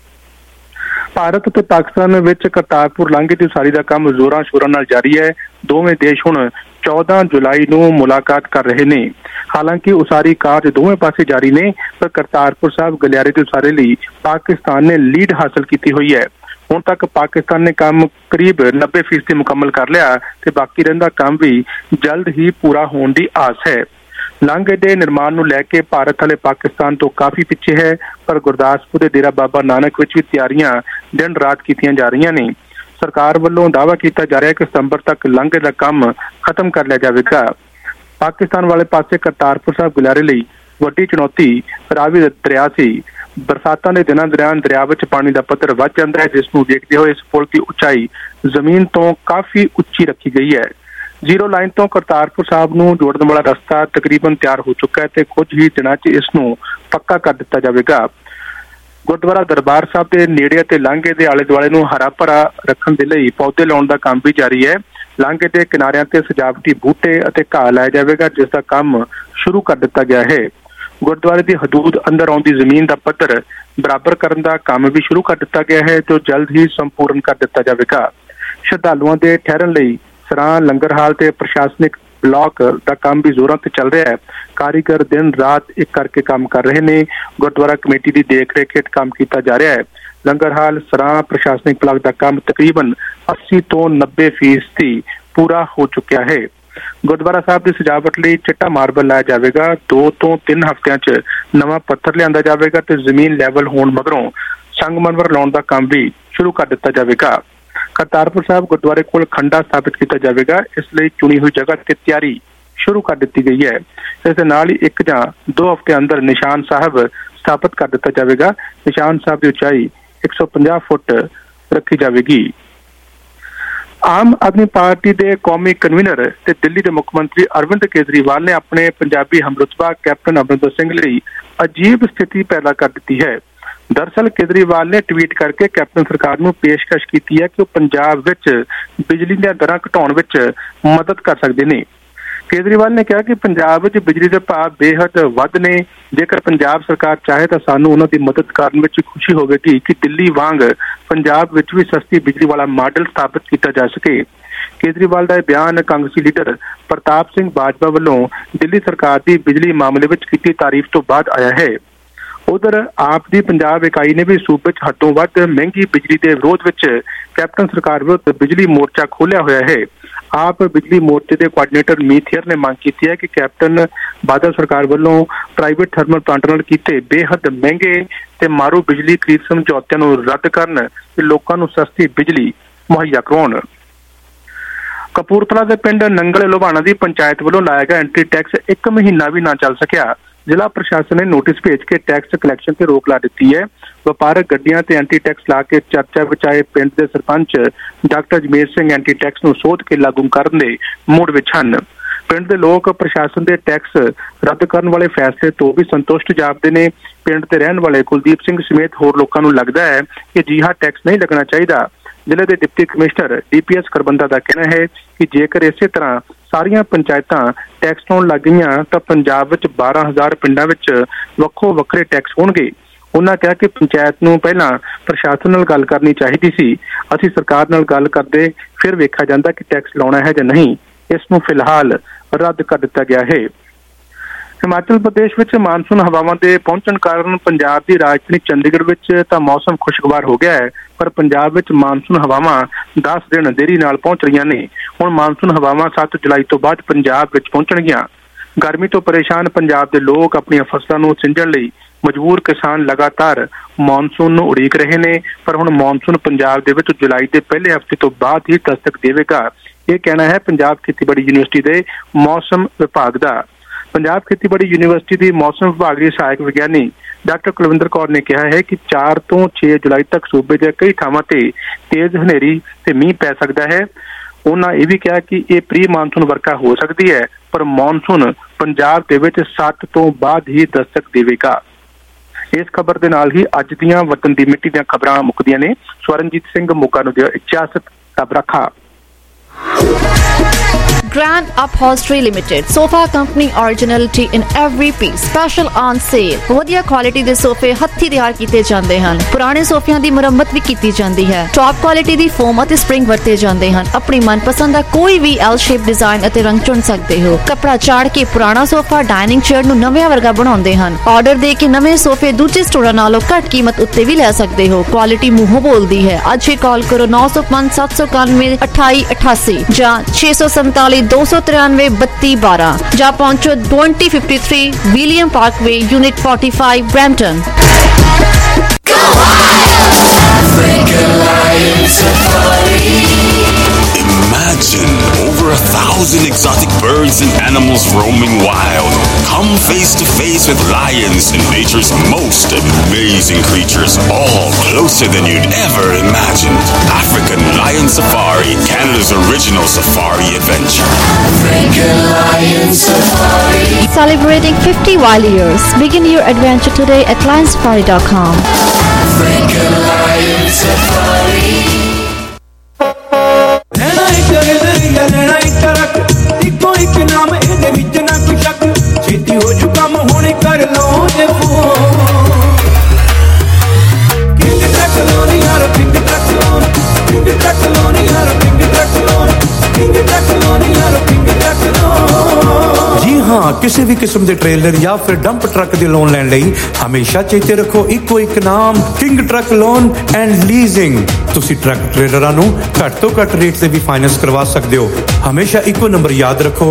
ਭਾਰਤ ਅਤੇ ਪਾਕਿਸਤਾਨ ਵਿੱਚ ਕਰਤਾਰਪੁਰ ਲਾਂਘੇ ਦੀ ਉਸਾਰੀ ਦਾ ਕੰਮ ਜ਼ੋਰਾਂ ਸ਼ੋਰਾਂ ਨਾਲ ਜਾਰੀ ਹੈ। ਦੋਵੇਂ ਦੇਸ਼ ਹੁਣ 14 ਜੁਲਾਈ ਨੂੰ ਮੁਲਾਕਾਤ ਕਰ ਰਹੇ ਨੇ। ਹਾਲਾਂਕਿ ਉਸਾਰੀ ਕਾਰਜ ਦੋਵੇਂ ਪਾਸੇ ਜਾਰੀ ਨੇ, ਪਰ ਕਰਤਾਰਪੁਰ ਸਾਹਿਬ ਗਲਿਆਰੇ ਦੀ ਉਸਾਰੀ ਲਈ ਪਾਕਿਸਤਾਨ ਨੇ ਲੀਡ ਹਾਸਲ ਕੀਤੀ ਹੋਈ ਹੈ। ਹੁਣ ਤੱਕ ਪਾਕਿਸਤਾਨ ਨੇ ਕੰਮ ਕਰੀਬ 90% ਮੁਕੰਮਲ ਕਰ ਲਿਆ ਤੇ ਬਾਕੀ ਰਹਿੰਦਾ ਕੰਮ ਵੀ ਜਲਦ ਹੀ ਪੂਰਾ ਹੋਣ ਦੀ ਆਸ ਹੈ। ਲਾਂਘੇ ਦੇ ਨਿਰਮਾਣ ਨੂੰ ਲੈ ਕੇ ਭਾਰਤ ਹਲੇ ਪਾਕਿਸਤਾਨ ਤੋਂ ਕਾਫੀ ਪਿੱਛੇ ਹੈ, ਪਰ ਗੁਰਦਾਸਪੁਰ ਦੇ ਡੇਰਾ ਬਾਬਾ ਨਾਨਕ ਵਿੱਚ ਵੀ ਤਿਆਰੀਆਂ ਦਿਨ ਰਾਤ ਕੀਤੀਆਂ ਜਾ ਰਹੀਆਂ ਨੇ। ਸਰਕਾਰ ਵੱਲੋਂ ਦਾਅਵਾ ਕੀਤਾ ਜਾ ਰਿਹਾ ਹੈ ਕਿ ਸਤੰਬਰ ਤੱਕ ਲਾਂਘੇ ਦਾ ਕੰਮ ਖਤਮ ਕਰ ਲਿਆ ਜਾਵੇਗਾ। ਪਾਕਿਸਤਾਨ ਵਾਲੇ ਪਾਸੇ ਕਰਤਾਰਪੁਰ ਸਾਹਿਬ ਗਲਿਆਰੇ ਲਈ ਵੱਡੀ ਚੁਣੌਤੀ ਰਾਵੀ ਦਰਿਆ ਸੀ। ਬਰਸਾਤਾਂ ਦੇ ਦਿਨਾਂ ਦੌਰਾਨ ਦਰਿਆ ਵਿੱਚ ਪਾਣੀ ਦਾ ਪੱਧਰ ਵੱਧ ਜਾਂਦਾ ਹੈ, ਜਿਸ ਨੂੰ ਦੇਖਦੇ ਹੋਏ ਇਸ ਪੁਲ ਦੀ ਉਚਾਈ ਜ਼ਮੀਨ ਤੋਂ ਕਾਫੀ ਉੱਚੀ ਰੱਖੀ ਗਈ ਹੈ। ਜ਼ੀਰੋ ਲਾਈਨ ਤੋਂ ਕਰਤਾਰਪੁਰ ਸਾਹਿਬ ਨੂੰ ਜੋੜਨ ਵਾਲਾ ਰਸਤਾ ਤਕਰੀਬਨ ਤਿਆਰ ਹੋ ਚੁੱਕਾ ਹੈ ਤੇ ਕੁਝ ਹੀ ਦਿਨਾਂ 'ਚ ਇਸ ਨੂੰ ਪੱਕਾ ਕਰ ਦਿੱਤਾ ਜਾਵੇਗਾ। ਗੁਰਦੁਆਰਾ ਦਰਬਾਰ ਸਾਹਿਬ ਦੇ ਨੇੜੇ ਅਤੇ ਲਾਂਘੇ ਦੇ ਆਲੇ ਦੁਆਲੇ ਨੂੰ ਹਰਾ ਭਰਾ ਰੱਖਣ ਦੇ ਲਈ ਪੌਦੇ ਲਾਉਣ ਦਾ ਕੰਮ ਵੀ ਜਾਰੀ ਹੈ। ਲਾਂਘੇ ਦੇ ਕਿਨਾਰਿਆਂ ਤੇ ਸਜਾਵਟੀ ਬੂਟੇ ਅਤੇ ਘਾਹ ਲਾਇਆ ਜਾਵੇਗਾ, ਜਿਸ ਦਾ ਕੰਮ ਸ਼ੁਰੂ ਕਰ ਦਿੱਤਾ ਗਿਆ ਹੈ। ਗੁਰਦੁਆਰੇ ਦੀ ਹਦੂਦ ਅੰਦਰ ਆਉਂਦੀ ਜ਼ਮੀਨ ਦਾ ਪੱਧਰ ਬਰਾਬਰ ਕਰਨ ਦਾ ਕੰਮ ਵੀ ਸ਼ੁਰੂ ਕਰ ਦਿੱਤਾ ਗਿਆ ਹੈ, ਜੋ ਜਲਦ ਹੀ ਸੰਪੂਰਨ ਕਰ ਦਿੱਤਾ ਜਾਵੇਗਾ। ਸ਼ਰਧਾਲੂਆਂ ਦੇ ਠਹਿਰਨ ਲਈ ਸਰਾਂ, ਲੰਗਰ ਹਾਲ ਤੇ ਪ੍ਰਸ਼ਾਸਨਿਕ ਬਲਾਕ ਦਾ ਕੰਮ ਵੀ ਜ਼ੋਰਾਂ ਤੇ ਚੱਲ ਰਿਹਾ ਹੈ। ਕਾਰੀਗਰ ਦਿਨ ਰਾਤ ਇੱਕ ਕਰਕੇ ਕੰਮ ਕਰ ਰਹੇ ਨੇ। ਗੁਰਦੁਆਰਾ ਕਮੇਟੀ ਦੀ ਦੇਖ ਰੇਖ ਹੇਠ ਕੰਮ ਕੀਤਾ ਜਾ ਰਿਹਾ ਹੈ। ਲੰਗਰ ਹਾਲ, ਸਰਾਂ, ਪ੍ਰਸ਼ਾਸਨਿਕ ਪਲਾਕ ਦਾ ਕੰਮ ਤਕਰੀਬਨ 80 ਤੋਂ 90% ਪੂਰਾ ਹੋ ਚੁੱਕਿਆ ਹੈ। ਗੁਰਦੁਆਰਾ ਸਾਹਿਬ ਦੀ ਸਜਾਵਟ ਲਈ ਚਿੱਟਾ ਮਾਰਬਲ ਲਾਇਆ ਜਾਵੇਗਾ। 2 ਤੋਂ 3 ਹਫ਼ਤਿਆਂ 'ਚ ਨਵਾਂ ਪੱਥਰ ਲਿਆਂਦਾ ਜਾਵੇਗਾ ਤੇ ਜ਼ਮੀਨ ਲੈਵਲ ਹੋਣ ਮਗਰੋਂ ਸੰਗਮਰਮਰ ਲਾਉਣ ਦਾ ਕੰਮ ਵੀ ਸ਼ੁਰੂ ਕਰ ਦਿੱਤਾ ਜਾਵੇਗਾ। ਕਰਤਾਰਪੁਰ ਸਾਹਿਬ ਗੁਰਦੁਆਰੇ ਕੋਲ ਖੰਡਾ ਸਥਾਪਿਤ ਕੀਤਾ ਜਾਵੇਗਾ। ਇਸ ਲਈ ਚੁਣੀ ਹੋਈ ਜਗ੍ਹਾ ਤੇ ਤਿਆਰੀ ਸ਼ੁਰੂ ਕਰ ਦਿੱਤੀ ਗਈ ਹੈ। ਇਸ ਦੇ ਨਾਲ ਹੀ 1 ਜਾਂ 2 ਹਫ਼ਤੇ ਅੰਦਰ ਨਿਸ਼ਾਨ ਸਾਹਿਬ ਸਥਾਪਿਤ ਕਰ ਦਿੱਤਾ ਜਾਵੇਗਾ। ਨਿਸ਼ਾਨ ਸਾਹਿਬ ਦੀ ਉਚਾਈ 150 ਫੁੱਟ ਰੱਖੀ ਜਾਵੇਗੀ। ਆਮ ਆਦਮੀ ਪਾਰਟੀ ਦੇ ਕੌਮੀ ਕਨਵੀਨਰ ਤੇ ਦਿੱਲੀ ਦੇ ਮੁੱਖ ਮੰਤਰੀ ਅਰਵਿੰਦ ਕੇਜਰੀਵਾਲ ਨੇ ਆਪਣੇ ਪੰਜਾਬੀ ਹਮਰੁਤਬਾ ਕੈਪਟਨ ਅਮਰਿੰਦਰ ਸਿੰਘ ਲਈ ਅਜੀਬ ਸਥਿਤੀ ਪੈਦਾ ਕਰ ਦਿੱਤੀ ਹੈ। ਦਰਅਸਲ ਕੇਜਰੀਵਾਲ ਨੇ ਟਵੀਟ ਕਰਕੇ ਕੈਪਟਨ ਸਰਕਾਰ ਨੂੰ ਪੇਸ਼ਕਸ਼ ਕੀਤੀ ਹੈ ਕਿ ਉਹ ਪੰਜਾਬ ਵਿੱਚ ਬਿਜਲੀ ਦੀਆਂ ਦਰਾਂ ਘਟਾਉਣ ਵਿੱਚ ਮਦਦ ਕਰ ਸਕਦੇ ਨੇ। ਕੇਜਰੀਵਾਲ ਨੇ ਕਿਹਾ ਕਿ ਪੰਜਾਬ ਵਿੱਚ ਬਿਜਲੀ ਦੇ ਭਾਅ ਬੇਹੱਦ ਵੱਧ ਨੇ। ਜੇਕਰ ਪੰਜਾਬ ਸਰਕਾਰ ਚਾਹੇ ਤਾਂ ਸਾਨੂੰ ਉਹਨਾਂ ਦੀ ਮਦਦ ਕਰਨ ਵਿੱਚ ਖੁਸ਼ੀ ਹੋਵੇਗੀ ਕਿ ਦਿੱਲੀ ਵਾਂਗ ਪੰਜਾਬ ਵਿੱਚ ਵੀ ਸਸਤੀ ਬਿਜਲੀ ਵਾਲਾ ਮਾਡਲ ਸਥਾਪਿਤ ਕੀਤਾ ਜਾ ਸਕੇ। ਕੇਜਰੀਵਾਲ ਦਾ ਇਹ ਬਿਆਨ ਕਾਂਗਰਸੀ ਲੀਡਰ ਪ੍ਰਤਾਪ ਸਿੰਘ ਬਾਜਵਾ ਵੱਲੋਂ ਦਿੱਲੀ ਸਰਕਾਰ ਦੀ ਬਿਜਲੀ ਮਾਮਲੇ ਵਿੱਚ ਕੀਤੀ ਤਾਰੀਫ ਤੋਂ ਬਾਅਦ ਆਇਆ ਹੈ। ਉਧਰ ਆਪ ਦੀ ਪੰਜਾਬ ਇਕਾਈ ਨੇ ਵੀ ਸੂਬੇ 'ਚ ਹੱਦੋਂ ਵੱਧ ਮਹਿੰਗੀ ਬਿਜਲੀ ਦੇ ਵਿਰੋਧ ਵਿੱਚ ਕੈਪਟਨ ਸਰਕਾਰ ਵਿਰੁੱਧ ਬਿਜਲੀ ਮੋਰਚਾ ਖੋਲ੍ਹਿਆ ਹੋਇਆ ਹੈ। ਆਪ ਬਿਜਲੀ ਮੋਰਚੇ ਦੇ ਕੋਆਰਡੀਨੇਟਰ ਮੀਥੇਰ ਨੇ ਮੰਗ ਕੀਤੀ ਹੈ ਕਿ ਕੈਪਟਨ ਬਾਦਲ ਸਰਕਾਰ ਵੱਲੋਂ ਪ੍ਰਾਈਵੇਟ ਥਰਮਲ ਪਲਾਂਟਾਂ ਨਾਲ ਕੀਤੇ ਬੇਹੱਦ ਮਹਿੰਗੇ ਤੇ ਮਾਰੂ ਬਿਜਲੀ ਖਰੀਦ ਸਮਝੌਤਿਆਂ ਨੂੰ ਰੱਦ ਕਰਨ ਤੇ ਲੋਕਾਂ ਨੂੰ ਸਸਤੀ ਬਿਜਲੀ ਮੁਹੱਈਆ ਕਰਵਾਉਣ। ਕਪੂਰਥਲਾ ਦੇ ਪਿੰਡ ਨੰਗਲ ਲੋਹਾਣਾ ਦੀ ਪੰਚਾਇਤ ਵੱਲੋਂ ਲਾਇਆ ਗਿਆ ਐਂਟਰੀ ਟੈਕਸ 1 ਮਹੀਨਾ ਵੀ ਨਾ ਚੱਲ ਸਕਿਆ। ਜ਼ਿਲ੍ਹਾ ਪ੍ਰਸ਼ਾਸਨ ਨੇ ਨੋਟਿਸ ਭੇਜ ਕੇ ਟੈਕਸ ਕਲੈਕਸ਼ਨ ਤੇ ਰੋਕ ਲਾ ਦਿੱਤੀ ਹੈ। ਵਪਾਰਕ ਗੱਡੀਆਂ ਤੇ ਐਂਟੀ ਟੈਕਸ ਲਾ ਕੇ ਚਰਚਾ ਵਿੱਚ ਆਏ ਪਿੰਡ ਦੇ sarpanch doctor Jamer Singh anti tax ਨੂੰ ਸੋਧ ਕੇ ਲਾਗੂ ਕਰਨ ਦੇ ਮੂਡ ਵਿੱਚ ਹਨ। ਪਿੰਡ ਦੇ ਲੋਕ ਪ੍ਰਸ਼ਾਸਨ ਦੇ ਟੈਕਸ ਰੱਦ ਕਰਨ ਵਾਲੇ ਫੈਸਲੇ ਤੋਂ ਵੀ ਸੰਤੁਸ਼ਟ ਜਾਪਦੇ ਨੇ। ਪਿੰਡ ਤੇ ਰਹਿਣ ਵਾਲੇ ਕੁਲਦੀਪ ਸਿੰਘ ਸਮੇਤ ਹੋਰ ਲੋਕਾਂ ਨੂੰ ਲੱਗਦਾ ਹੈ ਕਿ ਅਜਿਹਾ ਟੈਕਸ ਨਹੀਂ ਲੱਗਣਾ ਚਾਹੀਦਾ। ਜ਼ਿਲ੍ਹੇ ਦੇ ਡਿਪਟੀ ਕਮਿਸ਼ਨਰ DPS ਖਰਬੰਦਾ ਦਾ ਕਹਿਣਾ ਹੈ ਕਿ ਜੇਕਰ ਇਸੇ ਤਰ੍ਹਾਂ ਸਾਰੀਆਂ ਪੰਚਾਇਤਾਂ ਟੈਕਸ ਲਾਉਣ ਲੱਗ ਗਈਆਂ ਤਾਂ ਪੰਜਾਬ ਵਿੱਚ 12,000 ਪਿੰਡਾਂ ਵਿੱਚ ਵੱਖੋ ਵੱਖਰੇ ਟੈਕਸ ਹੋਣਗੇ। ਉਹਨਾਂ ਕਿਹਾ ਕਿ ਪੰਚਾਇਤ ਨੂੰ ਪਹਿਲਾਂ ਪ੍ਰਸ਼ਾਸਨ ਨਾਲ ਗੱਲ ਕਰਨੀ ਚਾਹੀਦੀ ਸੀ। ਅਸੀਂ ਸਰਕਾਰ ਨਾਲ ਗੱਲ ਕਰਦੇ ਫਿਰ ਵੇਖਿਆ ਜਾਂਦਾ ਕਿ ਟੈਕਸ ਲਾਉਣਾ ਹੈ ਜਾਂ ਨਹੀਂ। ਇਸ ਨੂੰ ਫਿਲਹਾਲ ਰੱਦ ਕਰ ਦਿੱਤਾ ਗਿਆ ਹੈ। ਹਿਮਾਚਲ ਪ੍ਰਦੇਸ਼ ਵਿੱਚ ਮਾਨਸੂਨ ਹਵਾਵਾਂ ਦੇ ਪਹੁੰਚਣ ਕਾਰਨ ਪੰਜਾਬ ਦੀ ਰਾਜਧਾਨੀ ਚੰਡੀਗੜ੍ਹ ਵਿੱਚ ਤਾਂ ਮੌਸਮ ਖੁਸ਼ਗਵਾਰ ਹੋ ਗਿਆ ਹੈ, ਪਰ ਪੰਜਾਬ ਵਿੱਚ ਮਾਨਸੂਨ ਹਵਾਵਾਂ 10 ਦਿਨ ਦੇਰੀ ਨਾਲ ਪਹੁੰਚ ਰਹੀਆਂ ਨੇ। ਹੁਣ ਮਾਨਸੂਨ ਹਵਾਵਾਂ 7 ਜੁਲਾਈ ਤੋਂ ਬਾਅਦ ਪੰਜਾਬ ਵਿੱਚ ਪਹੁੰਚਣਗੀਆਂ। ਗਰਮੀ ਤੋਂ ਪਰੇਸ਼ਾਨ ਪੰਜਾਬ ਦੇ ਲੋਕ ਆਪਣੀਆਂ ਫਸਲਾਂ ਨੂੰ ਸਿੰਜਣ ਲਈ ਮਜਬੂਰ ਕਿਸਾਨ ਲਗਾਤਾਰ ਮੌਨਸੂਨ ਨੂੰ ਉਡੀਕ ਰਹੇ ਨੇ, ਪਰ ਹੁਣ ਮੌਨਸੂਨ ਪੰਜਾਬ ਦੇ ਵਿੱਚ ਜੁਲਾਈ ਦੇ ਪਹਿਲੇ ਹਫ਼ਤੇ ਤੋਂ ਬਾਅਦ ਹੀ ਦਸਤਕ ਦੇਵੇਗਾ। ਇਹ ਕਹਿਣਾ ਹੈ ਪੰਜਾਬ ਖੇਤੀਬਾੜੀ ਯੂਨੀਵਰਸਿਟੀ ਦੇ ਮੌਸਮ ਵਿਭਾਗ ਦਾ। ਪੰਜਾਬ ਖੇਤੀਬਾੜੀ ਯੂਨੀਵਰਸਿਟੀ ਦੀ ਮੌਸਮ ਵਿਭਾਗ ਦੀ ਸਹਾਇਕ ਵਿਗਿਆਨੀ ਡਾਕਟਰ ਕੁਲਵਿੰਦਰ ਕੌਰ ਨੇ ਕਿਹਾ ਹੈ ਕਿ 4 ਤੋਂ 6 ਜੁਲਾਈ ਤੱਕ ਸੂਬੇ ਦੇ ਕਈ ਥਾਵਾਂ ਤੇ ਤੇਜ਼ ਹਨੇਰੀ ਤੇ ਮੀਂਹ ਪੈ ਸਕਦਾ ਹੈ। ਉਹਨਾਂ ਇਹ ਵੀ ਕਿਹਾ ਕਿ ਇਹ ਪ੍ਰੀ ਮਾਨਸੂਨ ਵਰਖਾ ਹੋ ਸਕਦੀ ਹੈ, ਪਰ ਮਾਨਸੂਨ ਪੰਜਾਬ ਦੇ ਵਿੱਚ 7 ਤੋਂ ਬਾਅਦ ਹੀ ਦਸਤਕ ਦੇਵੇਗਾ। ਇਸ ਖਬਰ ਦੇ ਨਾਲ ਹੀ ਅੱਜ ਦੀਆਂ ਵਤਨ ਦੀ ਮਿੱਟੀ ਦੀਆਂ ਖਬਰਾਂ ਮੁੱਕਦੀਆਂ ਨੇ। ਸਵਰਨਜੀਤ ਸਿੰਘ ਮੋਗਾ ਨੂੰ ਦਿਓ ਇਜਾਜ਼ਤ। ਰੱਬ ਰੱਖਾ। Grand Upholstery Limited, sofa company originality in every piece, special on sale। ਵਧੀਆ ਕੁਆਲਿਟੀ ਦੇ ਸੋਫੇ ਹੱਥੀਂ ਤਿਆਰ ਕੀਤੇ ਜਾਂਦੇ ਹਨ। ਪੁਰਾਣੇ ਸੋਫਿਆਂ ਦੀ ਮੁਰੰਮਤ ਵੀ ਕੀਤੀ ਜਾਂਦੀ ਹੈ। ਟੌਪ ਕੁਆਲਿਟੀ ਦੀ ਫੋਮ ਅਤੇ ਸਪ੍ਰਿੰਗ ਵਰਤੇ ਜਾਂਦੇ ਹਨ। ਆਪਣੀ ਮਨਪਸੰਦ ਦਾ ਕੋਈ ਵੀ L ਸ਼ੇਪ ਡਿਜ਼ਾਈਨ ਅਤੇ ਰੰਗ ਚੁਣ ਸਕਦੇ ਹੋ। ਕੱਪੜਾ ਚਾੜ ਕੇ ਪੁਰਾਣਾ ਸੋਫਾ ਡਾਈਨਿੰਗ ਚੇਅਰ ਨੂੰ ਨਵੇਂ ਵਰਗਾ ਬਣਾਉਂਦੇ ਹਨ। ਆਰਡਰ ਦੇ ਕੇ ਨਵੇਂ ਸੋਫੇ ਦੂਜੇ ਸਟੋਰਾਂ ਨਾਲੋਂ ਘੱਟ ਕੀਮਤ ਉੱਤੇ ਵੀ ਲੈ ਸਕਦੇ ਹੋ। ਕੁਆਲਿਟੀ ਮੂੰਹੋਂ ਬੋਲਦੀ ਹੈ। ਅੱਜ ਹੀ ਕਾਲ ਕਰੋ 905 791 2888 ਜਾਂ 647 293 3212 ਜਾਂ ਪਹੁੰਚੋ 2053 William parkway unit 45 Brampton. Imagine over 1,000 exotic birds and animals roaming wild. Come face to face with lions and nature's most amazing creatures, all closer than you'd ever imagined. African Lion Safari, Canada's original safari adventure. African Lion Safari. Celebrating 50 wild years. Begin your adventure today at lionsafari.com. African Lion Safari. ਇੱਕੋ ਇੱਕ ਨਾਮ ਇਹਦੇ ਵਿੱਚ ਨਾ ਕੋਈ ਸ਼ੱਕ, ਛੇਤੀ ਹੋ ਜੂ ਕੰਮ ਹੁਣੇ ਕਰ ਲਓ ਜੇ ਫੋਨ। ਕਿੰਗ ਟਰੱਕ ਲੋਨ ਯਾਰ king truck loan, king truck loan ਯਾਰ king truck loan, king truck loan ਯਾਰ ਕਿੰਗ ਟਰੱਕ ਲੋਨ। ਜੀ ਹਾਂ ਕਿਸੇ ਵੀ ਕਿਸਮ ਦੇ ਟ੍ਰੇਲਰ ਜਾਂ ਫਿਰ ਡੰਪ ਟਰੱਕ ਦੇ ਲੋਨ ਲੈਣ ਲਈ ਹਮੇਸ਼ਾ ਚੇਤੇ ਰੱਖੋ ਇੱਕੋ ਇੱਕ ਨਾਮ, king truck loan and leasing. ਤੁਸੀਂ ਟਰੱਕ ਟ੍ਰੇਲਰਾਂ ਨੂੰ ਘੱਟ ਤੋਂ ਘੱਟ ਰੇਟ ਤੇ ਵੀ ਫਾਈਨੈਂਸ ਕਰਵਾ ਸਕਦੇ ਹੋ। ਹਮੇਸ਼ਾ ਇੱਕੋ ਨੰਬਰ ਯਾਦ ਰੱਖੋ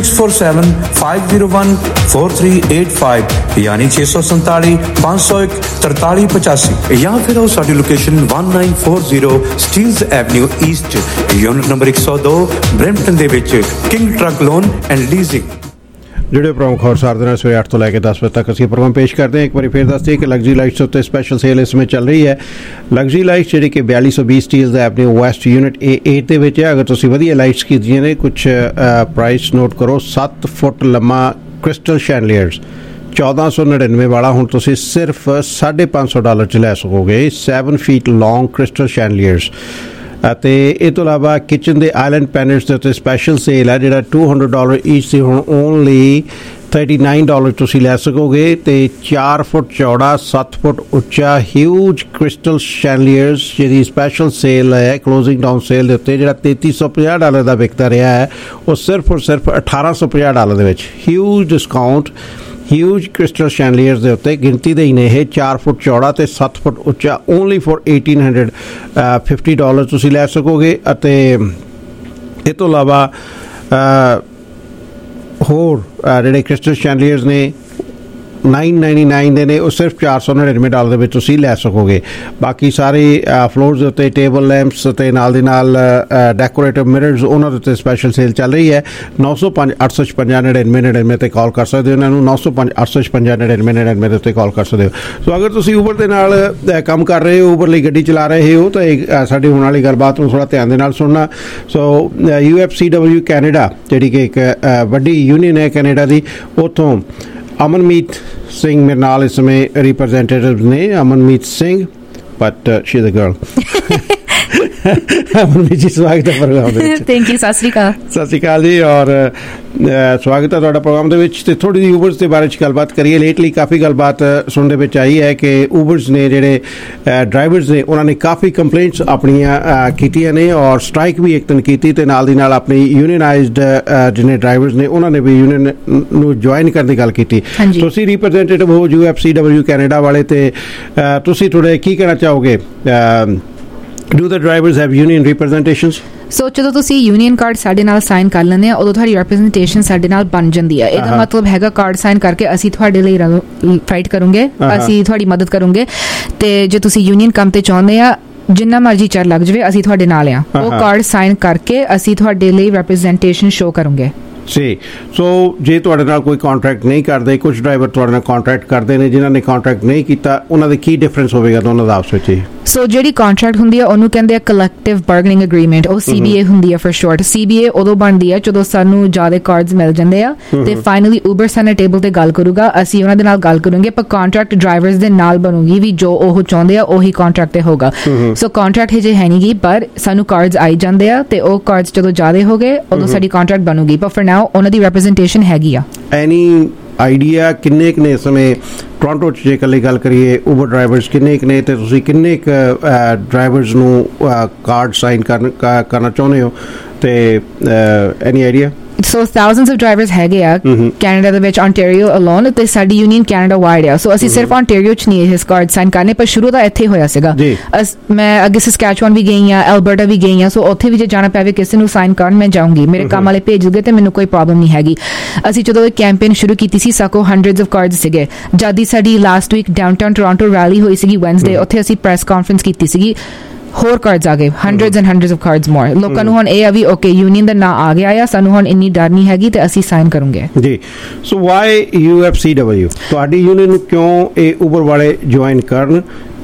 6475014385 ਯਾਨੀ 647 501 4385 ਜਾਂ ਫਿਰ ਉਹ ਸਾਡੀ location 1940 Steeles avenue east unit number 102 Brampton ਦੇ ਵਿੱਚ king truck loan and leasing. ਜਿਹੜੇ ਪ੍ਰਮੁੱਖ ਖਬਰਾਂ ਦੇ ਨਾਲ ਸਵੇਰੇ 8 ਤੋਂ ਲੈ ਕੇ 10 ਵਜੇ ਤੱਕ ਅਸੀਂ ਪ੍ਰੋਗਰਾਮ ਪੇਸ਼ ਕਰਦੇ ਹਾਂ। ਇੱਕ ਵਾਰੀ ਫਿਰ ਦੱਸਦੇ ਕਿ ਲਗਜ਼ਰੀ ਲਾਈਟਸ ਉੱਤੇ ਸਪੈਸ਼ਲ ਸੇਲ ਇਸ ਸਮੇਂ ਚੱਲ ਰਹੀ ਹੈ। ਲਗਜ਼ਰੀ ਲਾਈਟਸ ਜਿਹੜੀ ਕਿ 4220 Steeles avenue West unit A8 ਦੇ ਵਿੱਚ ਹੈ। ਅਗਰ ਤੁਸੀਂ ਵਧੀਆ ਲਾਈਟਸ ਕੀਤੀਆਂ ਨੇ, ਕੁਝ ਪ੍ਰਾਈਸ ਨੋਟ ਕਰੋ। 7 ਫੁੱਟ ਲੰਮਾ ਕ੍ਰਿਸਟਲ ਸ਼ੈਂਡਲੀਅਰਸ 1499 ਵਾਲਾ ਹੁਣ ਤੁਸੀਂ ਸਿਰਫ $550 ਚ ਲੈ ਸਕੋਗੇ। 7 ਫੀਟ ਲੌਂਗ ਕ੍ਰਿਸਟਲ ਸ਼ੈਂਡਲੀਅਰਸ। ਅਤੇ ਇਹ ਤੋਂ ਇਲਾਵਾ ਕਿਚਨ ਦੇ ਆਈਲੈਂਡ ਪੈਨਲਸ ਦੇ ਉੱਤੇ ਸਪੈਸ਼ਲ ਸੇਲ ਹੈ ਜਿਹੜਾ $200 ਈਚ ਸੀ ਹੁਣ ਓਨਲੀ $39 ਤੁਸੀਂ ਲੈ ਸਕੋਗੇ। ਅਤੇ 4 ਫੁੱਟ ਚੌੜਾ 7 ਫੁੱਟ ਉੱਚਾ ਹਿਊਜ ਕ੍ਰਿਸਟਲ ਸ਼ੈਂਡਲੀਅਰਸ ਜਿਹਦੀ ਸਪੈਸ਼ਲ ਸੇਲ ਹੈ ਕਲੋਜ਼ਿੰਗ ਡਾਊਨ ਸੇਲ ਦੇ ਉੱਤੇ ਜਿਹੜਾ $3350 ਦਾ ਵਿਕਦਾ ਰਿਹਾ ਹੈ ਉਹ ਸਿਰਫ ਔਰ ਸਿਰਫ $1850 ਦੇ ਵਿੱਚ huge discount. Huge crystal chandeliers ਦੇ ਉੱਤੇ ਗਿਣਤੀ ਦੇ ਹੀ ਨੇ ਇਹ 4 ਫੁੱਟ ਚੌੜਾ ਤੇ 7 ਫੁੱਟ ਉੱਚਾ ਓਨਲੀ ਫॉर $1850 ਤੁਸੀਂ ਲੈ ਸਕੋਗੇ। ਅਤੇ ਇਹ ਤੋਂ ਇਲਾਵਾ ਹੋਰ ਜਿਹੜੇ ਕ੍ਰਿਸਟਲ ਸ਼ੈਂਡਲੀਅਰਸ ਨੇ $999 ਦੇ ਨੇ ਉਹ ਸਿਰਫ $499 ਦੇ ਵਿੱਚ ਤੁਸੀਂ ਲੈ ਸਕੋਗੇ। ਬਾਕੀ ਸਾਰੇ ਫਲੋਰਸ ਦੇ ਉੱਤੇ ਟੇਬਲ ਲੈਂਪਸ ਅਤੇ ਨਾਲ ਦੀ ਨਾਲ ਡੈਕੋਰੇਟਿਵ ਮਿਰਰਸ ਉਹਨਾਂ ਦੇ ਉੱਤੇ ਸਪੈਸ਼ਲ ਸੇਲ ਚੱਲ ਰਹੀ ਹੈ। 905-856-9999 ਤੇ ਕਾਲ ਕਰ ਸਕਦੇ ਹੋ ਇਹਨਾਂ ਨੂੰ। 905-856-9999 ਦੇ ਉੱਤੇ ਕਾਲ ਕਰ ਸਕਦੇ ਹੋ। ਸੋ ਅਗਰ ਤੁਸੀਂ ਊਬਰ ਦੇ ਨਾਲ ਕੰਮ ਕਰ ਰਹੇ ਹੋ, ਊਬਰ ਲਈ ਗੱਡੀ ਚਲਾ ਰਹੇ ਹੋ ਤਾਂ ਸਾਡੀ ਹੋਣ ਵਾਲੀ ਗੱਲਬਾਤ ਨੂੰ ਥੋੜ੍ਹਾ ਧਿਆਨ ਦੇ ਨਾਲ ਸੁਣਨਾ। ਸੋ UFCW ਕੈਨੇਡਾ ਜਿਹੜੀ ਕਿ ਇੱਕ ਵੱਡੀ ਯੂਨੀਅਨ ਹੈ ਕੈਨੇਡਾ ਦੀ, ਉੱਥੋਂ ਅਮਨਮੀਤ ਸਿੰਘ ਮੇਰੇ ਨਾਲ ਇਸ ਸਮੇਂ ਰਿਪਰੈਜ਼ੈਂਟੇਟਿਵ ਨੇ। Amanmeet Singh but she is a girl. Amanmeet ji ਸਵਾਗਤ ਹੈ ਪ੍ਰੋਗਰਾਮ ਦੇ ਵਿੱਚ। Thank you. ਸਤਿ ਸ਼੍ਰੀ ਅਕਾਲ। ਸਤਿ ਸ਼੍ਰੀ ਅਕਾਲ ਜੀ ਔਰ ਸਵਾਗਤ ਹੈ ਤੁਹਾਡਾ ਪ੍ਰੋਗਰਾਮ ਦੇ ਵਿੱਚ। ਤੇ ਥੋੜੀ ਜਿਹੀ ਊਬਰਸ ਦੇ ਬਾਰੇ 'ਚ ਗੱਲਬਾਤ ਕਰੀਏ। ਲੇਟਲੀ ਕਾਫੀ ਗੱਲਬਾਤ ਸੁਣਨ ਦੇ ਵਿੱਚ ਆਈ ਹੈ ਕਿ ਊਬਰਸ ਨੇ ਜਿਹੜੇ ਡਰਾਈਵਰਸ ਨੇ ਉਹਨਾਂ ਨੇ ਕਾਫੀ ਕੰਪਲੇਂਟਸ ਆਪਣੀਆਂ ਕੀਤੀਆਂ ਨੇ ਔਰ ਸਟ੍ਰਾਈਕ ਵੀ ਇੱਕ ਦਿਨ ਕੀਤੀ ਤੇ ਨਾਲ ਦੀ ਨਾਲ ਆਪਣੀ ਯੂਨੀਅਨਾਈਜ਼ਡ ਜਿਹਨੇ ਡਰਾਈਵਰਸ ਨੇ ਉਹਨਾਂ ਨੇ ਵੀ ਯੂਨੀਅਨ ਨੂੰ ਜੁਆਇਨ ਕਰਨ ਦੀ ਗੱਲ ਕੀਤੀ। ਤੁਸੀਂ ਰਿਪਰੈਜ਼ੈਂਟੇਟਿਵ ਹੋ UFCW ਕੈਨੇਡਾ ਵਾਲੇ ਤੇ ਤੁਸੀਂ ਥੋੜੇ ਕੀ ਕਹਿਣਾ ਚਾਹੋਗੇ? Do the drivers have union representations? ਸੋ ਜਦੋਂ ਤੁਸੀਂ ਯੂਨੀਅਨ ਕਾਰਡ ਸਾਡੇ ਨਾਲ ਸਾਈਨ ਕਰ ਲੈਂਦੇ ਆ ਉਦੋਂ ਤੁਹਾਡੀ ਰਿਪਰੈਜ਼ੈਂਟੇਸ਼ਨ ਸਾਡੇ ਨਾਲ ਬਣ ਜਾਂਦੀ ਹੈ। ਇਹਦਾ ਮਤਲਬ ਹੈਗਾ ਕਾਰਡ ਸਾਈਨ ਕਰਕੇ ਅਸੀਂ ਤੁਹਾਡੇ ਲਈ ਫਾਈਟ ਕਰੂੰਗੇ, ਅਸੀਂ ਤੁਹਾਡੀ ਮਦਦ ਕਰੂੰਗੇ। ਤੇ ਜੇ ਤੁਸੀਂ ਯੂਨੀਅਨ ਕੰਮ ਤੇ ਚਾਹੁੰਦੇ ਆ ਜਿੰਨਾ ਮਰਜ਼ੀ ਚਿਰ ਲੱਗ ਜਾਵੇ ਅਸੀਂ ਤੁਹਾਡੇ ਨਾਲ ਆ। ਉਹ ਕਾਰਡ ਸਾਈਨ ਕਰਕੇ ਅਸੀਂ ਤੁਹਾਡੇ ਲਈ ਰਿਪਰੈਜ਼ੈਂਟੇਸ਼ਨ ਸ਼ੋ ਕਰੂੰਗੇ। ਜੀ। ਸੋ ਜੇ ਤੁਹਾਡੇ ਨਾਲ ਕੋਈ ਕੰਟਰੈਕਟ ਨਹੀਂ ਕਰਦੇ, ਕੁਝ ਡਰਾਈਵਰ ਤੁਹਾਡੇ ਨਾਲ ਕੰਟਰੈਕਟ ਕਰਦੇ ਨੇ, ਜਿਨ੍ਹਾਂ ਨੇ ਕੰਟਰੈਕਟ ਨਹੀਂ ਕੀਤਾ ਉਹਨਾਂ ਦੇ ਕੀ ਡਿਫਰੈਂਸ ਹੋਵੇਗਾ ਦੋਨਾਂ ਦਾ ਆਪਸ ਵਿੱਚ? ਸੋ ਜਿਹੜੀ ਕੰਟਰੈਕਟ ਹੁੰਦੀ ਹੈ ਉਹਨੂੰ ਕਹਿੰਦੇ ਆ ਕਲੈਕਟਿਵ ਬਾਰਗੇਨਿੰਗ ਐਗਰੀਮੈਂਟ। ਉਹ CBA ਹੁੰਦੀ ਹੈ ਫॉर ਸ਼ੋਰਟ। CBA ਉਦੋਂ ਬਣਦੀ ਹੈ ਜਦੋਂ ਸਾਨੂੰ ਜ਼ਿਆਦਾ ਕਾਰਡਸ ਮਿਲ ਜਾਂਦੇ ਆ ਤੇ ਫਾਈਨਲੀ ਊਬਰ ਸਾਡੇ ਟੇਬਲ ਤੇ ਗੱਲ ਕਰੂਗਾ, ਅਸੀਂ ਉਹਨਾਂ ਦੇ ਨਾਲ ਗੱਲ ਕਰੂੰਗੇ। ਪਰ ਕੰਟਰੈਕਟ ਡਰਾਈਵਰਸ ਦੇ ਨਾਲ ਬਣੂਗੀ ਵੀ ਜੋ ਉਹ ਚਾਹੁੰਦੇ ਆ ਉਹੀ ਕੰਟਰੈਕਟ ਤੇ ਹੋਗਾ। ਸੋ ਕੰਟਰੈਕਟ ਹਜੇ ਹੈ ਨਹੀਂ ਗੀ ਪਰ ਸਾਨੂੰ ਕਾਰਡਸ ਆਈ ਜਾਂਦੇ ਆ ਤੇ ਉਹ ਕਾਰਡਸ ਜਦੋਂ ਜ਼ਿਆਦਾ ਹੋ ਗਏ ਉਦੋਂ ਸਾਡੀ ਕੰਟਰੈਕਟ ਬਣੂਗੀ। ਪਰ ਫॉर ਨਾਓ ਉਹਨਾਂ ਦੀ ਰਿਪਰੈਜ਼ੈਂਟੇਸ਼ਨ ਹੈਗੀ ਆ। ਐਨੀ ਆਈਡੀਆ ਕਿੰਨੇ ਕੁ ਨੇ ਸਮੇਂ ਟੋਰਾਂਟੋ 'ਚ ਜੇ ਇਕੱਲੀ ਗੱਲ ਕਰੀਏ ਊਬਰ ਡਰਾਈਵਰਸ ਕਿੰਨੇ ਕੁ ਨੇ ਤੇ ਤੁਸੀਂ ਕਿੰਨੇ ਕੁ ਡਰਾਈਵਰਸ ਨੂੰ ਕਾਰਡ ਸਾਈਨ ਕਰਨਾ ਚਾਹੁੰਦੇ ਹੋ ਤੇ any idea? So thousands of drivers ਹੈਗੇ ਆ ਕੈਨੇਡਾ ਦੇ ਵਿੱਚ, ontario alone ਤੇ ਸਾਡੀ ਯੂਨੀਅਨ ਕੈਨੇਡਾ ਵਾਈਡ ਆ। ਸੋ ਅਸੀਂ ਸਿਰਫ ontario 'ਚ ਨਹੀਂ ਇਹ ਕਾਰਡ ਸਾਈਨ ਕਰਨੇ ਪਰ ਸ਼ੁਰੂ ਦਾ ਇੱਥੇ ਹੋਇਆ ਸੀਗਾ। ਮੈਂ ਅੱਗੇ ਸਸਕੈਚੁਆਨ ਵੀ ਗਈ ਆ, ਐਲਬਰਟਾ ਵੀ ਗਈ ਆ। ਸੋ ਉੱਥੇ ਵੀ ਜੇ ਜਾਣਾ ਪਵੇ ਕਿਸੇ ਨੂੰ ਸਾਈਨ ਕਰਨ ਮੈਂ ਜਾਊਂਗੀ, ਮੇਰੇ ਕੰਮ ਵਾਲੇ ਭੇਜ ਦੂਗੇ ਤੇ ਮੈਨੂੰ ਕੋਈ ਪ੍ਰੋਬਲਮ ਨਹੀਂ ਹੈਗੀ। ਅਸੀਂ ਜਦੋਂ ਇਹ ਕੈਂਪੇਨ ਸ਼ੁਰੂ ਕੀਤੀ ਸੀ ਸਾਕੋ hundreds of cards ਸੀਗੇ। ਜਦ ਹੀ ਸਾਡੀ last week downtown Toronto rally ਹੋਈ ਸੀਗੀ ਵੈਨਸਡੇ, ਉੱਥੇ ਅਸੀਂ ਪ੍ਰੈਸ ਕਾਨਫਰੰਸ ਕੀਤੀ ਸੀਗੀ। ਹੋਰ ਕਾਰਡਸ ਆ ਗਏ, hundreds and hundreds of cards more। ਲੋਕਾਂ ਨੂੰ ਹੁਣ ਇਹ ਆ ਵੀ ਓਕੇ ਯੂਨੀਅਨ ਦਾ ਨਾਂ ਆ ਗਿਆ ਆ, ਸਾਨੂੰ ਹੁਣ ਇੰਨੀ ਡਰ ਨਹੀਂ ਹੈਗੀ ਤੇ ਅਸੀਂ ਸਾਈਨ ਕਰੂੰਗੇ ਜੀ। ਸੋ ਵਾਈ UFCW ਤੁਹਾਡੀ ਯੂਨੀਅਨ ਨੂੰ ਕਿਉਂ ਇਹ ਊਬਰ ਵਾਲੇ ਜੁਆਇਨ ਕਰਨ?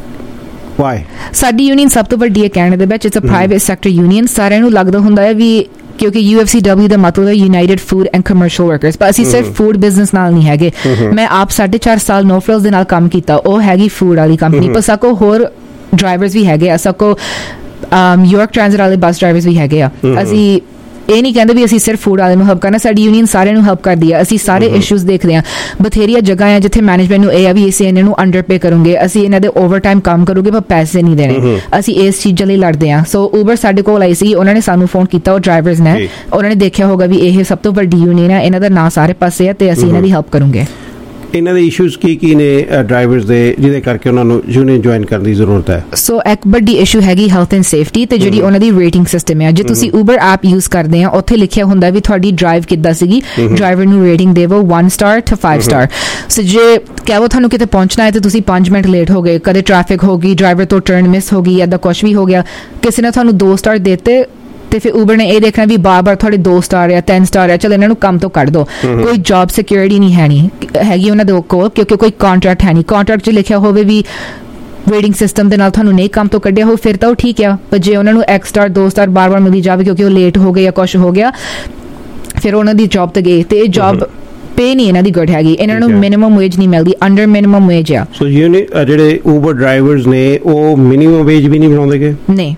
ਵਾਈ? ਸਾਡੀ ਯੂਨੀਅਨ ਸਭ ਤੋਂ ਵੱਡੀ ਹੈ ਕੈਨੇਡਾ ਦੇ ਵਿੱਚ। It's a private sector union. ਸਾਰਿਆਂ ਨੂੰ ਲੱਗਦਾ ਹੁੰਦਾ ਹੈ ਵੀ ਕਿਉਂਕਿ UFCW ਦਾ ਮਤਲਬ ਹੈ United Food and Commercial Workers, ਪਰ ਅਸੀਂ ਸਿਰਫ ਫੂਡ ਬਿਜ਼ਨਸ ਨਾਲ ਨਹੀਂ ਹੈਗੇ। ਮੈਂ ਆਪ 4.5 ਸਾਲ ਨੋ ਫਰਿਲਸ ਦੇ ਨਾਲ ਕੰਮ ਕੀਤਾ, ਉਹ ਹੈਗੀ ਫੂਡ ਵਾਲੀ ਕੰਪਨੀ। ਪਰ ਸਾਕੋ ਹੋਰ ਡਰਾਈਵਰਸ ਵੀ ਹੈਗੇ ਆ, ਸਾਕੋ ਯੋਰਕ ਟ੍ਰਾਂਜ਼ਿਟ ਵਾਲੇ ਬੱਸ ਡਰਾਈਵਰਸ ਵੀ ਹੈਗੇ ਆ। ਅਸੀਂ ਇਹ ਨਹੀਂ ਕਹਿੰਦੇ ਵੀ ਅਸੀਂ ਸਿਰਫ ਫੂਡ ਵਾਲਿਆਂ ਨੂੰ ਹੈਲਪ ਕਰਨਾ, ਸਾਡੀ ਯੂਨੀਅਨ ਸਾਰਿਆਂ ਨੂੰ ਹੈਲਪ ਕਰਦੀ ਆ। ਅਸੀਂ ਸਾਰੇ ਇਸ਼ੂਜ਼ ਦੇਖਦੇ ਹਾਂ। ਬਥੇਰੀਆਂ ਜਗ੍ਹਾ ਆ ਜਿੱਥੇ ਮੈਨੇਜਮੈਂਟ ਨੂੰ ਇਹ ਆ ਵੀ ਅਸੀਂ ਇਹਨਾਂ ਨੂੰ ਅੰਡਰ ਪੇ ਕਰੂੰਗੇ, ਅਸੀਂ ਇਹਨਾਂ ਦੇ ਓਵਰ ਟਾਈਮ ਕੰਮ ਕਰੂਗੇ ਪਰ ਪੈਸੇ ਨਹੀਂ ਦੇਣੇ। ਅਸੀਂ ਇਸ ਚੀਜ਼ਾਂ ਲਈ ਲੜਦੇ ਹਾਂ। ਸੋ ਉਬਰ ਸਾਡੇ ਕੋਲ ਆਈ ਸੀ, ਉਹਨਾਂ ਨੇ ਸਾਨੂੰ ਫੋਨ ਕੀਤਾ, ਉਹ ਡਰਾਈਵਰਸ ਨੇ, ਉਹਨਾਂ ਨੇ ਦੇਖਿਆ ਹੋਗਾ ਵੀ ਇਹ ਸਭ ਤੋਂ ਵੱਡੀ ਯੂਨੀਅਨ ਹੈ, ਇਹਨਾਂ ਦਾ ਨਾਂ ਸਾਰੇ ਪਾਸੇ ਹੈ ਤੇ ਅਸੀਂ ਇਹਨਾਂ ਦੀ ਹੈਲਪ ਕਰੂੰਗੇ। ਇਹਨਾਂ ਦੇ ਇਸ਼ੂਜ਼ ਕੀ ਨੇ ਡਰਾਈਵਰਸ ਦੇ ਜਿਹਦੇ ਕਰਕੇ ਉਹਨਾਂ ਨੂੰ ਯੂਨੀਅਨ ਜੁਆਇਨ ਕਰਨ ਦੀ ਜ਼ਰੂਰਤ ਹੈ? ਸੋ ਇੱਕ ਵੱਡੀ ਇਸ਼ੂ ਹੈਗੀ ਹੈਲਥ ਐਂਡ ਸੇਫਟੀ ਤੇ ਜਿਹੜੀ ਉਹਨਾਂ ਦੀ ਰੇਟਿੰਗ ਸਿਸਟਮ ਹੈ। ਜੇ ਤੁਸੀਂ ਉਬਰ ਐਪ ਯੂਜ਼ ਕਰਦੇ ਆ ਉੱਥੇ ਲਿਖਿਆ ਹੁੰਦਾ ਵੀ ਤੁਹਾਡੀ ਡਰਾਈਵ ਕਿੱਦਾਂ ਸੀਗੀ, ਡਰਾਈਵਰ ਨੂੰ ਰੇਟਿੰਗ ਦੇਵੋ 1 ਸਟਾਰ to 5 ਸਟਾਰ। ਸੋ ਜੇ ਕਹੋ ਤੁਹਾਨੂੰ ਕਿਤੇ ਪਹੁੰਚਣਾ ਹੈ ਤੇ ਤੁਸੀਂ 5 ਮਿੰਟ ਲੇਟ ਹੋ ਗਏ, ਕਦੇ ਟ੍ਰੈਫਿਕ ਹੋ ਗਈ, ਡਰਾਈਵਰ ਤੋਂ ਟਰਨ ਮਿਸ ਹੋ ਗਈ, ਏਦਾਂ ਕੁਛ ਵੀ ਹੋ ਗਿਆ, ਕਿਸੇ ਨੇ ਤੁਹਾਨੂੰ 2 ਸਟਾਰ ਦਿੱਤੇ ਤੇ ਫਿਰ ਉਬਰ ਨੇ ਇਹ ਦੇਖਣਾ ਵੀ ਬਾਰ-ਬਾਰ ਤੁਹਾਡੇ 2 ਸਟਾਰ ਆ 10 ਸਟਾਰ ਆ, ਚਲ ਇਹਨਾਂ ਨੂੰ ਕੰਮ ਤੋਂ ਕੱਢ ਦੋ। ਕੋਈ ਜੌਬ ਸਿਕਿਉਰਿਟੀ ਨਹੀਂ ਹੈਗੀ ਉਹਨਾਂ ਦੇ ਕੋਲ, ਕਿਉਂਕਿ ਕੋਈ ਕੰਟਰੈਕਟ ਹੈ ਨਹੀਂ। ਕੰਟਰੈਕਟ 'ਚ ਲਿਖਿਆ ਹੋਵੇ ਵੀ ਰੇਟਿੰਗ ਸਿਸਟਮ ਦੇ ਨਾਲ ਤੁਹਾਨੂੰ ਨਹੀਂ ਕੰਮ ਤੋਂ ਕੱਢਿਆ ਹੋ ਫਿਰ ਤਾਂ ਉਹ ਠੀਕ ਆ, ਪਰ ਜੇ ਉਹਨਾਂ ਨੂੰ 1 ਸਟਾਰ 2 ਸਟਾਰ ਬਾਰ-ਬਾਰ ਮਿਲੀ ਜਾਵੇ ਕਿਉਂਕਿ ਉਹ ਲੇਟ ਹੋ ਗਏ ਜਾਂ ਕੁਛ ਹੋ ਗਿਆ, ਫਿਰ ਉਹਨਾਂ ਦੀ ਜੌਬ ਤੇ ਗਏ। ਤੇ ਇਹ ਜੌਬ ਪੇ ਨਹੀਂ ਇਹਨਾਂ ਦੀ ਗੁੱਡ ਹੈਗੀ, ਇਹਨਾਂ ਨੂੰ ਮਿਨੀਮਮ ਵੇਜ ਨਹੀਂ ਮਿਲਦੀ, ਅੰਡਰ ਮਿਨੀਮਮ ਵੇਜ ਆ। ਸੋ ਜਿਹੜੇ ਉਬਰ ਡਰਾਈਵਰਸ ਨੇ ਉਹ ਮਿਨੀਮਮ ਵੇਜ ਵੀ ਨਹੀਂ ਬਣਾਉਂਦੇਗੇ? ਨਹੀਂ।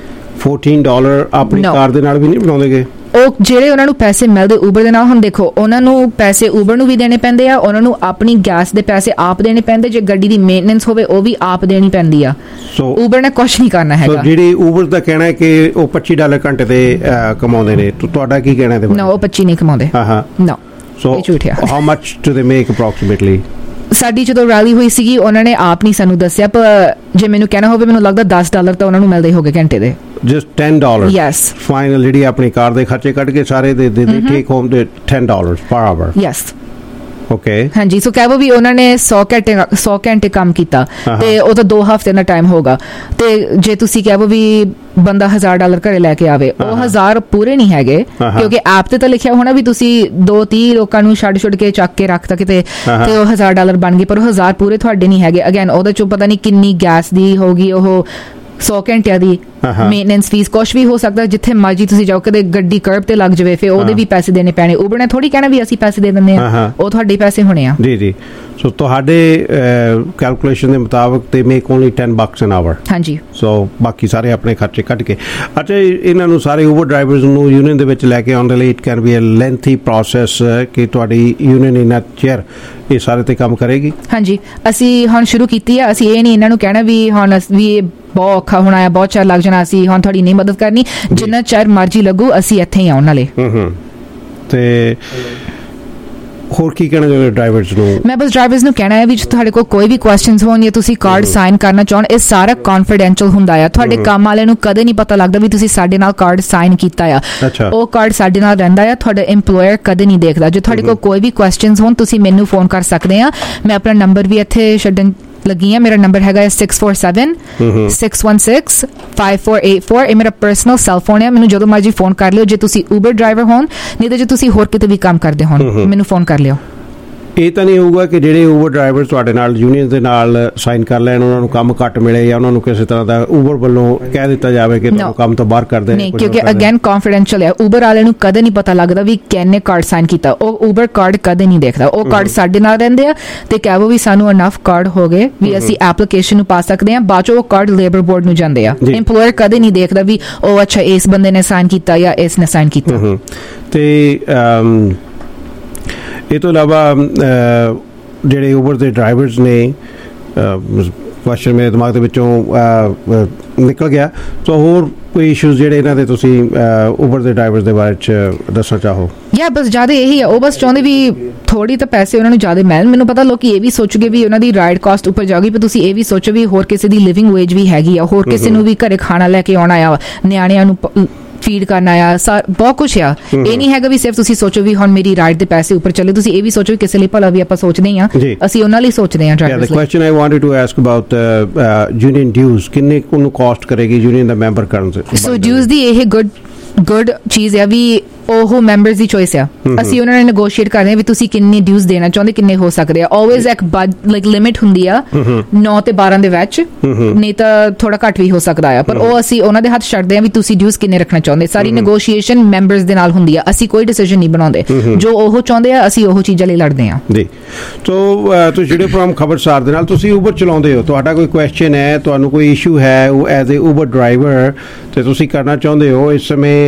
$14 ਆਪਣੀ ਕਾਰ ਦੇ ਨਾਲ ਵੀ ਨਹੀਂ ਬਣਾਉਂਦੇਗੇ? ਉਹ ਜਿਹੜੇ ਉਹਨਾਂ ਨੂੰ ਪੈਸੇ ਮਿਲਦੇ ਉਬਰ ਦੇ ਨਾਲ, ਹੁਣ ਦੇਖੋ ਉਹਨਾਂ ਨੂੰ ਪੈਸੇ ਉਬਰ ਨੂੰ ਵੀ ਦੇਣੇ ਪੈਂਦੇ ਆ, ਉਹਨਾਂ ਨੂੰ ਆਪਣੀ ਗੈਸ ਦੇ ਪੈਸੇ ਆਪ ਦੇਣੇ ਪੈਂਦੇ, ਜੇ ਗੱਡੀ ਦੀ ਮੇਨਟੇਨੈਂਸ ਹੋਵੇ ਉਹ ਵੀ ਆਪ ਦੇਣੀ ਪੈਂਦੀ ਆ। ਸੋ ਉਬਰ ਨੇ ਕੁਝ ਨਹੀਂ ਕਰਨਾ ਹੈਗਾ। ਜਿਹੜੀ ਉਬਰ ਦਾ ਕਹਿਣਾ ਹੈ ਕਿ ਉਹ $25 ਘੰਟੇ ਤੇ ਕਮਾਉਂਦੇ ਨੇ, ਤੁਹਾਡਾ ਕੀ ਕਹਿਣਾ ਇਹਦੇ ਬਾਰੇ? ਨਾ, ਉਹ 25 ਨਹੀਂ ਕਮਾਉਂਦੇ। ਨਾ, so how much do they make approximately? ਸਾਡੀ ਜਦੋਂ ਰੈਲੀ ਹੋਈ ਸੀਗੀ ਉਹਨਾਂ ਨੇ ਆਪ ਨਹੀਂ ਸਾਨੂੰ ਦੱਸਿਆ, ਪਰ ਜੇ ਮੈਨੂੰ ਕਹਿਣਾ ਹੋਵੇ ਮੈਨੂੰ ਲੱਗਦਾ $10 ਤਾਂ ਉਹਨਾਂ ਨੂੰ ਮਿਲਦੇ ਹੋਗੇ ਘੰਟੇ ਦੇ। ਜਸਟ $10? ਯੈਸ। ਫਾਈਨਲ ਜਿਹੜੀ ਆਪਣੀ ਕਾਰ ਦੇ ਖਰਚੇ ਕੱਢ ਕੇ ਸਾਰੇ ਦੇ ਟੇਕ ਹੋਮ ਦੇ $10 ਪਰ ਆਵਰ? ਯੈਸ। ਓਕੇ। ਹਾਂਜੀ, ਸੋ ਕਹਿ ਵੀ ਉਹਨਾਂ ਨੇ 100 ਘੰਟੇ ਕੰਮ ਕੀਤਾ ਤੇ ਉਹ ਤਾਂ 2 ਹਫ਼ਤੇ ਦਾ ਟਾਈਮ ਹੋਗਾ, ਤੇ ਜੇ ਤੁਸੀਂ ਕਹਿ ਵੀ ਬੰਦਾ $1000 ਘਰੇ ਲੈ ਕੇ ਆਵੇ, ਉਹ 1000 ਪੂਰੇ ਨਹੀਂ ਹੈਗੇ, ਕਿਉਂਕਿ ਐਪ ਤੇ ਤਾਂ ਲਿਖਿਆ ਹੋਣਾ ਵੀ ਤੁਸੀਂ 2-30 ਲੋਕਾਂ ਨੂੰ ਛੱਡ ਕੇ ਚੱਕ ਕੇ ਰੱਖਤਾ ਕਿਤੇ ਤੇ ਉਹ $1000 ਬਣ ਗਏ, ਪਰ ਉਹ 1000 ਪੂਰੇ ਤੁਹਾਡੇ ਨਹੀਂ ਹੈਗੇ। ਅਗੇਨ ਉਹਦੇ ਚੋਂ ਪਤਾ ਨਹੀਂ ਕਿੰਨੀ ਗੈਸ ਦੀ ਹੋਗੀ, ਉਹ 100 ਘੰਟਿਆਂ ਦੀ ਮੇਨਟੇਨੈਂਸ ਫੀਸ, ਕੁਛ ਵੀ ਹੋ ਸਕਦਾ, ਜਿੱਥੇ ਮਰਜੀ ਤੁਸੀਂ ਜਾਓ, ਕਦੇ ਗੱਡੀ ਕਰਬ ਤੇ ਲੱਗ ਜਾਵੇ ਫਿਰ ਉਹਦੇ ਵੀ ਪੈਸੇ ਦੇਣੇ ਪੈਣੇ। ਉਬਰ ਨੇ ਥੋੜੀ ਕਹਿਣਾ ਵੀ ਅਸੀਂ ਪੈਸੇ ਦੇ ਦਿੰਦੇ ਆ, ਉਹ ਤੁਹਾਡੇ ਪੈਸੇ ਹੋਣੇ ਆ। ਜੀ। ਸੋ ਤੁਹਾਡੇ ਕੈਲਕੂਲੇਸ਼ਨ ਦੇ ਮੁਤਾਬਕ ਤੇ ਮੇਕ ਓਨਲੀ $10 ਐਨ ਆਵਰ? ਹਾਂਜੀ। ਸੋ ਬਾਕੀ ਸਾਰੇ ਆਪਣੇ ਖਰਚੇ ਕੱਢ ਕੇ। ਅੱਛਾ, ਇਹਨਾਂ ਨੂੰ ਸਾਰੇ ਉਬਰ ਡਰਾਈਵਰਸ ਨੂੰ ਯੂਨੀਅਨ ਦੇ ਵਿੱਚ ਲੈ ਕੇ ਆਉਣ ਦੇ ਲਈ it can be a lengthy process ਕਿ ਤੁਹਾਡੀ ਯੂਨੀਅਨ ਇਨ ਚੇਅਰ ਇਹ ਸਾਰੇ ਤੇ ਕੰਮ ਕਰੇਗੀ? ਹਾਂਜੀ, ਅਸੀਂ ਹੁਣ ਸ਼ੁਰੂ ਕੀਤੀ ਆ। ਅਸੀਂ ਇਹ ਨਹੀਂ ਇਹਨਾਂ ਨੂੰ ਕਹਿਣਾ ਵੀ ਹੁਣ ਵੀ ਬਹੁਤ ਔਖਾ ਹੋਣਾ ਆ, ਬਹੁਤ ਚਿਰ ਲੱਗ ਜਾਣਾ, ਅਸੀਂ ਹੁਣ ਤੁਹਾਡੀ ਨਹੀਂ ਮਦਦ ਕਰਨੀ, ਜਿੰਨਾ ਚਿਰ ਮਰਜ਼ੀ ਲੱਗੂ ਅਸੀਂ ਇੱਥੇ ਹੀ ਆਉਣ ਵਾਲੇ। ਤੇ ਹੋਰ ਕੀ ਕਹਿਣਾ ਚਾਹੁੰਦੇ ਡਰਾਈਵਰਸ ਨੂੰ? ਮੈਂ ਬਸ ਡਰਾਈਵਰਸ ਨੂੰ ਕਹਿਣਾ ਹੈ ਵੀ ਤੁਹਾਡੇ ਕੋਲ ਕੋਈ ਵੀ ਕੁਐਸਚਨਸ ਹੋਣ ਜਾਂ ਤੁਸੀਂ ਕਾਰਡ ਸਾਈਨ ਕਰਨਾ ਚਾਹਣ, ਇਹ ਸਾਰਾ ਕੌਨਫੀਡੈਂਸ਼ੀਅਲ ਹੁੰਦਾ ਆ। ਤੁਹਾਡੇ ਕੰਮ ਵਾਲਿਆਂ ਨੂੰ ਕਦੇ ਨਹੀਂ ਪਤਾ ਲੱਗਦਾ ਵੀ ਤੁਸੀਂ ਸਾਡੇ ਨਾਲ ਕਾਰਡ ਸਾਈਨ ਕੀਤਾ ਆ, ਉਹ ਕਾਰਡ ਸਾਡੇ ਨਾਲ ਰਹਿੰਦਾ ਆ, ਤੁਹਾਡਾ EMPLOYER ਕਦੇ ਨਹੀਂ ਦੇਖਦਾ। ਜੇ ਤੁਹਾਡੇ ਕੋਲ ਕੋਈ ਵੀ ਕੁਐਸਚਨਸ ਹੋਣ ਤੁਸੀਂ ਮੈਨੂੰ ਫੋਨ ਕਰ ਸਕਦੇ ਆ, ਮੈਂ ਆਪਣਾ ਨੰਬਰ ਵੀ ਇੱਥੇ ਛੱਡਣ ਲੱਗੀ ਆ। ਮੇਰਾ ਨੰਬਰ ਹੈਗਾ 647-616-5484। ਇਹ ਮੇਰਾ ਪਰਸਨਲ ਸੈਲ ਫੋਨ ਹੈ, ਮੈਨੂੰ ਜਦੋਂ ਮਰਜੀ ਫੋਨ ਕਰ ਲਿਓ ਜੇ ਤੁਸੀਂ ਉਬਰ ਡਰਾਈਵਰ ਹੋਣ, ਨਹੀਂ ਤਾਂ ਜੇ ਤੁਸੀਂ ਹੋਰ ਕਿਤੇ ਵੀ ਕੰਮ ਕਰਦੇ ਹੋਣ ਮੈਨੂੰ ਫੋਨ ਕਰ ਲਿਓ। ਇਹ ਤਾਂ ਨਹੀਂ ਹੋਊਗਾ ਕਿ ਜਿਹੜੇ ਉਬਰ ਡਰਾਈਵਰ ਤੁਹਾਡੇ ਨਾਲ ਯੂਨੀਅਨ ਦੇ ਨਾਲ ਸਾਈਨ ਕਰ ਲੈਣ ਉਹਨਾਂ ਨੂੰ ਕੰਮ ਘੱਟ ਮਿਲੇ ਜਾਂ ਉਹਨਾਂ ਨੂੰ ਕਿਸੇ ਤਰ੍ਹਾਂ ਦਾ ਉਬਰ ਵੱਲੋਂ ਕਹਿ ਦਿੱਤਾ ਜਾਵੇ ਕਿ ਤੁਹਾਨੂੰ ਕੰਮ ਤੋਂ ਬਾਹਰ ਕਰ ਦੇ? ਨਹੀਂ, ਕਿਉਂਕਿ ਅਗੇਨ ਕੌਨਫੀਡੈਂਸ਼ੀਅਲ ਹੈ। ਉਬਰ ਵਾਲਿਆਂ ਨੂੰ ਕਦੇ ਨਹੀਂ ਪਤਾ ਲੱਗਦਾ ਵੀ ਕਿਹਨੇ ਕਾਰਡ ਸਾਈਨ ਕੀਤਾ, ਉਹ ਉਬਰ ਕਾਰਡ ਕਦੇ ਨਹੀਂ ਦੇਖਦਾ। ਉਹ ਕਾਰਡ ਸਾਡੇ ਨਾਲ ਰਹਿੰਦੇ ਆ ਤੇ ਕਹਿਵੋ ਵੀ ਸਾਨੂੰ ਇਨਫ ਕਾਰਡ ਹੋ ਗਏ ਵੀ ਅਸੀਂ ਐਪਲੀਕੇਸ਼ਨ ਨੂੰ ਪਾ ਸਕਦੇ ਹਾਂ, ਬਾਅਦ ਚੋਂ ਉਹ ਕਾਰਡ ਲੇਬਰ ਬੋਰਡ ਨੂੰ ਜਾਂਦੇ ਆ। EMPLOYER ਕਦੇ ਨਹੀਂ ਦੇਖਦਾ ਵੀ ਉਹ ਅੱਛਾ ਇਸ ਬੰਦੇ ਨੇ ਸਾਈਨ ਕੀਤਾ ਜਾਂ ਇਸ ਨੇ ਸਾਈਨ ਕੀਤਾ। ਤੇ ਇਹ ਤੋਂ ਇਲਾਵਾ ਜਿਹੜੇ ਉਬਰ ਦੇ ਡਰਾਈਵਰਸ ਨੇ, ਕੁਐਸਚਨ ਮੇਰੇ ਦਿਮਾਗ ਦੇ ਵਿੱਚੋਂ ਨਿਕਲ ਗਿਆ, ਤਾਂ ਹੋਰ ਕੋਈ ਇਸ਼ੂਜ਼ ਜਿਹੜੇ ਇਹਨਾਂ ਦੇ ਤੁਸੀਂ ਉਬਰ ਦੇ ਡਰਾਈਵਰਸ ਦੇ ਬਾਰੇ ਚ ਦੱਸਣਾ ਚਾਹੋ? ਬਸ ਜ਼ਿਆਦਾ ਇਹੀ ਆ, ਉਹ ਬਸ ਚਾਹੁੰਦੇ ਵੀ ਥੋੜੀ ਤਾਂ ਪੈਸੇ ਉਹਨਾਂ ਨੂੰ ਜ਼ਿਆਦਾ ਮਿਲਣ। ਮੈਨੂੰ ਪਤਾ ਲੋਕੀ ਇਹ ਵੀ ਸੋਚੂਗੇ ਵੀ ਉਹਨਾਂ ਦੀ ਰਾਈਡ ਕਾਸਟ ਉੱਪਰ ਜਾਊਗੀ, ਪਰ ਤੁਸੀਂ ਇਹ ਵੀ ਸੋਚੋ ਵੀ ਹੋਰ ਕਿਸੇ ਦੀ ਲਿਵਿੰਗ ਵੇਜ ਵੀ ਹੈਗੀ ਆ, ਹੋਰ ਕਿਸੇ ਨੂੰ ਵੀ ਘਰੇ ਖਾਣਾ ਲੈ ਕੇ ਆਉਣਾ ਆ, ਨਿਆਣਿਆਂ ਨੂੰ ਫੀਡ ਕਰਨਾ ਆ, ਬਹੁਤ ਕੁਛ ਆ। ਇਹ ਨਹੀਂ ਹੈਗਾ ਵੀ ਸਿਰਫ ਤੁਸੀਂ ਸੋਚੋ ਵੀ ਹੁਣ ਮੇਰੀ ਰਾਈਡ ਦੇ ਪੈਸੇ ਉੱਪਰ ਚੱਲੇ, ਤੁਸੀਂ ਇਹ ਵੀ ਸੋਚੋ ਵੀ ਕਿਸੇ ਲਈ ਭਲਾ ਵੀ ਆਪਾਂ ਸੋਚਦੇ ਆ, ਅਸੀਂ ਉਹਨਾਂ ਲਈ ਸੋਚਦੇ ਆ ਡਰਾਈਵਰਸ ਲਈ। The question I wanted to ask about union dues, ਕਿੰਨੇ ਨੂੰ ਕਾਸਟ ਕਰੇਗੀ ਯੂਨੀਅਨ ਦਾ ਮੈਂਬਰ ਕਰਨ ਸੇ? ਸੋ ਡਿਊਜ਼ ਦੀ ਇਹ ਗੁੱਡ ਚੀਜ਼ ਹੈ ਵੀ ਉਹ ਮੈਂਬਰਸ ਦੀ ਚੋਇਸ ਆ, ਅਸੀਂ ਉਹਨਾਂ ਨਾਲ ਨੈਗੋਸ਼ੀਏਟ ਕਰਦੇ ਹਾਂ ਵੀ ਤੁਸੀਂ ਕਿੰਨੇ ਡਿਊਜ਼ ਦੇਣਾ ਚਾਹੁੰਦੇ, ਕਿੰਨੇ ਹੋ ਸਕਦੇ ਆ। ਆਲਵੇਜ਼ ਇੱਕ ਲਾਈਕ ਲਿਮਿਟ ਹੁੰਦੀ ਆ 9 ਤੇ 12 ਦੇ ਵਿੱਚ, ਨਹੀਂ ਤਾਂ ਥੋੜਾ ਘੱਟ ਵੀ ਹੋ ਸਕਦਾ ਆ, ਪਰ ਉਹ ਅਸੀਂ ਉਹਨਾਂ ਦੇ ਹੱਥ ਛੱਡਦੇ ਆ ਵੀ ਤੁਸੀਂ ਡਿਊਜ਼ ਕਿੰਨੇ ਰੱਖਣਾ ਚਾਹੁੰਦੇ। ਸਾਰੀ ਨੈਗੋਸ਼ੀਏਸ਼ਨ ਮੈਂਬਰਸ ਦੇ ਨਾਲ ਹੁੰਦੀ ਆ, ਅਸੀਂ ਕੋਈ ਡਿਸੀਜਨ ਨਹੀਂ ਬਣਾਉਂਦੇ, ਜੋ ਉਹ ਚਾਹੁੰਦੇ ਆ ਅਸੀਂ ਉਹ ਚੀਜ਼ਾਂ ਲਈ ਲੜਦੇ ਆ ਜੀ। ਸੋ ਤੁਸੀਂ ਜਿਹੜੇ ਪ੍ਰੋਗਰਾਮ ਖਬਰਸਾਰ ਦੇ ਨਾਲ ਤੁਸੀਂ ਉਬਰ ਚਲਾਉਂਦੇ ਹੋ, ਤੁਹਾਡਾ ਕੋਈ ਕੁਐਸਚਨ ਹੈ, ਤੁਹਾਨੂੰ ਕੋਈ ਇਸ਼ੂ ਹੈ ਉਹ ਐਜ਼ ਏ ਉਬਰ ਡਰਾਈਵਰ ਤੇ ਤੁਸੀਂ ਕਰਨਾ ਚਾਹੁੰਦੇ ਹੋ, ਇਸ ਸਮੇਂ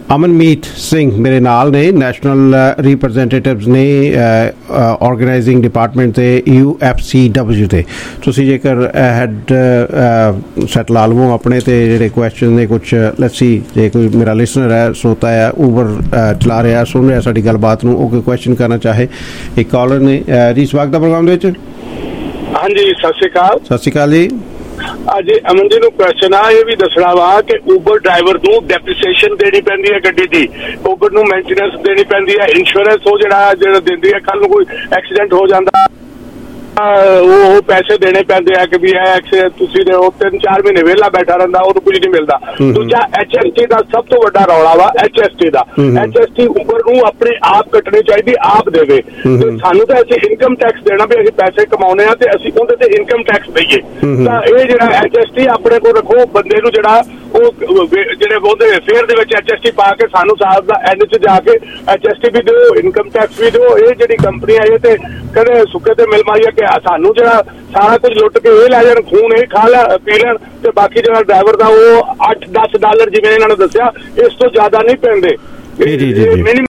ਅਮਨਮੀਤ ਸਿੰਘ ਮੇਰੇ ਨਾਲ ਨੇ, ਨੈਸ਼ਨਲ ਰਿਪਰੈਜ਼ੈਂਟੇਟਿਵਸ ਨੇ ਆਰਗੇਨਾਈਜ਼ਿੰਗ ਡਿਪਾਰਟਮੈਂਟ ਤੇ UFCW ਤੇ। ਤੁਸੀਂ ਜੇਕਰ ਹੈਡ ਸੈਟ ਲਾ ਲਵੋ ਆਪਣੇ ਤੇ ਜਿਹੜੇ ਕੁਐਸਚਨ ਨੇ ਕੁਛ, ਲੈਟਸ ਸੀ ਜੇ ਕੋਈ ਮੇਰਾ ਲਿਸਨਰ ਹੈ, ਸਰੋਤਾ ਹੈ, ਊਬਰ ਚਲਾ ਰਿਹਾ, ਸੁਣ ਰਿਹਾ ਸਾਡੀ ਗੱਲਬਾਤ ਨੂੰ, ਉਹ ਕੋਈ ਕੁਐਸਚਨ ਕਰਨਾ ਚਾਹੇ। ਇੱਕ ਕਾਲਰ ਨੇ ਜੀ, ਸਵਾਗਤ ਹੈ ਪ੍ਰੋਗਰਾਮ ਦੇ ਵਿੱਚ। ਹਾਂਜੀ, ਸਤਿ ਸ਼੍ਰੀ ਅਕਾਲ। ਸਤਿ ਸ਼੍ਰੀ ਅਕਾਲ ਜੀ। ਅੱਜ ਅਮਨ ਜੀ ਨੂੰ ਕੁਐਸਚਨ ਆ, ਇਹ ਵੀ ਦੱਸਣਾ ਵਾ ਕਿ ਊਬਰ ਡਰਾਈਵਰ ਨੂੰ ਡੈਪਰੀਸੀਏਸ਼ਨ ਦੇਣੀ ਪੈਂਦੀ ਹੈ ਗੱਡੀ ਦੀ, ਊਬਰ ਨੂੰ ਮੇਨਟੇਨੈਂਸ ਦੇਣੀ ਪੈਂਦੀ ਹੈ, ਇੰਸ਼ੋਰੈਂਸ ਉਹ ਜਿਹੜਾ ਦਿੰਦੀ ਹੈ, ਕੱਲ ਨੂੰ ਕੋਈ ਐਕਸੀਡੈਂਟ ਹੋ ਜਾਂਦਾ ਉਹ ਪੈਸੇ ਦੇਣੇ ਪੈਂਦੇ ਆ ਕਿ ਵੀ ਇਹ ਤੁਸੀਂ 3-4 ਮਹੀਨੇ ਵਿਹਲਾ ਬੈਠਾ ਰਹਿੰਦਾ, ਉਹਨੂੰ ਕੁਝ ਨਹੀਂ ਮਿਲਦਾ। ਦੂਜਾ HST ਦਾ ਸਭ ਤੋਂ ਵੱਡਾ ਰੌਲਾ ਵਾ, HST ਦਾ। HST ਊਬਰ ਨੂੰ ਆਪਣੇ ਆਪ ਕੱਟਣੀ ਚਾਹੀਦੀ, ਆਪ ਦੇਵੇ। ਸਾਨੂੰ ਤਾਂ ਅਸੀਂ ਇਨਕਮ ਟੈਕਸ ਦੇਣਾ ਵੀ ਅਸੀਂ ਪੈਸੇ ਕਮਾਉਣੇ ਆ ਤੇ ਅਸੀਂ ਉਹਦੇ ਤੇ ਇਨਕਮ ਟੈਕਸ ਦਈਏ। ਤਾਂ ਇਹ ਜਿਹੜਾ HST ਆਪਣੇ ਕੋਲ ਰੱਖੋ, ਬੰਦੇ ਨੂੰ ਜਿਹੜਾ ਉਹ ਜਿਹੜੇ ਉਹਦੇ ਫੇਅਰ ਦੇ ਵਿੱਚ HST ਪਾ ਕੇ ਸਾਨੂੰ ਸਾਲ ਦਾ ਐਂਡ 'ਚ ਜਾ ਕੇ HST ਵੀ ਦਿਓ, ਇਨਕਮ ਟੈਕਸ ਵੀ ਦਿਓ। ਇਹ ਜਿਹੜੀ ਕੰਪਨੀ ਆ ਇਹ ਤੇ ਕਦੇ ਸੁੱਕੇ ਤੇ ਮਿਲ ਮਾਰੀ ਆ ਕਿ ਸਾਨੂੰ ਜਿਹੜਾ ਸਾਰਾ ਕੁਝ ਲੁੱਟ ਕੇ ਇਹ ਲੈ ਜਾਣ, ਖੂਨ ਇਹ ਖਾ ਲੈ ਪੀ ਲੈਣ, ਤੇ ਬਾਕੀ ਜਿਹੜਾ ਡਰਾਈਵਰ ਦਾ ਉਹ $8-10 ਜਿਵੇਂ ਇਹਨਾਂ ਨੇ ਦੱਸਿਆ, ਇਸ ਤੋਂ ਜ਼ਿਆਦਾ ਨਹੀਂ ਪੈਂਦੇ।